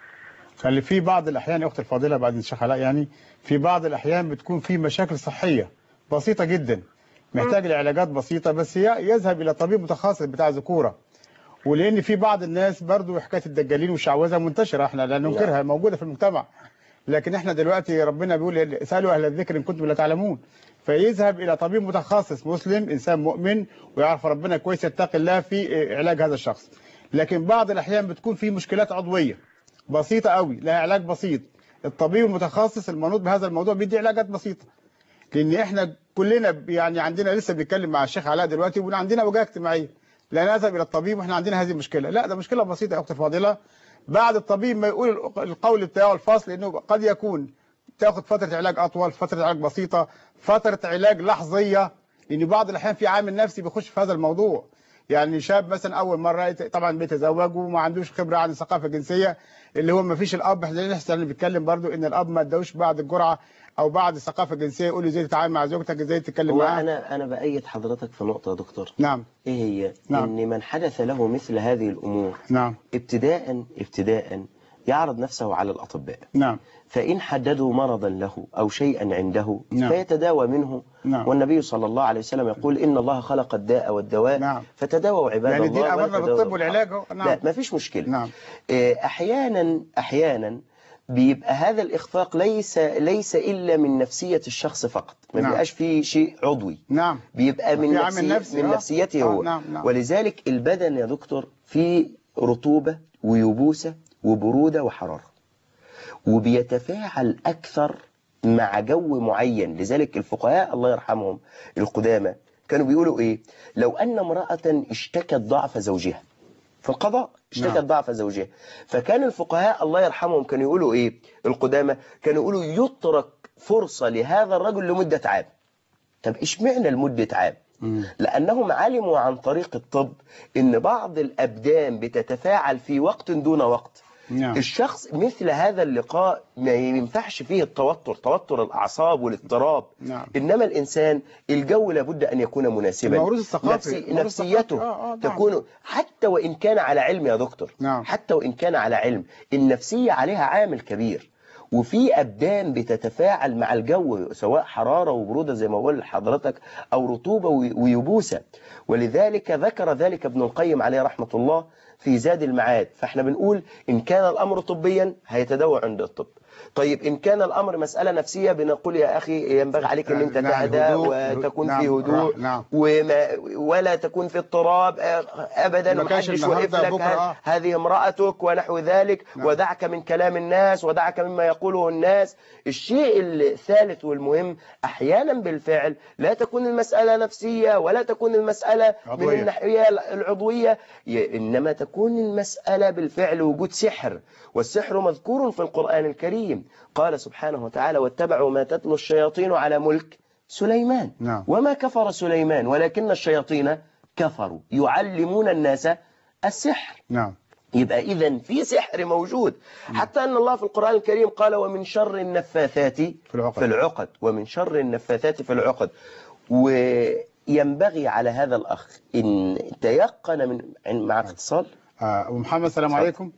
اللي في بعض الاحيان يا اختي الفاضله بعد الشيخ علاء، يعني في بعض الاحيان بتكون في مشاكل صحيه بسيطه جدا محتاج لعلاجات بسيطه، بس ي- يذهب الى طبيب متخصص بتاع ذكوره. ولان في بعض الناس برضو حكايه الدجالين والشعوذه منتشره، احنا لا ننكرها، موجوده في المجتمع. لكن احنا دلوقتي ربنا بيقول اسالوا اهل الذكر ان كنتم لا تعلمون. فيذهب الى طبيب متخصص مسلم، انسان مؤمن ويعرف ربنا كويس، يتقي الله في علاج هذا الشخص. لكن بعض الاحيان بتكون في مشكلات عضويه بسيطه قوي لها علاج بسيط، الطبيب المتخصص المنوط بهذا الموضوع بيدي علاجات بسيطه. لان احنا كلنا يعني عندنا، لسه بنتكلم مع الشيخ علاء دلوقتي، وعندنا عندنا وجهه اجتماعيه، لا نذهب الى الطبيب واحنا عندنا هذه المشكله، لا ده مشكله بسيطه يا اختي الفاضله. بعد الطبيب ما يقول القول بتاعه الفصل، انه قد يكون تاخد فتره علاج اطول، فتره علاج بسيطه، فتره علاج لحظيه، لان بعض الاحيان في عامل نفسي بيخش في هذا الموضوع. يعني شاب مثلا اول مره طبعا بيتزوج وما عندوش خبره عن الثقافه الجنسيه، اللي هو ما فيش الاب، احنا لسه بنتكلم برضو ان الاب ما ادوش بعد الجرعه او بعد الثقافه الجنسيه، يقول له ازاي تتعامل مع زوجتك، ازاي تتكلم هو معاها. أنا أنا بأيد حضرتك في نقطة يا دكتور. نعم. إيه هي؟ نعم. إن من حدث له مثل هذه الأمور نعم. ابتداء ابتداء يعرض نفسه على الأطباء. نعم. فإن حددوا مرضا له أو شيئا عنده نعم. فيتداوى منه. نعم. والنبي صلى الله عليه وسلم يقول إن الله خلق الداء والدواء. نعم. فتداووا عباد يعني الله. الدين أمرنا بالطب والعلاج. نعم. لا ما فيش مشكلة. نعم. أحيانا أحيانا بيبقى هذا الإخفاق ليس ليس إلا من نفسية الشخص فقط، ما نعم. بيبقاش فيه شيء عضوي. نعم. بيبقى من, في نفسي نفسي. من آه. نفسيته آه. هو. نعم. نعم. ولذلك البدن يا دكتور فيه رطوبة ويبوسة وبرودة وحرارة، وبيتفاعل أكثر مع جو معين. لذلك الفقهاء الله يرحمهم القدامى كانوا بيقولوا إيه؟ لو أن امرأة اشتكت ضعف زوجها في القضاء، اشتكت نعم. ضعف زوجها، فكان الفقهاء الله يرحمهم كانوا يقولوا إيه؟ القدامى كانوا يقولوا يترك فرصة لهذا الرجل لمدة عام. طب إيش معنى لمدة عام؟ مم. لأنهم علموا عن طريق الطب إن بعض الأبدان بتتفاعل في وقت دون وقت. نعم. الشخص مثل هذا اللقاء ما ينفعش فيه التوتر، توتر الأعصاب والاضطراب. نعم. إنما الإنسان الجو لابد أن يكون مناسبا. الموروث الثقافي. نفسي الموروث نفسيته الثقافي. آه آه نعم. تكون حتى وإن كان على علم يا دكتور. نعم. حتى وإن كان على علم، النفسية عليها عامل كبير. وفي أبدان بتتفاعل مع الجو سواء حرارة وبرودة زي ما بقول لحضرتك أو رطوبة ويبوسة. ولذلك ذكر ذلك ابن القيم عليه رحمة الله في زاد المعاد. فاحنا بنقول إن كان الأمر طبيا هيتداوى عند الطب. طيب إن كان الأمر مسألة نفسية بنقول يا أخي ينبغي عليك أن أنت تهدى وتكون نعم في هدوء نعم وما ولا تكون في اضطراب أبدا، محدش وقف لك هذه امرأتك ونحو ذلك. نعم. ودعك من كلام الناس ودعك مما يقوله الناس. الشيء الثالث والمهم أحيانا بالفعل لا تكون المسألة نفسية ولا تكون المسألة عضوية. من الناحية العضوية، إنما تكون المسألة بالفعل وجود سحر، والسحر مذكور في القرآن الكريم. قال سبحانه وتعالى واتبعوا ما تتلو الشياطين على ملك سليمان. نعم. وما كفر سليمان ولكن الشياطين كفروا يعلمون الناس السحر. نعم. يبقى إذن في سحر موجود. حتى أن الله في القرآن الكريم قال ومن شر النفاثات في العقد, في العقد. ومن شر النفاثات في العقد. وينبغي على هذا الأخ إن تيقن من مع اتصال. أبو محمد السلام عليكم.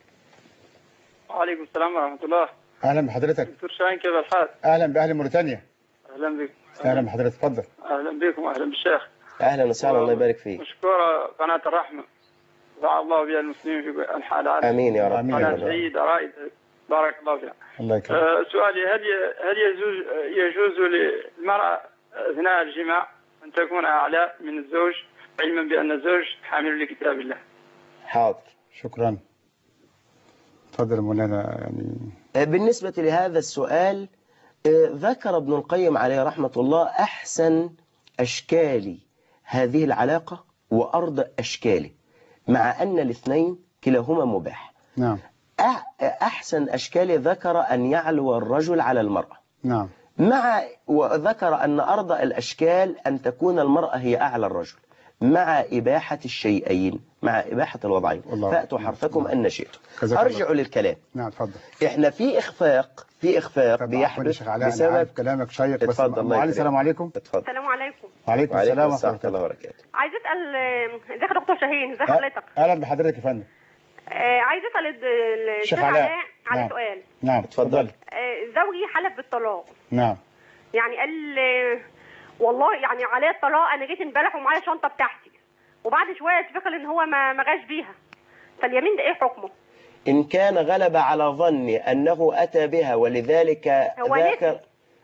وعليكم السلام ورحمة الله. أهلا بحضرتك. دكتور شاهين كيف الحال؟ أهلا بأهل موريتانيا. أهلا بك. أهلا بحضرتك اتفضل. أهلا بكم وأهلا بالشيخ. أهلا وسهلا الله يبارك فيك. مشكورة قناة الرحمة. دعا الله بها المسلمين في أنحاء العالم. آمين يا رب. قناة سعيدة رائدة بارك الله فيها. الله يكرمك. أه سؤالي هل هل يجوز يجوز للمرأة أثناء الجماع أن تكون أعلى من الزوج علما بأن الزوج حامل لكتاب الله؟ حاضر. شكرا. تفضل مولانا. يعني بالنسبة لهذا السؤال ذكر ابن القيم عليه رحمة الله أحسن أشكال هذه العلاقة وأرض أشكاله، مع أن الاثنين كلاهما مباح. نعم. أحسن أشكال ذكر أن يعلو الرجل على المرأة. نعم. مع وذكر أن أرض الأشكال أن تكون المرأة هي أعلى الرجل، مع إباحة الشيئين، مع إباحة الوضعين. فأتوا حرفكم أن شئتم. أرجع للكلام. نعم تفضل. إحنا في إخفاق في إخفاق بيحدث بسبب كلامك شيق. اتفضل. السلام عليكم. اتفضل. السلام عليكم. وعليكم السلام ورحمة الله وبركاته. عايز أسأل ازيك يا دكتور شاهين؟ ازي حضرتك؟ أهلا بحضرتك يا فندم. عايز أسأل الشيخ علاء على نعم. سؤال. نعم اتفضل. زوجي حلف بالطلاق. نعم. يعني قال والله يعني عليه الطلاق، انا جيت امبارح ومعايا الشنطه بتاعتي، وبعد شويه اتفقل ان هو ما ما جاش بيها، فاليمين ده ايه حكمه؟ ان كان غلب على ظني انه اتى بها ولذلك ذاك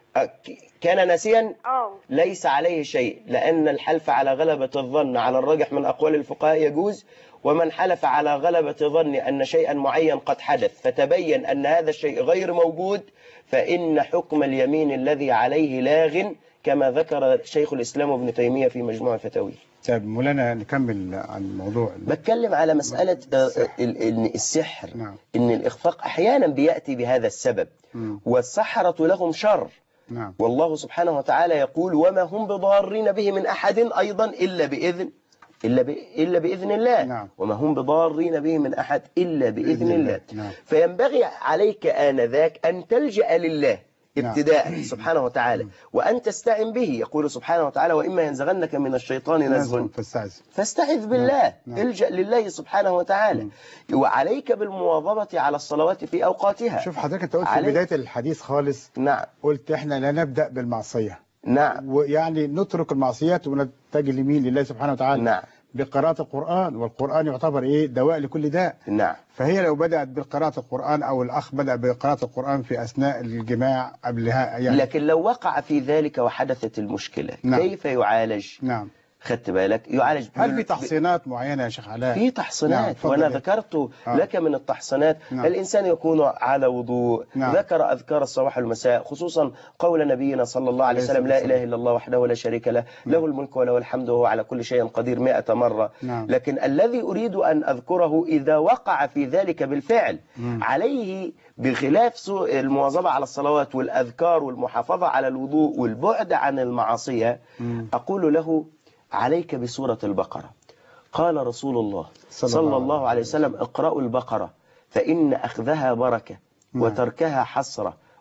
كان ناسيا اه ليس عليه شيء، لان الحلف على غلبة الظن على الراجح من اقوال الفقهاء يجوز. ومن حلف على غلبة ظن أن شيئا معين قد حدث فتبين أن هذا الشيء غير موجود، فإن حكم اليمين الذي عليه لاغ، كما ذكر شيخ الإسلام ابن تيمية في مجموع فتاويه. طيب مولانا نكمل عن الموضوع. بتكلم على مسألة إن السحر. نعم. إن الإخفاق أحيانا بيأتي بهذا السبب. م. والسحرة لهم شر. نعم. والله سبحانه وتعالى يقول وما هم بضارين به من أحد أيضا إلا بإذن إلا, ب... إلا بإذن الله. نعم. وما هم بضارين به من أحد إلا بإذن, بإذن الله. الله. نعم. فينبغي عليك آنذاك أن تلجأ لله ابتداء. نعم. سبحانه وتعالى. وأن تستعن به. يقول سبحانه وتعالى وإما ينزغنك من الشيطان نزغ فاستعذ فاستعذ بالله. نعم. الجأ لله سبحانه وتعالى. نعم. وعليك بالمواظبة على الصلوات في أوقاتها. شوف حضرتك أنت قلت في بداية الحديث خالص. نعم. قلت إحنا لا نبدأ بالمعصية. نعم. ويعني نترك المعصيات ونتجه اليمين لله سبحانه وتعالى. نعم. بقراءة القرآن، والقرآن يعتبر إيه دواء لكل داء. نعم. فهي لو بدأت بقراءة القرآن أو الأخ بدأ بقراءة القرآن في أثناء الجماع قبلها يعني. لكن لو وقع في ذلك وحدثت المشكلة. نعم. كيف يعالج؟ نعم. خدت بالك يعالج. هل في تحصينات معينة يا شيخ علاء؟ في تحصينات. نعم. وأنا ذكرت آه. لك من التحصينات. نعم. الإنسان يكون على وضوء. نعم. ذكر أذكار الصباح والمساء، خصوصا قول نبينا صلى الله عليه وسلم لا إله إلا الله وحده لا شريك له. نعم. له الملك وله الحمد وهو على كل شيء قدير مئة مرة. نعم. لكن الذي أريد أن أذكره إذا وقع في ذلك بالفعل. نعم. عليه بخلاف المواظبة على الصلوات والأذكار والمحافظة على الوضوء والبعد عن المعاصية. نعم. أقول له عليك بسورة البقرة. قال رسول الله صلى الله عليه وسلم اقرأوا البقرة فإن أخذها بركة وتركها حسرة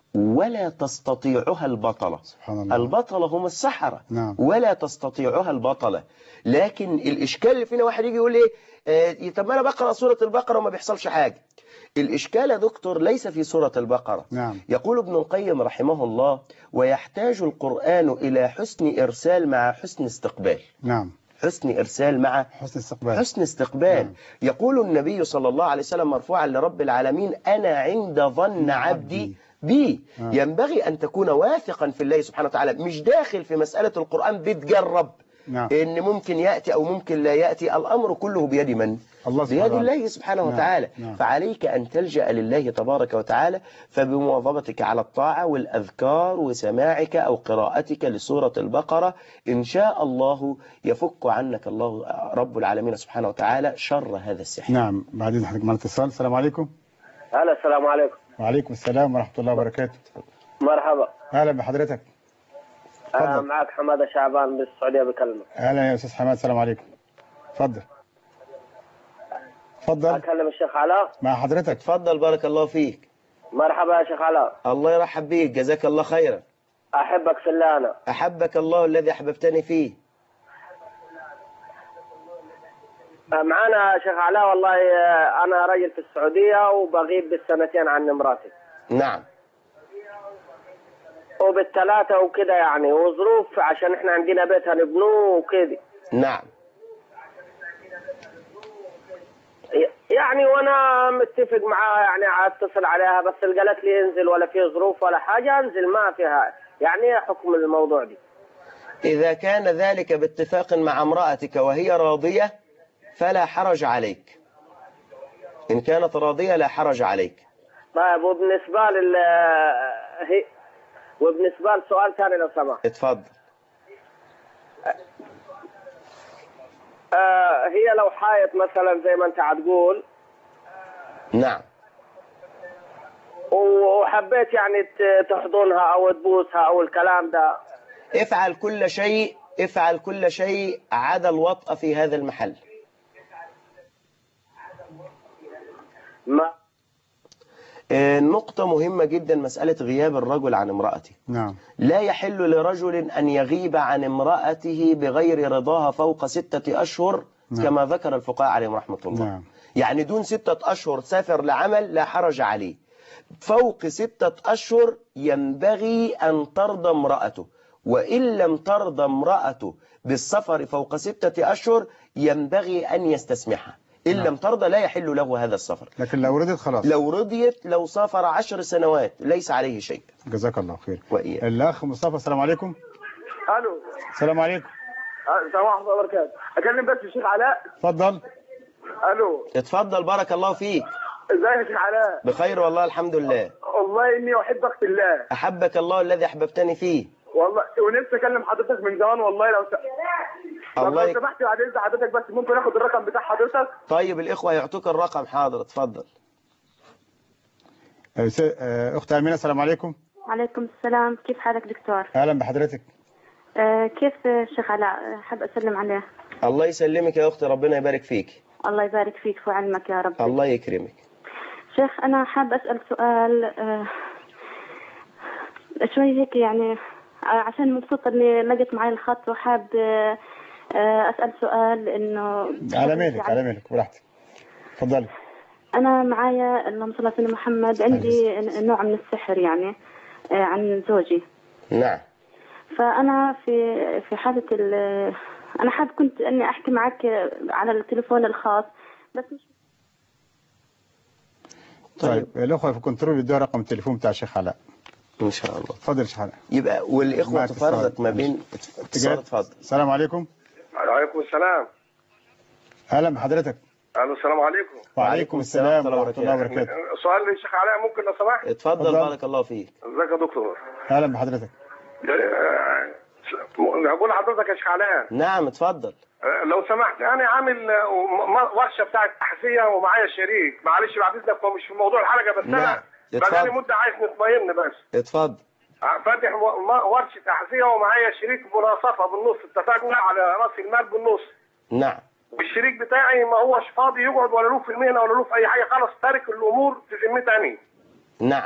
ولا تستطيعها البطلة. سبحان الله. البطلة هم السحرة. نعم. ولا تستطيعها البطلة. لكن الإشكال اللي فينا واحد يجي يقول إيه آه طب ما أنا بقرأ سورة البقرة وما بيحصلش حاجة. الإشكال يا دكتور ليس في سورة البقرة. نعم. يقول ابن القيم رحمه الله: ويحتاج القرآن إلى حسن إرسال مع حسن استقبال. نعم. حسن إرسال مع حسن استقبال. حسن استقبال. نعم. يقول النبي صلى الله عليه وسلم مرفوعا لرب العالمين: أنا عند ظن عبدي بي. آه. ينبغي أن تكون واثقا في الله سبحانه وتعالى، مش داخل في مسألة القرآن بتجرب. نعم. إن ممكن يأتي أو ممكن لا يأتي. الأمر كله بيد من؟ الله بيد الله سبحانه نعم. وتعالى. نعم. فعليك أن تلجأ لله تبارك وتعالى، فبمواظبتك على الطاعة والأذكار وسماعك أو قراءتك لسورة البقرة إن شاء الله يفك عنك الله رب العالمين سبحانه وتعالى شر هذا السحر. نعم. بعدين حضرتك معنا اتصال. السلام عليكم. هلا السلام عليكم. وعليكم السلام ورحمة الله وبركاته. مرحبا. أهلا بحضرتك. أنا معك حمادة شعبان بالسعودية بكلمك. أهلا يا أستاذ حماد. السلام عليكم. تفضل. تفضل. أكلم الشيخ علاء. مع حضرتك. تفضل بارك الله فيك. مرحبا يا شيخ علاء. الله يرحب بيك، جزاك الله خيرا. أحبك في الله. أنا أحبك الله الذي أحببتني فيه. معنا يا شيخ علاء والله أنا راجل في السعودية وبغيب بالسنتين عن مراتي. نعم. وبالثلاثة وكده يعني، وظروف عشان احنا عندنا بيت هنبنوه وكده. نعم. يعني وانا متفق معاها يعني اتصل عليها بس قالت لي انزل ولا في ظروف ولا حاجة انزل ما فيها. يعني ايه حكم الموضوع دي؟ إذا كان ذلك باتفاق مع امرأتك وهي راضية فلا حرج عليك. إن كانت راضية لا حرج عليك. طيب وبالنسبة لل هي وبالنسبة لسؤال ثاني لو سمحت. اتفضل. آه هي لو حايت مثلا زي ما انت هتقول. نعم. وحبيت يعني تحضنها او تبوسها او الكلام ده. افعل كل شيء افعل كل شيء عدا الوطأ في هذا المحل. ما نقطة مهمة جدا مسألة غياب الرجل عن امرأته. نعم. لا يحل لرجل أن يغيب عن امرأته بغير رضاها فوق ستة أشهر. نعم. كما ذكر الفقهاء عليهم رحمة الله. نعم. يعني دون ستة أشهر سافر لعمل لا حرج عليه. فوق ستة أشهر ينبغي أن ترضى امرأته، وإن لم ترضى امرأته بالسفر فوق ستة أشهر ينبغي أن يستسمحها. إن نعم. لم ترضى لا يحل له هذا السفر. لكن لو رضيت خلاص. لو رضيت لو سافر عشر سنوات ليس عليه شيء. جزاك الله خير. وإياك. الأخ مصطفى. السلام عليكم. الو. السلام عليكم. السلام ورحمة الله وبركاته. أكلم بس الشيخ علاء. اتفضل. الو. اتفضل بارك الله فيك. ازيك يا شيخ علاء؟ بخير والله الحمد لله. والله إني أحبك في الله. أحبك الله الذي أحببتني فيه. والله ونفسي أكلم حضرتك من زمان والله. لو س... الله لو سمحت بعد إذن حضرتك بس ممكن آخد الرقم بتاع حضرتك؟ طيب الإخوة يعطوك الرقم. حاضر اتفضل. أخت أمينة. السلام عليكم. وعليكم السلام. كيف حالك دكتور؟ أهلا بحضرتك. آه كيف الشيخ علاء؟ حاب أسلم عليه. الله يسلمك يا أختي، ربنا يبارك فيك. الله يبارك فيك وعلمك يا رب. الله يكرمك. شيخ أنا حاب أسأل سؤال آه شوي هيك يعني عشان مبسوطة إني لقيت معي الخط وحاب آه أسأل سؤال إنه على ميلك على ميلك براحتك. تفضلي. أنا معايا اللهم صل على سيدنا محمد عندي نوع من السحر يعني آه عن زوجي. نعم. فأنا في في حالة ال أنا حاب كنت إني أحكي معك على التليفون الخاص بس مش. طيب الأخوة في كنترول يدوا رقم التليفون بتاع الشيخ علاء. إن شاء الله. تفضل يا شيخ علاء. يبقى والإخوة تفرق ما بين. تفضل. السلام عليكم. وعليكم السلام. أهلا بحضرتك. الو السلام عليكم. وعليكم السلام ورحمة الله وبركاته. سؤال للشيخ علاء ممكن لو سمحت؟ اتفضل بارك الله فيك. ازيك يا دكتور؟ أهلا بحضرتك. بقول لحضرتك يا شيخ علاء. نعم اتفضل. لو سمحت انا عامل ورشه بتاعت احذيه ومعايا شريك، معلش بعد اذنك هو مش في موضوع الحلقه بس. نعم. انا بقالي مده عايز نطمئن بس. اتفضل. فاتح ورشه احذيه ومعايا شريك مناصفه بالنص، اتفقنا على راس المال بالنص. نعم. والشريك بتاعي ما هوش فاضي يقعد ولا له في المهنه ولا له في اي حاجه خالص، تارك الامور في ذمتي انا. نعم.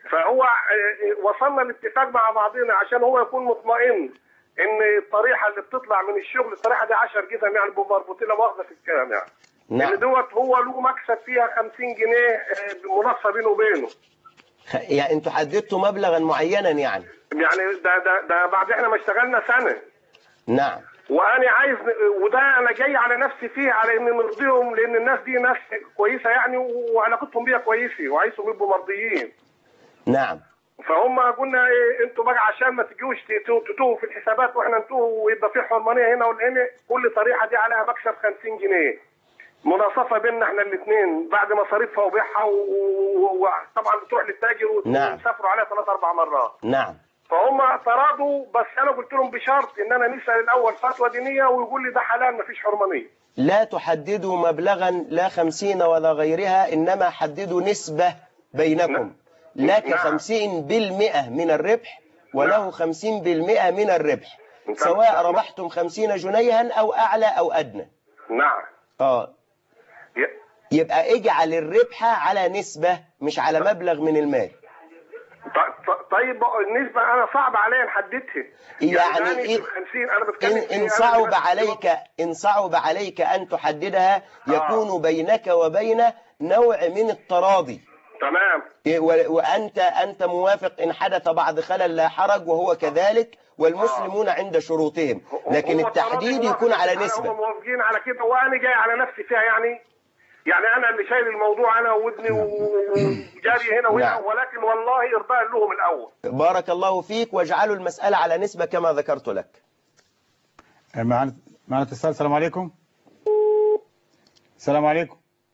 فهو وصلنا لاتفاق مع بعضنا عشان هو يكون مطمئن ان الطريحه اللي بتطلع من الشغل الطريحه دي عشرة جزم يعني مربوطين مؤاخذه في الكلام يعني. نعم. اللي دوت هو له مكسب فيها خمسين جنيه منصه بينه وبينه. يعني انتوا حددتوا مبلغا معينا يعني؟ يعني ده ده ده بعد احنا ما اشتغلنا سنه. نعم. وانا عايز وده انا جاي على نفسي فيه على اني مرضيهم لان الناس دي ناس كويسه يعني وعلاقتهم بيا كويسه وعايزهم يبقوا مرضيين. نعم. فهم قلنا ايه انتوا بقى عشان ما تجوش تتوهوا في الحسابات واحنا نتوه ويبقى في حرمانيه هنا وهنا كل طريحه دي عليها مكسب خمسين جنيه. مناصفه بيننا احنا الاثنين بعد مصاريفها وبيعها وطبعا بتروح للتاجر وتسافروا عليها ثلاث اربع مرات. نعم. فهم اعترضوا بس انا قلت لهم بشرط ان انا نسال الاول فتوى دينيه ويقول لي ده حلال ما فيش حرمانيه. لا تحددوا مبلغا لا خمسين ولا غيرها انما حددوا نسبه بينكم. لك خمسين بالمئة من الربح وله خمسين بالمئة من الربح سواء ربحتم خمسين جنيها أو أعلى أو أدنى. نعم. آه يبقى اجعل الربح على نسبة مش على مبلغ من المال. طيب النسبة أنا صعب عليا نحددها. يعني إيه؟ إن, إن صعب عليك إن صعب عليك أن تحددها يكون آه. بينك وبين نوع من التراضي. تمام. وأنت أنت موافق إن حدث بعض خلل لا حرج وهو كذلك والمسلمون عند شروطهم لكن التحديد يكون على نسبة. هم موافقين على كده وأنا جاي على نفسي فيها يعني يعني أنا اللي شايل الموضوع أنا وابني وجاري هنا وهنا ولكن والله إرضاء لهم الأول. بارك الله فيك واجعلوا المسألة على نسبة كما ذكرت لك. معنا معنا اتصال. السلام عليكم. السلام عليكم.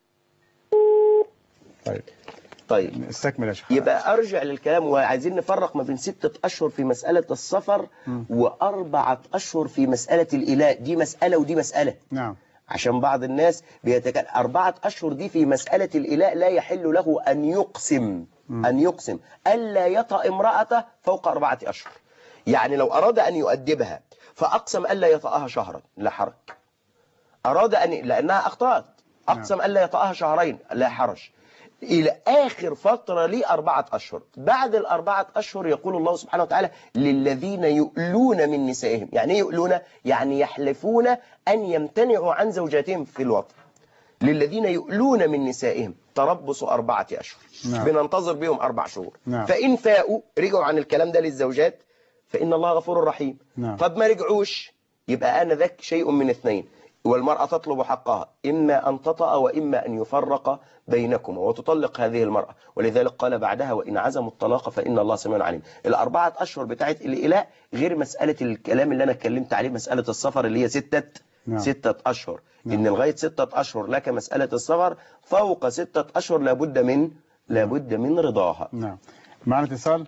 طيب طيب استكمل يا شيخ. يبقى ارجع للكلام وعايزين نفرق ما بين ستة اشهر في مسألة السفر م. واربعة اشهر في مسألة الإلاء. دي مسألة ودي مسألة. نعم. عشان بعض الناس بيتكلم أربعة اشهر دي في مسألة الإلاء لا يحل له ان يقسم م. ان يقسم الا يطأ امرأته فوق أربعة اشهر. يعني لو اراد ان يؤدبها فاقسم الا يطأها شهرا لا حرج. اراد ان لانها اخطأت اقسم نعم. الا يطأها شهرين لا حرج. إلى آخر فترة لي أربعة أشهر. بعد الأربعة أشهر يقول الله سبحانه وتعالى للذين يؤلون من نسائهم. يعني يؤلون يعني يحلفون أن يمتنعوا عن زوجاتهم في الوطن. للذين يؤلون من نسائهم تربص أربعة أشهر. نعم. بننتظر بهم أربع شهور. نعم. فإن فاءوا رجعوا عن الكلام ده للزوجات فإن الله غفور رحيم. نعم. طب ما رجعوش يبقى أنا ذاك شيء من اثنين. والمرأة تطلب حقها إما أن تطأ وإما أن يفرق بينكما وتطلق هذه المرأة. ولذلك قال بعدها وإن عزموا الطلاق فإن الله سميع عليم. الأربعة أشهر بتاعت الإلاء غير مسألة الكلام اللي أنا اتكلمت عليه مسألة السفر اللي هي ستة نعم. ستة أشهر. نعم. إن لغاية ستة أشهر لك مسألة السفر فوق ستة أشهر لابد من لابد من رضاها. نعم. معنا اتصال.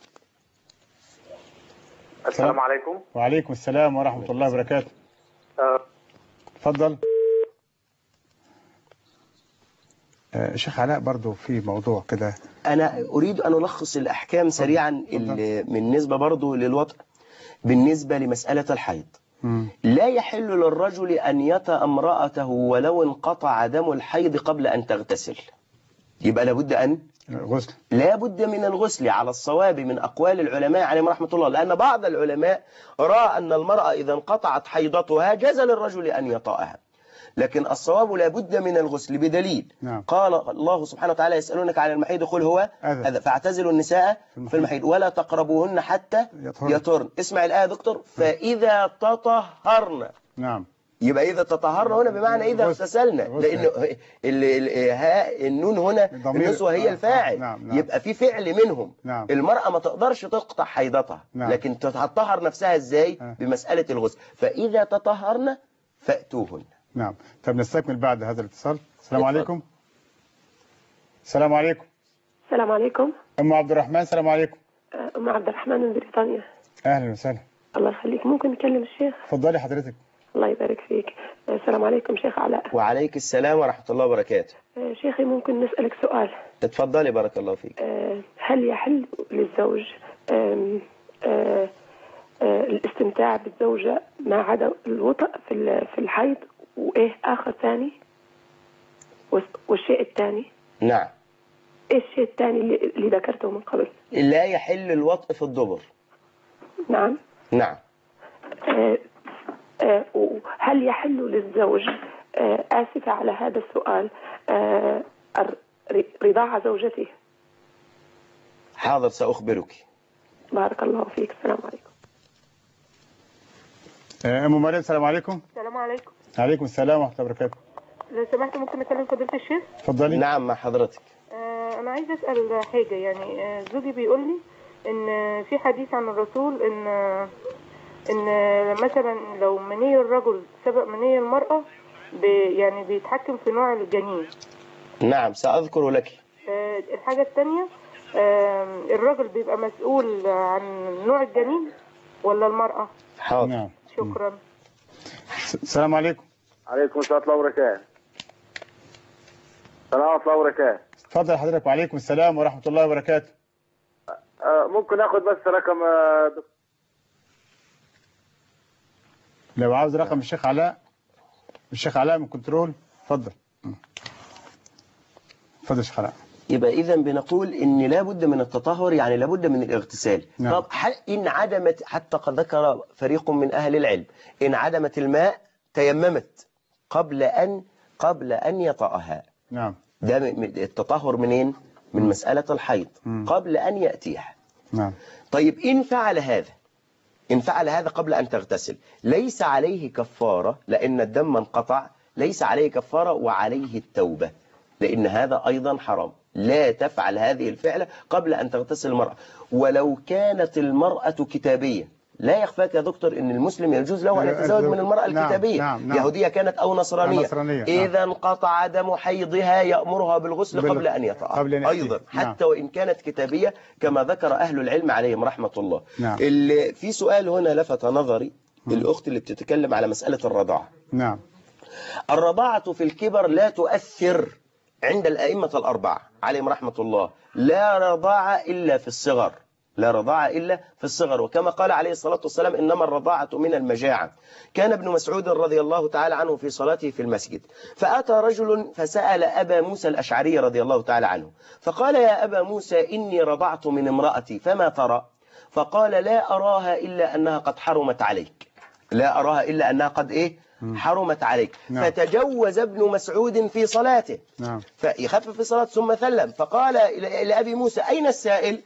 السلام عليكم. وعليكم السلام ورحمة الله وبركاته. أه تفضل. آه شيخ علاء برضو في موضوع كده أنا أريد أن ألخص الأحكام سريعا بالنسبة برضو للوطء. بالنسبة لمسألة الحيض م. لا يحل للرجل أن يطأ امرأته ولو انقطع دم الحيض قبل أن تغتسل. يبقى لابد أن غسل. لابد من الغسل على الصواب من أقوال العلماء عليهم رحمة الله. لأن بعض العلماء رأى أن المرأة إذا انقطعت حيضتها جاز للرجل أن يطأها لكن الصواب لابد من الغسل بدليل نعم. قال الله سبحانه وتعالى يسألونك عن المحيض قل هو أذى فاعتزلوا النساء في المحيض ولا تقربوهن حتى يطهرن. اسمع الآية دكتور. فإذا تطهرن نعم يبقى إذا تطهرن هنا بمعنى إذا اغتسلنا لأن النون هنا النسوة هي الفاعل. نعم. نعم. يبقى في فعل منهم. نعم. المرأة ما تقدرش تقطع حيضتها. نعم. لكن تطهر نفسها إزاي آه. بمسألة الغسل. فإذا تطهرن فأتوهن. نعم. طب نستكمل بعد هذا الاتصال. السلام عليكم. السلام عليكم. السلام عليكم. أم عبد الرحمن. السلام عليكم. أم عبد الرحمن من بريطانيا. أهلا وسهلا. الله يخليك. ممكن نكلم الشيخ؟ اتفضلي حضرتك. الله يبارك فيك. السلام عليكم شيخ علاء. وعليك السلام ورحمة الله وبركاته. شيخي ممكن نسألك سؤال؟ اتفضلي بارك الله فيك. هل يحل للزوج آم آم الاستمتاع بالزوجة ما عدا الوطأ في في الحيض وإيه آخر ثاني والشيء الثاني؟ نعم. ايش الشيء الثاني اللي, اللي ذكرته من قبل؟ لا يحل الوطء في الدبر. نعم. نعم. آه آه وهل يحل للزوج، آه آسفة على هذا السؤال، آه رضاعة زوجته؟ حاضر سأخبرك. بارك الله فيك. السلام عليكم. ام مريم السلام عليكم. السلام عليكم. عليكم السلام ورحمه الله وبركاته. لو سمحت ممكن اكلم فضيلة الشيخ؟ اتفضلي. نعم مع حضرتك. آه انا عايزه اسال حاجه، يعني آه زوجي بيقول لي ان في حديث عن الرسول ان ان مثلا لو مني الرجل سبق مني المراه بي يعني بيتحكم في نوع الجنين. نعم سأذكر لك. آه الحاجه الثانيه، آه الرجل بيبقى مسؤول عن نوع الجنين ولا المراه؟ حاضر. نعم. شكرا. السلام عليكم. عليكم السلام ورحمة الله وبركاته. السلام ورحمة الله وبركاته. اتفضل حضرتك. وعليكم السلام ورحمة الله وبركاته. آه ممكن اخذ بس رقم آه لو عاوز رقم الشيخ علاء، الشيخ علاء من كنترول. اتفضل. اتفضل يا شيخ علاء. يبقى إذا بنقول إن لابد من التطهر، يعني لابد من الاغتسال. نعم. طب إن عدمت، حتى قد ذكر فريق من أهل العلم إن عدمت الماء تيممت قبل أن قبل أن يطأها. نعم. ده التطهر منين؟ من مسألة الحيض م. قبل أن يأتيها. نعم. طيب إن فعل هذا إن فعل هذا قبل أن تغتسل ليس عليه كفارة، لأن الدم انقطع، ليس عليه كفارة وعليه التوبة، لأن هذا أيضا حرام. لا تفعل هذه الفعلة قبل أن تغتسل المرأة، ولو كانت المرأة كتابية. لا يخفاك يا دكتور أن المسلم يجوز له أن يتزوج من المرأة الكتابية. نعم. نعم. يهودية كانت أو نصرانية. نصرانية. إذا انقطع دم حيضها يأمرها بالغسل بال... قبل أن يطأ أيضا حتى نعم. وإن كانت كتابية كما ذكر أهل العلم عليهم رحمة الله. نعم. اللي في سؤال هنا لفت نظري، الأخت اللي بتتكلم على مسألة الرضاعة. نعم. الرضاعة في الكبر لا تؤثر عند الأئمة الأربعة عليهم رحمة الله. لا رضاعة إلا في الصغر، لا رضاعة إلا في الصغر، وكما قال عليه الصلاة والسلام إنما الرضاعة من المجاعة. كان ابن مسعود رضي الله تعالى عنه في صلاته في المسجد، فأتى رجل فسأل أبا موسى الأشعري رضي الله تعالى عنه، فقال يا أبا موسى إني رضعت من امرأتي فما ترى؟ فقال لا أراها إلا أنها قد حرمت عليك، لا أراها إلا أنها قد إيه؟ حرمت عليك. نعم. فتجوز ابن مسعود في صلاته. نعم. فيخفف في صلاته ثم سلم، فقال لأبي موسى أين السائل؟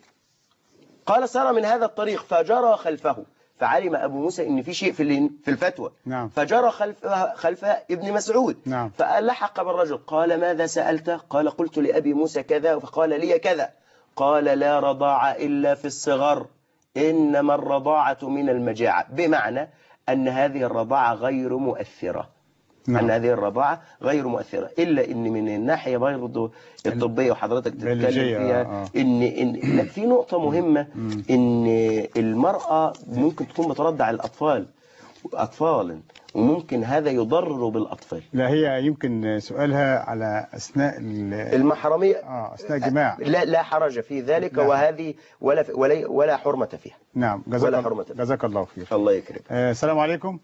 قال سار من هذا الطريق، فجرى خلفه، فعلم أبو موسى إن في شيء في في الفتوى. نعم. فجرى خلف خلف ابن مسعود. نعم. فلحق بالرجل، قال ماذا سألت؟ قال قلت لأبي موسى كذا، فقال لي كذا. قال لا رضاعة إلا في الصغر، إنما الرضاعة من المجاعة، بمعنى أن هذه الرضاعة غير مؤثرة. نعم. أن هذه الرضاعة غير مؤثرة، إلا إن من الناحية برضه الطبية وحضرتك تتكلم فيها آه. إن, إن في نقطة مهمة، إن المرأة ممكن تكون بترضع الأطفال أطفالا، وممكن هذا يضرر بالأطفال. لا هي يمكن سؤالها على أثناء المحرمية آه أثناء الجماع. لا لا حرج في ذلك. لا. وهذه ولا ولا ولا حرمة فيها. نعم. جزاك الله جزاك الله خير. الله يكرمك. آه السلام عليكم.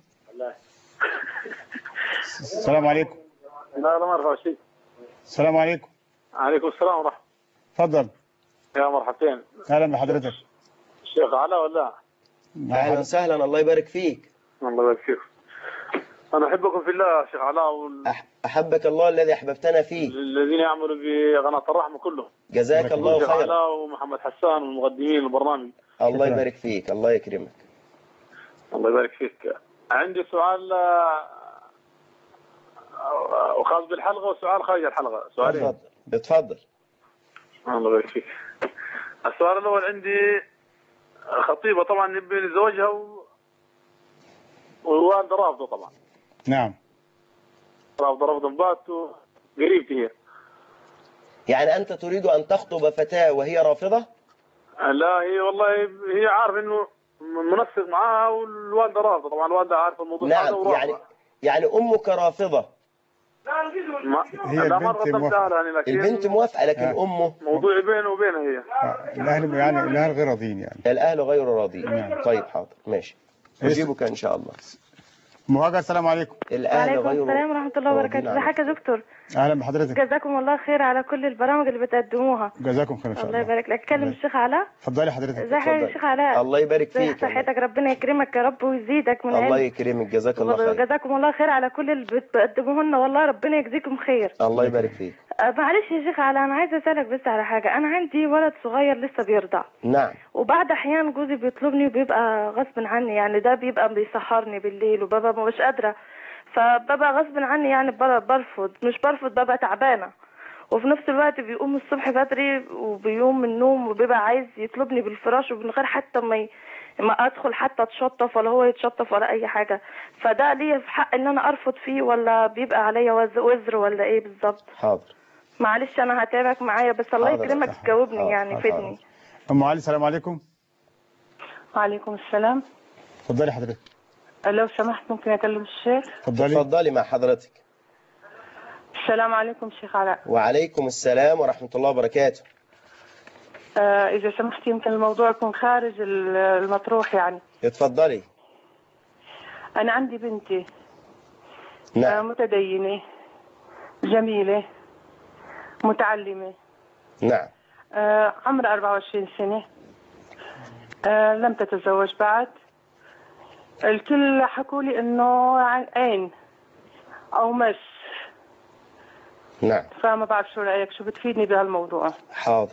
السلام عليكم. لا لا مرحبا شيء. السلام عليكم. عليكم السلام ورحمة. تفضل. يا مرحبتين. أهلا بحضرتك. الشيخ علاء ولا؟ أهلا وسهلا. الله يبارك فيك. الله يبارك فيك. أنا أحبكم في الله يا شيخ علاء وال... أحبك الله الذي أحببتنا فيه. الذين يعملوا بقناة الرحمة كلهم. جزاك الله خيرا. علاء ومحمد حسان والمقدمين البرنامج. الله يبارك فيك. الله يكرمك. الله يبارك فيك. عندي سؤال وخاص بالحلقة وسؤال خارج الحلقة. سؤالين. بتفضل. الله يبارك فيك. السؤال الأول عندي خطيبة طبعا نبي نتزوجها و... والوالدة رافضة طبعا. نعم. رافضة رفض بات وقريبتي هي. يعني أنت تريد أن تخطب فتاة وهي رافضة؟ لا هي والله هي عارف إنه منسق معاها والوالدة رافضة طبعا. الوالدة عارفة الموضوع. نعم. يعني يعني أمك رافضة. ما هي البنت موافقة. يعني لكن البنت موافقة لكن آه. أمه موضوع بينه وبينها هي. آه. الأهل يعني الأهل غير راضيين يعني. الأهل غير راضيين. نعم. طيب حاضر ماشي. أجيبك إن شاء الله. مهاجر السلام عليكم. الأهل وعليكم غير السلام ورحمة الله وبركاته. ازيك يا دكتور؟ اهلا بحضرتك. جزاكم الله خير على كل البرامج اللي بتقدموها. جزاكم خير ان شاء الله الله. يبارك لك. اتكلم الشيخ علاء. اتفضلي حضرتك. ازيك يا شيخ علاء؟ الله يبارك فيك. صحتك ربنا يكرمك يا رب ويزيدك من الله علم. يكرمك جزاك الله خير. جزاكم الله خير على كل اللي بتقدموه لنا والله ربنا يجزيكم خير. الله يبارك فيك. أه معلش يا شيخ علاء انا عايزه اسالك بس على حاجه. انا عندي ولد صغير لسه بيرضع. نعم. وبعد احيان جوزي بيطلبني وبيبقى غصب عني، يعني ده بيبقى بيسهرني بالليل وبابا مش قادره، فبابا غصب عني يعني برفض، مش برفض بابا تعبانه، وفي نفس الوقت بيقوم الصبح بدري وبيقوم من النوم وبيبقى عايز يطلبني بالفراش ومن غير حتى ما ي... ما ادخل حتى اتشطف ولا هو يتشطف ولا اي حاجه. فده ليا في حق ان انا ارفض فيه ولا بيبقى عليا وزر ولا ايه بالظبط؟ حاضر. معلش انا هتابعك معايا بس الله يكرمك تجاوبني يعني فدني. ام علي السلام عليكم. وعليكم السلام. اتفضلي حضرتك. لو سمحت ممكن اكلم الشيخ؟ اتفضلي. اتفضلي مع حضرتك. السلام عليكم شيخ علاء. وعليكم السلام ورحمة الله وبركاته. آه إذا سمحت يمكن الموضوع يكون خارج المطروح يعني. اتفضلي. أنا عندي بنتي. نعم. آه متدينة جميلة متعلمة. نعم. آه عمرها أربعة وعشرين سنة. آه لم تتزوج بعد. الكل حكوا لي إنه عين أو مس. نعم. فما بعرف شو رأيك، شو بتفيدني بهالموضوع؟ حاضر.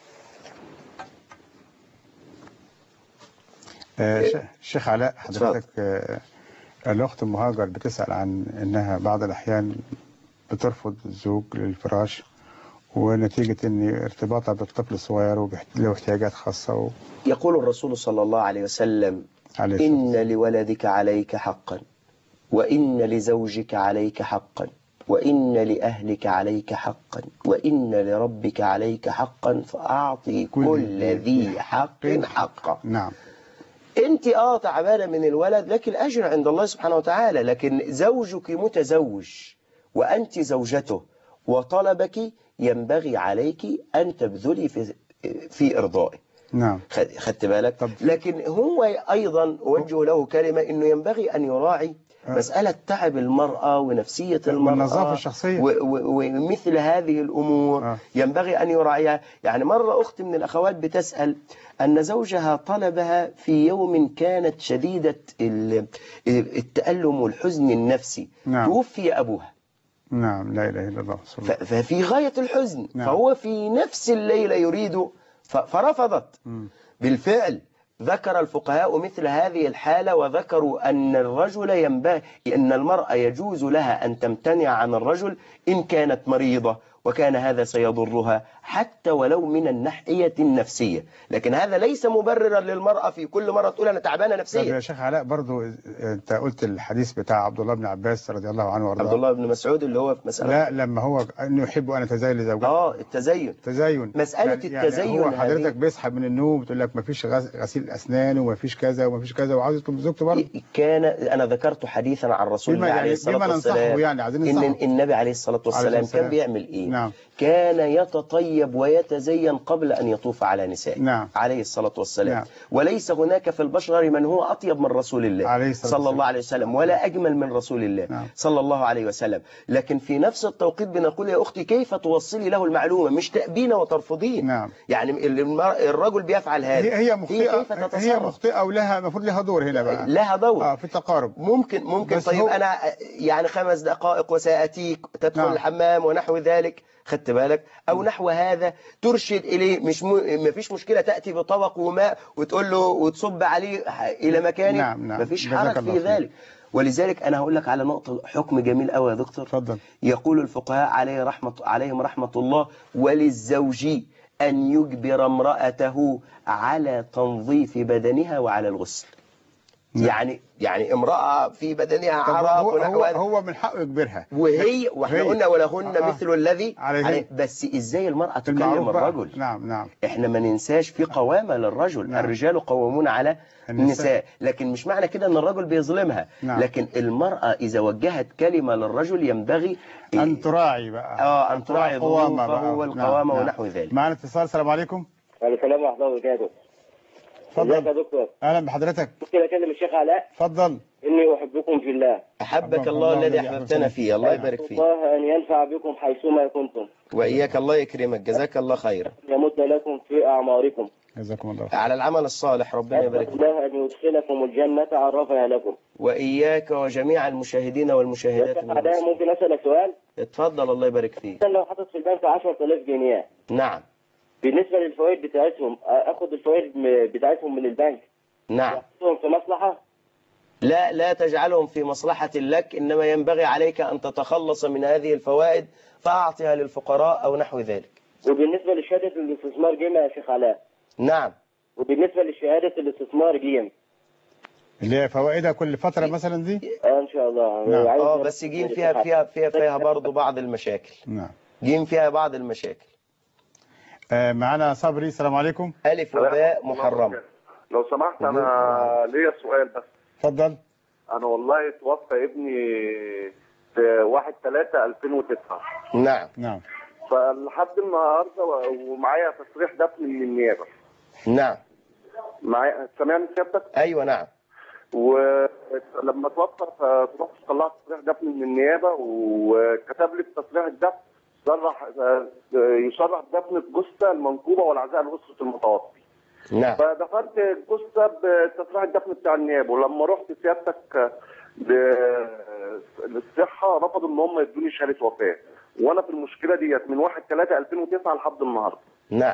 آه شيخ علاء حضرتك آه الأخت مهاجر بتسأل عن إنها بعض الأحيان بترفض الزوج للفراش ونتيجة إن ارتباطها بالطفل الصغير وله احتياجات خاصة و... يقول الرسول صلى الله عليه وسلم عليه إن لولدك عليك حقا وإن لزوجك عليك حقا وإن لأهلك عليك حقا وإن لربك عليك حقا فأعطي كل ذي حق حقه. نعم. أنت آه تعبانة من الولد لكن الأجر عند الله سبحانه وتعالى، لكن زوجك متزوج وأنت زوجته وطلبك ينبغي عليك أن تبذلي في في إرضائه. نعم. خدت بالك؟ لكن هو أيضا أوجه له كلمة إنه ينبغي أن يراعي مسألة تعب المرأة ونفسية المرأة والنظافة الشخصية ومثل هذه الأمور آه. ينبغي أن يراعيها. يعني مرة أخت من الأخوات بتسأل أن زوجها طلبها في يوم كانت شديدة التألم والحزن النفسي. نعم. توفي أبوها. نعم. لا إله إلا الله. ففي غاية الحزن. نعم. فهو في نفس الليلة يريد فرفضت. م. بالفعل ذكر الفقهاء مثل هذه الحالة وذكروا أن الرجل ينبغي أن المرأة يجوز لها أن تمتنع عن الرجل إن كانت مريضة وكان هذا سيضرها حتى ولو من الناحية النفسية، لكن هذا ليس مبررا للمرأة في كل مرة تقول أنا تعبانة نفسيا. طب يا شيخ علاء برضو أنت قلت الحديث بتاع عبد الله بن عباس رضي الله عنه وارضاه. عبد الله بن مسعود اللي هو في مسألة لا لما هو أنه يحب أن أتزين لزوجته. آه التزين. التزين. مسألة يعني التزين يعني هو حضرتك بيصحى من النوم بتقول لك ما فيش غسيل أسنان وما فيش كذا وما فيش كذا وعاوز يطلب زوجته برضه. كان أنا ذكرت حديثا عن رسول الله عليه الصلاة والسلام يعني عايزين إن النبي عليه الصلاة والسلام كان بيعمل إيه؟ نعم. كان يتطيب ويتزين قبل أن يطوف على نسائه. نعم. عليه الصلاة والسلام. نعم. وليس هناك في البشر من هو أطيب من رسول الله عليه صلى الله عليه وسلم ولا أجمل من رسول الله. نعم. صلى الله عليه وسلم. لكن في نفس التوقيت بنقول يا أختي كيف توصلي له المعلومة، مش تأبين وترفضين. نعم. يعني الرجل بيفعل هذا. هي مخطئة هي مخطئة ولها المفروض لها دور هنا بقى. لها دور. اه في التقارب. ممكن ممكن طيب هو... أنا يعني خمس دقائق وسأتيك تدخل نعم. الحمام ونحو ذلك، خدت بالك، أو نحو هذا ترشد إليه. مش م... ما فيش مشكلة تأتي بطبق وماء وتقول له وتصب عليه إلى مكانه. نعم نعم. ما فيش حرج في ذلك. ولذلك أنا هقول لك على نقطة حكم جميل قوي يا دكتور. اتفضل. يقول الفقهاء عليه رحمة عليهم رحمة الله وللزوج أن يجبر امرأته على تنظيف بدنها وعلى الغسل. نعم. يعني يعني امرأة في بدنها عرق ونحو هو, هو من حقه يجبرها وهي واحنا قلنا ولهن آه. مثل الذي عليه. بس ازاي المرأة تكلم الرجل؟ نعم نعم. احنا ما ننساش في قوامة للرجل. نعم. الرجال قوامون على النساء. النساء لكن مش معنى كده ان الرجل بيظلمها. نعم. لكن المرأة اذا وجهت كلمة للرجل ينبغي ان تراعي بقى اه ان تراعي ظروفه والقوامة. نعم. ونحو ذلك. معنا اتصال. السلام عليكم. وعليكم السلام ورحمة الله وبركاته. اتفضل. ازيك يا دكتور؟ اهلا بحضرتك. ممكن اكلم الشيخ علاء؟ اتفضل. اني احبكم في الله. احبك الله الذي احببتنا فيه، الله يبارك فيك. الله ان ينفع بكم حيثما كنتم. واياك، الله يكرمك، جزاك الله خيرا. يمد لكم في اعماركم. جزاكم الله على العمل الصالح، ربنا يبارك فيك. الله ان يدخلكم الجنه عرفها لكم. واياك وجميع المشاهدين والمشاهدات. علاء ممكن اسالك سؤال؟ اتفضل، الله يبارك فيك. لو حاطط في البنك عشرة آلاف جنيه. نعم. بالنسبه للفوائد بتاعتهم اخد الفوائد بتاعتهم من البنك؟ نعم. احطهم في مصلحه؟ لا، لا تجعلهم في مصلحة لك، إنما ينبغي عليك أن تتخلص من هذه الفوائد فأعطها للفقراء أو نحو ذلك. وبالنسبة لشهادة الاستثمار جيم يا شيخ علاء؟ نعم. وبالنسبة لشهادة الاستثمار جيم اللي هي فوائدها كل فترة مثلا دي؟ اه ان شاء الله. نعم. اه بس جيم فيها فيها فيها فيها برضه بعض المشاكل. نعم. جيم فيها بعض المشاكل. آه معنا صبري، السلام عليكم. ألف وباء محرمة. لو سمحت أنا ليا سؤال بس. اتفضل. أنا والله توفى ابني في واحد ثلاثة ألفين وتسعة. نعم. نعم. فلحد النهارده ومعايا تصريح دفن من النيابة. نعم. معايا، سامعني سيادتك؟ أيوه نعم. ولما توفى فرحت طلعت تصريح دفن من النيابة وكتب لي في تصريح الدفن صرح يصرح بدفن الجثة المنكوبة والعزاء لأسرة المتوفي. نعم. فدفنت الجثة بتصريح الدفن بتاع النيابة، ولما رحت سيادتك للصحة رفضوا ان هم يدوني شهادة وفاة، وانا في المشكلة ديت من واحد ثلاثة ألفين وتسعة لحد النهارده. نعم.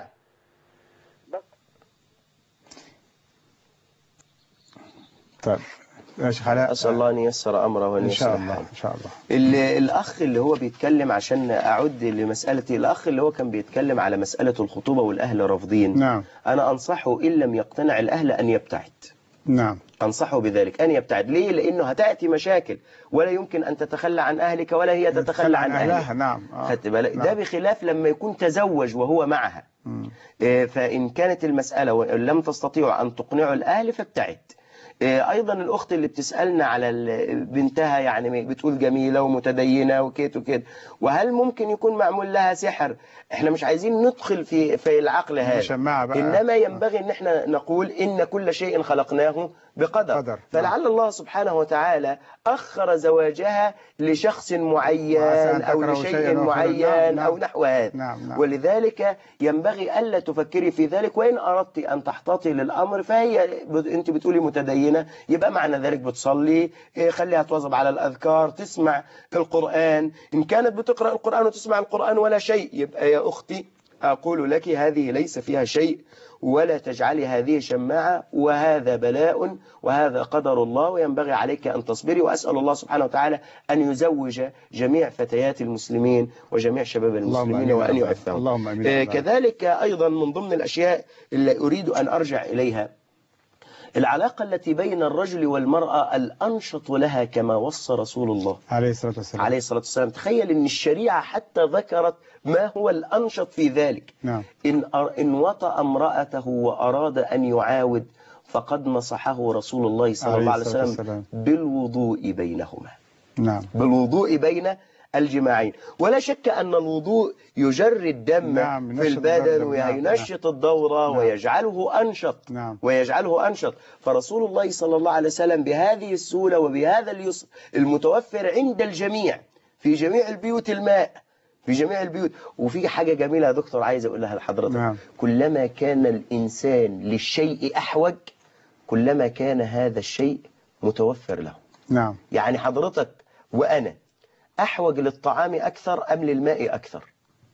طيب يا شيخ علاء، أسأل الله أن ييسر أمره وأن إن شاء يصلح الله حاله. إن شاء الله. الأخ اللي هو بيتكلم، عشان أعد لمسألتي، الأخ اللي هو كان بيتكلم على مسألة الخطوبة والأهل رافضين. نعم. أنا أنصحه إن لم يقتنع الأهل أن يبتعد. نعم. أنصحه بذلك أن يبتعد. ليه؟ لأنه هتأتي مشاكل ولا يمكن أن تتخلى عن أهلك ولا هي تتخلى عن أهلها. نعم. آه. خدت بالك؟ نعم. ده بخلاف لما يكون تزوج وهو معها. آه فإن كانت المسألة ولم تستطيعوا أن تقنعوا الأهل فابتعد. ايضا الاخت اللي بتسالنا على بنتها، يعني بتقول جميله ومتدينه وكيت وكده، وهل ممكن يكون معمول لها سحر؟ احنا مش عايزين ندخل في في العقل هذا، انما ينبغي ان احنا نقول ان كل شيء خلقناه بقدر. قدر. فلعل الله سبحانه وتعالى اخر زواجها لشخص معين او لشيء معين. نعم. او نحو هذا. نعم. نعم. ولذلك ينبغي الا تفكري في ذلك، وان اردت ان تحتاطي للامر فهي انت بتقولي متدينه، يبقى معنى ذلك بتصلي، خليها تواظب على الأذكار، تسمع القرآن. إن كانت بتقرأ القرآن وتسمع القرآن ولا شيء، يبقى يا أختي أقول لك هذه ليس فيها شيء، ولا تجعلي هذه شماعة، وهذا بلاء وهذا قدر الله، وينبغي عليك أن تصبري. وأسأل الله سبحانه وتعالى أن يزوج جميع فتيات المسلمين وجميع شباب المسلمين وأن يعفهم. اللهم آمين. كذلك أيضا من ضمن الأشياء اللي أريد أن أرجع إليها العلاقة التي بين الرجل والمرأة الأنشط لها كما وصى رسول الله عليه الصلاة والسلام. عليه الصلاة والسلام. تخيل أن الشريعة حتى ذكرت ما هو الأنشط في ذلك. نعم. إن, إن وطأ امرأته وأراد أن يعاود فقد نصحه رسول الله صلى الله عليه وسلم بالوضوء بينهما. نعم. بالوضوء بين الجماعين. ولا شك أن الوضوء يجري الدم. نعم. في البدن وينشط الدورة. نعم. ويجعله أنشط. نعم. ويجعله أنشط. فرسول الله صلى الله عليه وسلم بهذه السهولة وبهذا اليسر المتوفر عند الجميع في جميع البيوت، الماء في جميع البيوت. وفي حاجة جميلة يا دكتور عايز أقولها لحضرتك. نعم. كلما كان الإنسان للشيء أحوج كلما كان هذا الشيء متوفر له. نعم. يعني حضرتك وأنا أحوج للطعام أكثر أم للماء أكثر؟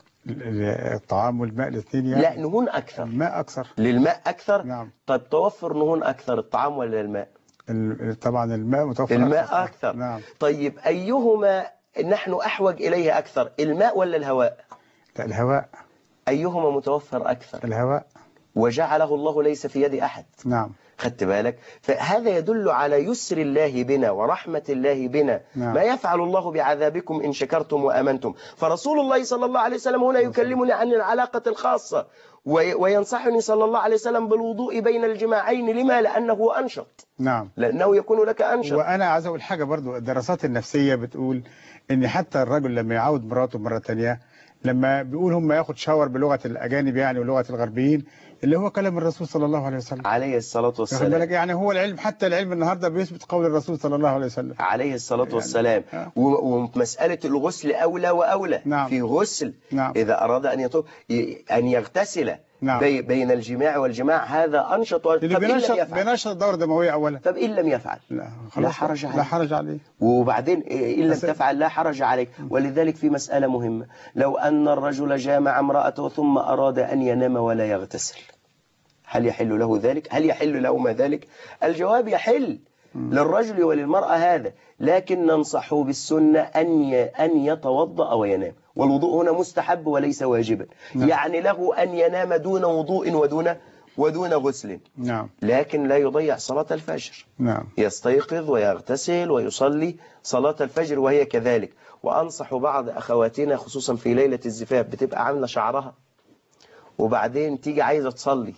الطعام والماء الاثنين يعني؟ لا، نهون أكثر. الماء أكثر. للماء أكثر؟ نعم. طيب توفر نهون أكثر، الطعام ولا الماء؟ طبعا الماء متوفر الماء أكثر. أكثر. نعم. طيب أيهما نحن أحوج إليه أكثر، الماء ولا الهواء؟ لا، الهواء. أيهما متوفر أكثر؟ الهواء. وجعله الله ليس في يد أحد. نعم. خدت بالك؟ فهذا يدل على يسر الله بنا ورحمة الله بنا. نعم. ما يفعل الله بعذابكم إن شكرتم وأمنتم. فرسول الله صلى الله عليه وسلم هنا يكلمني عن العلاقة الخاصة، وينصحني صلى الله عليه وسلم بالوضوء بين الجماعين. لما؟ لأنه أنشط. نعم. لأنه يكون لك أنشط. وأنا عايز أقول حاجة برضو، الدراسات النفسية بتقول إن حتى الرجل لما يعود مراته مرة تانية لما بيقول هم ياخد شاور بلغه الاجانب يعني ولغه الغربيين اللي هو كلام الرسول صلى الله عليه وسلم عليه الصلاة والسلام. بالك يعني هو العلم، حتى العلم النهارده بيثبت قول الرسول صلى الله عليه وسلم عليه الصلاة والسلام. يعني ومسألة الغسل أولى وأولى. نعم. في غسل. نعم. إذا أراد أن يطوف أن يغتسل. نعم. بي بين الجماع والجماع هذا أنشط. اللي بينشط بينشط الدورة الدموية أولا. طب إن لم يفعل لا, لا حرج عليه. لا حرج عليه. وبعدين إن لم تفعل لا حرج عليك. ولذلك في مسألة مهمة، لو أن الرجل جامع امرأته ثم أراد أن ينام ولا يغتسل، هل يحل له ذلك؟ هل يحل له ما ذلك؟ الجواب يحل للرجل وللمرأة هذا، لكن ننصحه بالسنة أن أن يتوضأ وينام، والوضوء هنا مستحب وليس واجبا. نعم. يعني له أن ينام دون وضوء ودون ودون غسل. نعم. لكن لا يضيع صلاة الفجر. نعم. يستيقظ ويغتسل ويصلي صلاة الفجر وهي كذلك. وأنصح بعض أخواتنا خصوصا في ليلة الزفاف بتبقى عاملة شعرها وبعدين تيجي عايزة تصلي،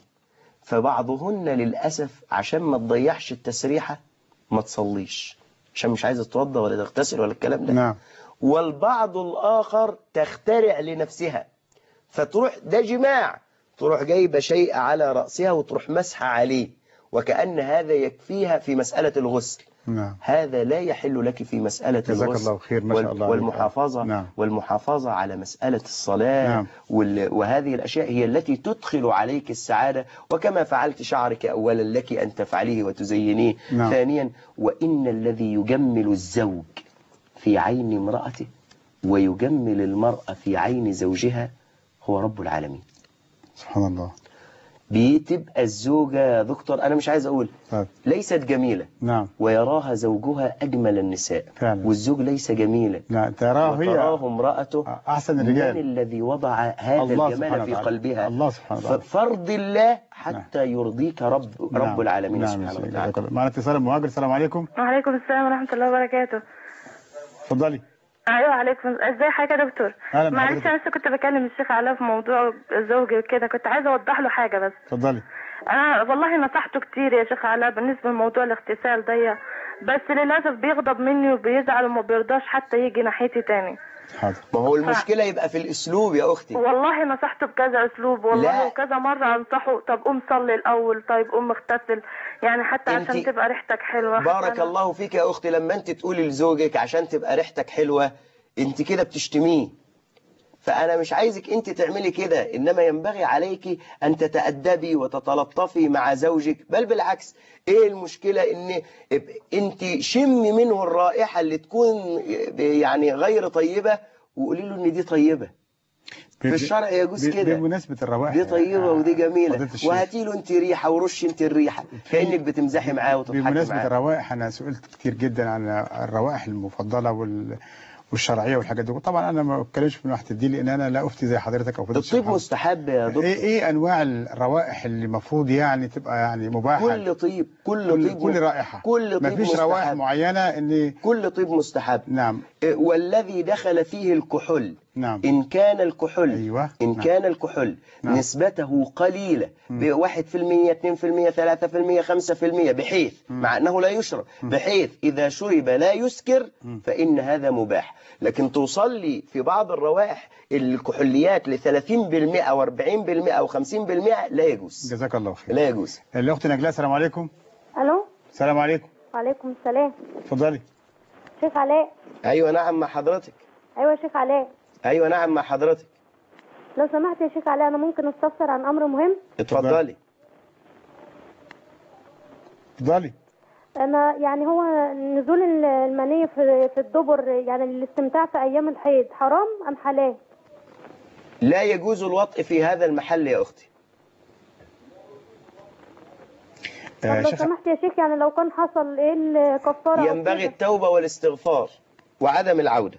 فبعضهن للأسف عشان ما تضيعش التسريحة ما تصليش عشان مش عايزة تتوضى ولا تغتسل ولا الكلام ده. نعم. والبعض الآخر تخترع لنفسها فتروح، ده جماع، تروح جايبة شيء على رأسها وتروح مسحة عليه وكأن هذا يكفيها في مسألة الغسل. نعم. هذا لا يحل لك في مسألة جزاك الغسل. الله خير ما شاء الله. والمحافظة نعم. والمحافظة على مسألة الصلاة. نعم. وهذه الأشياء هي التي تدخل عليك السعادة، وكما فعلت شعرك أولا لك أن تفعليه وتزينيه. نعم. ثانيا، وإن الذي يجمل الزوج في عين امرأته ويجمل المرأة في عين زوجها هو رب العالمين سبحان الله. بتبقى الزوجة يا دكتور أنا مش عايز أقول طيب. ليست جميلة. نعم. ويراها زوجها أجمل النساء فعلا. والزوج ليس جميلا. نعم. تراه هي وتراه امرأته أحسن الرجال. من الذي وضع هذا الجمال في قلبها. الله سبحانه وتعالى. فرض الله حتى نعم. يرضيك رب نعم. رب العالمين. نعم. سبحانه وتعالى. معنا اتصال المهاجر. السلام عليكم. وعليكم السلام ورحمة الله وبركاته. اتفضلي. ايوه عليكم. ازاي حضرتك يا دكتور؟ معلش انا لسه كنت بكلم الشيخ علاء في موضوع زوجي وكده، كنت عايزه اوضح له حاجه بس. اتفضلي. انا والله نصحته كتير يا شيخ علاء بالنسبه لموضوع الاغتسال ده، بس للاسف بيغضب مني وبيزعل وما بيرضاش حتى يجي ناحيتي تاني. حاضر. ما هو المشكله ف... يبقى في الاسلوب يا اختي. والله نصحته بكذا اسلوب والله لا. وكذا مره انصحه، طب قوم صلي الاول، طيب قوم اغتسل، يعني حتى عشان تبقى ريحتك حلوه. بارك أنا... الله فيك يا اختي. لما انت تقولي لزوجك عشان تبقى ريحتك حلوه انت كده بتشتميه، فأنا مش عايزك أنت تعملي كده، إنما ينبغي عليك أن تتأدبي وتتلطفي مع زوجك، بل بالعكس. إيه المشكلة إن أنت شمي منه الرائحة اللي تكون يعني غير طيبة وقولي له إن دي طيبة. في الشرع يجوز كده. بمناسبة الروائح دي طيبة آه ودي جميلة، وهاتي له أنت ريحة ورش أنت الريحة كأنك بتمزحي معاه وتضحكي معاه. بمناسبة الروائح أنا سئلت كتير جدا عن الروائح المفضلة وال والشرعيه والحاجات دي. طبعا انا ما بتكلمش من ناحيه الدين لان انا لا افتي زي حضرتك او فضيله الشيخ. الطيب مستحب يا دكتور. ايه ايه انواع الروائح اللي المفروض يعني تبقى يعني مباحه؟ كل طيب كل, كل طيب كل رائحه كل طيب ما فيش روائح معينه ان كل طيب مستحب. نعم. والذي دخل فيه الكحول. نعم. إن كان الكحول أيوة. إن نعم. كان الكحول نعم. نسبته قليلة بواحد في المية اثنين في المية ثلاثة في المية خمسة في المية بحيث مم. مع أنه لا يشرب مم. بحيث إذا شرب لا يسكر مم. فإن هذا مباح. لكن توصلي في بعض الروائح الكحوليات ل ثلاثين بالمئة أو أربعين بالمئة أو خمسين بالمئة لا يجوز. جزاك الله خير. لا يجوز. الأخت نجلاء السلام عليكم. ألو. السلام عليكم. وعليكم السلام. اتفضلي. شيخ علاء. أيوة نعم مع حضرتك. أيوة يا شيخ علاء. أيوة نعم مع حضرتك. لو سمحت يا شيخ علاء أنا ممكن أستفسر عن أمر مهم؟ اتفضلي. اتفضلي. أنا يعني هو نزول المنية في في الدبر يعني الاستمتاع في أيام الحيض حرام أم حلال؟ لا يجوز الوطء في هذا المحل يا أختي. طب لو سمحت يا شيخ يعني لو كان حصل إيه الكفارة؟ ينبغي التوبة والاستغفار وعدم العودة.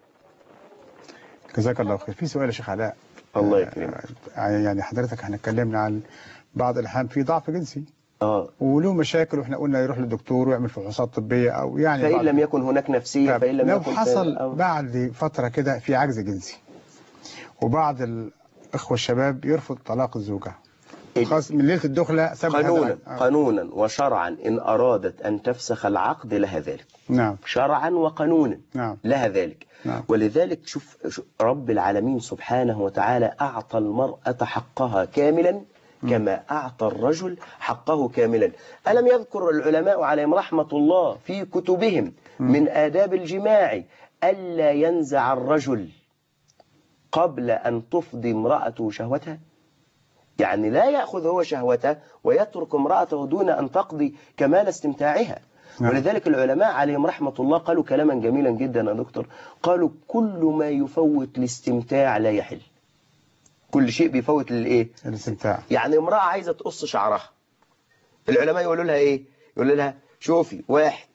جزاك الله خير. في سؤال يا شيخ علاء. الله يكرمك. يعني حضرتك احنا اتكلمنا عن بعض الأحيان في ضعف جنسي. اه وله مشاكل واحنا قلنا يروح للدكتور ويعمل فحوصات طبيه او يعني فإن لم يكن هناك نفسيه فإن لم لو يكن حصل أو... بعد فتره كده في عجز جنسي وبعض الاخوه الشباب يرفض طلاق الزوجه. خاص من ليلة الدخلة قانونا آه. قانونا وشرعا إن أرادت أن تفسخ العقد لها ذلك. نعم. شرعا وقانونا نعم. لها ذلك. نعم. ولذلك شوف رب العالمين سبحانه وتعالى أعطى المرأة حقها كاملا كما أعطى الرجل حقه كاملا. ألم يذكر العلماء عليهم رحمة الله في كتبهم من آداب الجماع ألا ينزع الرجل قبل أن تفضي امرأته شهوتها؟ يعني لا يأخذ هو شهوته ويترك امرأته دون أن تقضي كمال استمتاعها. نعم. ولذلك العلماء عليهم رحمة الله قالوا كلاما جميلا جدا يا دكتور، قالوا كل ما يفوت الاستمتاع لا يحل. كل شيء بيفوت للايه؟ الاستمتاع. يعني امرأة عايزة تقص شعرها، العلماء يقولوا لها ايه؟ يقولوا لها شوفي، واحد،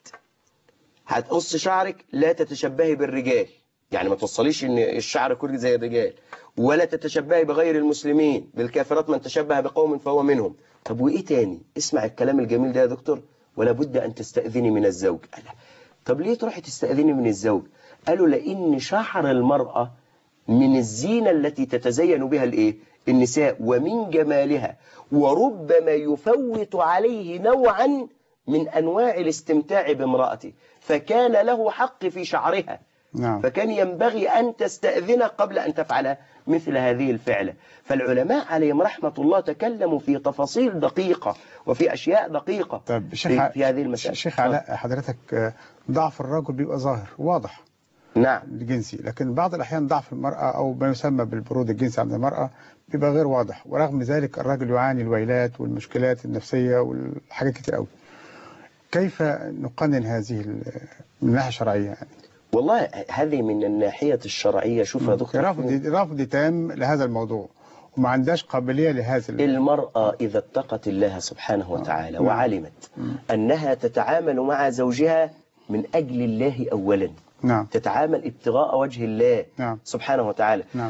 هتقص شعرك لا تتشبهي بالرجال، يعني ما توصليش ان الشعر كله زي الرجال، ولا تتشبهي بغير المسلمين، بالكافرات من تشبه بقوم فهو منهم. طب وايه تاني؟ اسمع الكلام الجميل ده يا دكتور، ولا بد ان تستأذني من الزوج. قال طب ليه تروحي تستأذني من الزوج؟ قالوا لان شعر المرأة من الزينة التي تتزين بها الايه؟ النساء، ومن جمالها، وربما يفوت عليه نوعا من انواع الاستمتاع بامرأته، فكان له حق في شعرها. نعم. فكان ينبغي أن تستأذن قبل أن تفعل مثل هذه الفعلة. فالعلماء عليهم رحمة الله تكلموا في تفاصيل دقيقة وفي أشياء دقيقة طب في, في هذه المسألة. شيخ علاء، حضرتك ضعف الرجل بيبقى ظاهر واضح، نعم، الجنسي، لكن بعض الأحيان ضعف المرأة أو ما يسمى بالبرود الجنسي عند المرأة بيبقى غير واضح، ورغم ذلك الرجل يعاني الويلات والمشكلات النفسية والحاجات كتير قوي. كيف نقنن هذه من الناحية الشرعية يعني؟ والله هذه من الناحية الشرعية. شوف يا دكتور، رفض رفض تام لهذا الموضوع وما عندهاش قابلية لهذا. المرأة إذا اتقت الله سبحانه وتعالى وعلمت أنها تتعامل مع زوجها من أجل الله أولا، نعم، تتعامل ابتغاء وجه الله نعم. سبحانه وتعالى. نعم.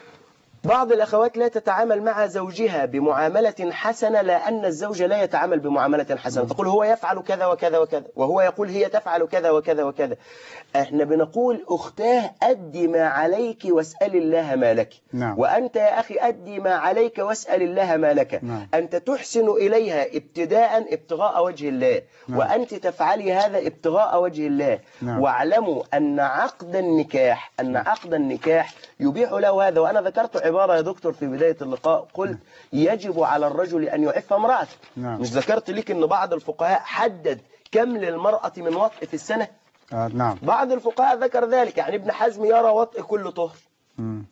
بعض الأخوات لا تتعامل مع زوجها بمعاملة حسنة لأن الزوج لا يتعامل بمعاملة حسنة، تقول هو يفعل كذا وكذا وكذا، وهو يقول هي تفعل كذا وكذا وكذا. احنا بنقول أختاه أدي ما عليك واسأل الله ما لك. نعم. وأنت يا أخي أدي ما عليك واسأل الله ما لك. نعم. أنت تحسن إليها ابتداء ابتغاء وجه الله. نعم. وأنت تفعلي هذا ابتغاء وجه الله. نعم. واعلموا أن عقد النكاح أن عقد النكاح يبيح له هذا. وأنا ذكرت عبارة يا دكتور في بداية اللقاء، قلت يجب على الرجل أن يعف امرأته. نعم. مش ذكرت لك أن بعض الفقهاء حدد كم للمرأة من وطء في السنة؟ آه نعم. بعض الفقهاء ذكر ذلك، يعني ابن حزم يرى وطء كل طهر. مم.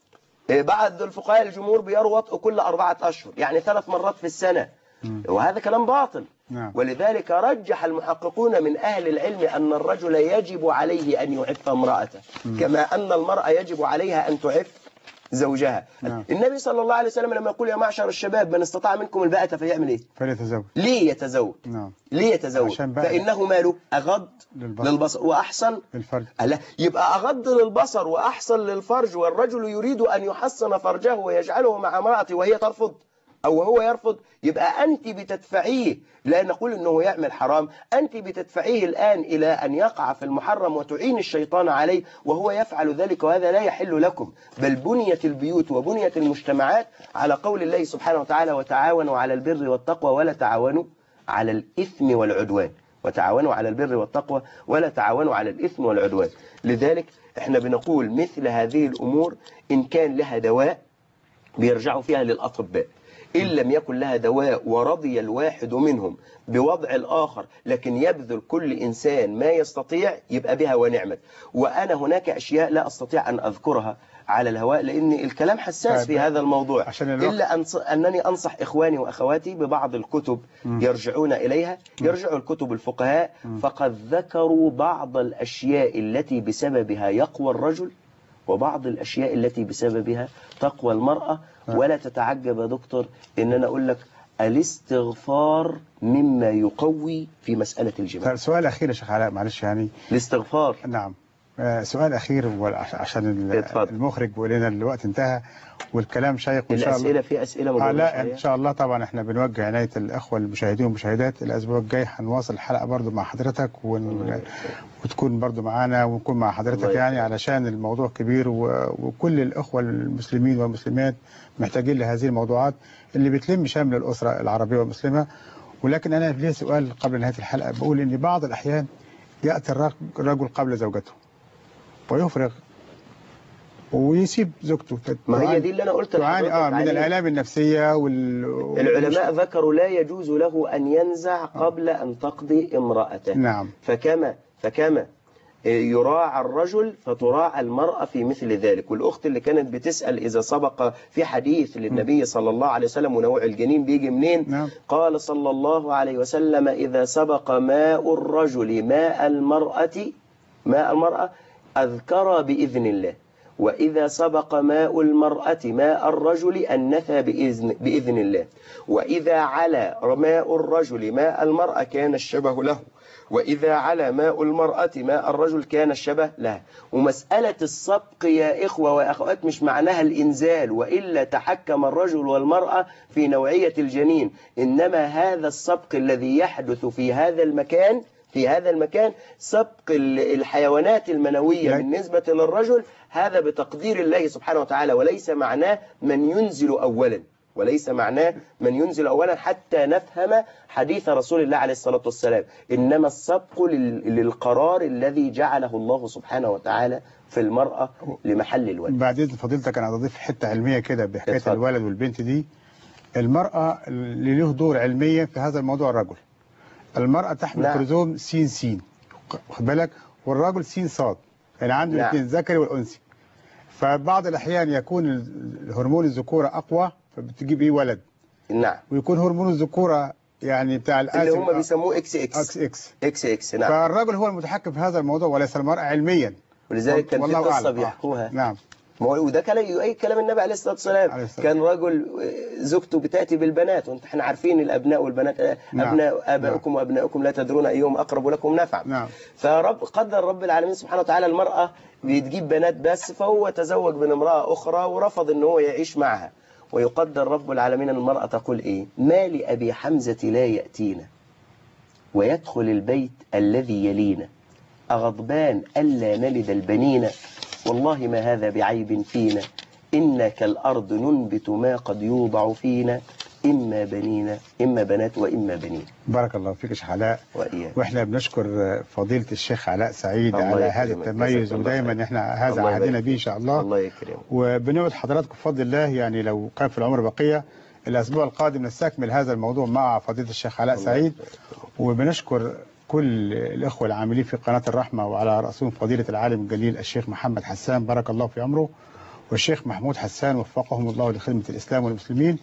بعض الفقهاء الجمهور بيروا وطء كل أربعة أشهر، يعني ثلاث مرات في السنة. مم. وهذا كلام باطل. نعم. ولذلك رجح المحققون من أهل العلم أن الرجل يجب عليه أن يعف امرأته، مم. كما أن المرأة يجب عليها أن تعف زوجها. نعم. النبي صلى الله عليه وسلم لما يقول يا معشر الشباب من استطاع منكم الباءة فيعمل ايه؟ فليتزوج. ليه يتزوج؟ نعم. ليه يتزوج؟ فإنه ماله أغض للبصر, للبصر وأحسن للفرج. ألا يبقى أغض للبصر وأحسن للفرج، والرجل يريد أن يحسن فرجه ويجعله مع امرأته وهي ترفض أو هو يرفض، يبقى أنت بتدفعيه، لا نقول أنه يعمل حرام، أنت بتدفعيه الآن إلى أن يقع في المحرم وتعين الشيطان عليه وهو يفعل ذلك، وهذا لا يحل لكم. بل بنيت البيوت وبنيت المجتمعات على قول الله سبحانه وتعالى وتعاونوا على البر والتقوى ولا تعاونوا على الإثم والعدوان، وتعاونوا على البر والتقوى ولا تعاونوا على الإثم والعدوان. لذلك احنا بنقول مثل هذه الأمور إن كان لها دواء بيرجعوا فيها للأطباء، إن لم يكن لها دواء ورضي الواحد منهم بوضع الآخر لكن يبذل كل إنسان ما يستطيع يبقى بها ونعمت. وأنا هناك أشياء لا أستطيع أن أذكرها على الهواء لأن الكلام حساس في هذا الموضوع، إلا أنص... أنني أنصح إخواني وأخواتي ببعض الكتب يرجعون إليها. يرجعوا الكتب الفقهاء فقد ذكروا بعض الأشياء التي بسببها يقوى الرجل وبعض الأشياء التي بسببها تقوى المرأة. ولا تتعجب يا دكتور إن أنا أقول لك الاستغفار مما يقوي في مسألة الجماع. سؤال أخير يا شيخ علاء معلش، يعني الاستغفار نعم آه سؤال اخير عشان المخرج بيقول لنا الوقت انتهى والكلام شيق وان شاء الله. الاسئله في اسئله موجوده. آه لا ان شاء الله طبعا احنا بنوجه عنايه الاخوه المشاهدين والمشاهدات. الاسبوع الجاي هنواصل الحلقه برضو مع حضرتك ون... وتكون برضو معانا ونكون مع حضرتك يعني علشان الموضوع كبير و... وكل الاخوه المسلمين والمسلمات محتاجين لهذه الموضوعات اللي بتلم شامل الاسره العربيه والمسلمه. ولكن انا لي سؤال قبل نهايه الحلقه، بقول ان بعض الاحيان ياتي الرجل قبل زوجته ويفرغ ويسيب زوجته. ما هي دي اللي انا قلت لحضرتك اه من الآلام النفسية وال... العلماء ذكروا لا يجوز له أن ينزع قبل أن تقضي امرأته. نعم. فكما فكما يراعى الرجل فتراعى المرأة في مثل ذلك. والأخت اللي كانت بتسأل إذا سبق في حديث للنبي صلى الله عليه وسلم ونوع الجنين بيجي منين؟ نعم. قال صلى الله عليه وسلم إذا سبق ماء الرجل ماء المرأة ماء المرأة أذكر بإذن الله، وإذا سبق ماء المرأة ماء الرجل أنثى بإذن, بإذن الله، وإذا علا ماء الرجل ماء المرأة كان الشبه له، وإذا علا ماء المرأة ماء الرجل كان الشبه لها. ومسألة السبق يا إخوة وأخوات مش معناها الإنزال، وإلا تحكم الرجل والمرأة في نوعية الجنين، إنما هذا السبق الذي يحدث في هذا المكان في هذا المكان سبق الحيوانات المنوية بالنسبة للرجل، هذا بتقدير الله سبحانه وتعالى، وليس معناه من ينزل أولا وليس معناه من ينزل أولا حتى نفهم حديث رسول الله عليه الصلاة والسلام. إنما السبق للقرار الذي جعله الله سبحانه وتعالى في المرأة لمحل الولد. بعدين فضيلتك أنا أضيف حتة علمية كده بحكاية اتفضل. الولد والبنت دي، المرأة اللي له دور علمية في هذا الموضوع الرجل. المرأة تحمل نعم. كروموسوم سين سين واخد بالك، والرجل سين صاد، يعني عنده الاثنين نعم. الذكري والأنثى. فبعض الأحيان يكون هرمون الذكورة أقوى فبتجيب ايه ولد. نعم. ويكون هرمون الذكورة يعني بتاع الاسم اللي هم بيسموه اكس اكس اكس اكس اكس اكس نعم. فالراجل هو المتحكم في هذا الموضوع وليس المرأة علميا. ولذلك كان في قصة بيحكوها. نعم. وده كان أي كلام النبي عليه الصلاة والسلام. كان رجل زوجته بتأتي بالبنات، وانت احنا عارفين الأبناء والبنات نعم. أبناء آبائكم نعم. وأبناؤكم لا تدرون أيهم أقرب لكم نفعا. نعم. فرب قدر رب العالمين سبحانه وتعالى المرأة بتجيب بنات بس، فهو تزوج من امرأة أخرى ورفض ان هو يعيش معها. ويقدر رب العالمين أن المرأة تقول إيه؟ ما لأبي حمزة لا يأتينا ويدخل البيت الذي يلينا، أغضبان ألا نلد البنين، والله ما هذا بعيب فينا، إنا كالأرض ننبت ما قد يوضع فينا، إما بنين إما بنات وإما بنين. بارك الله فيك يا شيخ علاء. وإياك. وإحنا بنشكر فضيلة الشيخ علاء سعيد على هذا التميز، ودايما إحنا هذا عهدنا به إن شاء الله. الله يكرمك. وبنعود حضراتكم بفضل الله، يعني لو كان في العمر بقية الأسبوع القادم نستكمل هذا الموضوع مع فضيلة الشيخ علاء سعيد. وبنشكر كل الإخوة العاملين في قناة الرحمة، وعلى رأسهم فضيلة العالم الجليل الشيخ محمد حسان بارك الله في عمره، والشيخ محمود حسان وفقهم الله لخدمة الإسلام والمسلمين.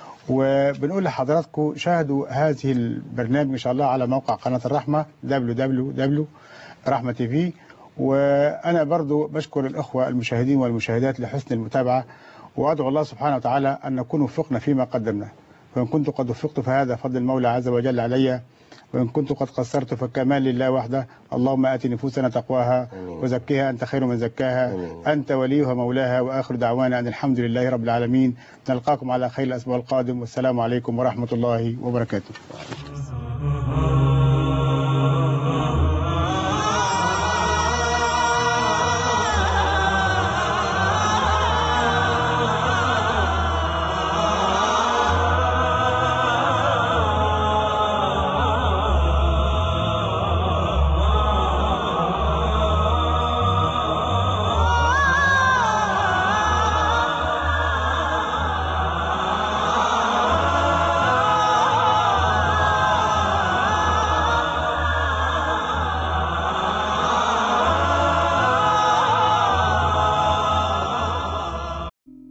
وبنقول لحضراتكم شاهدوا هذه البرنامج إن شاء الله على موقع قناة الرحمة دبليو دبليو دبليو دوت رحمة تي في. وأنا برضو بشكر الأخوة المشاهدين والمشاهدات لحسن المتابعة، وأدعو الله سبحانه وتعالى أن نكون وفقنا فيما قدمنا، وإن كنت قد وفقت فهذا فضل المولى عز وجل علي، وإن كنت قد قصرت فالكمال لله وحده. اللهم آت نفوسنا تقواها وزكها أنت خير من زكاها، أنت وليها مولاها. وآخر دعوانا أن الحمد لله رب العالمين. نلقاكم على خير الأسبوع القادم، والسلام عليكم ورحمة الله وبركاته.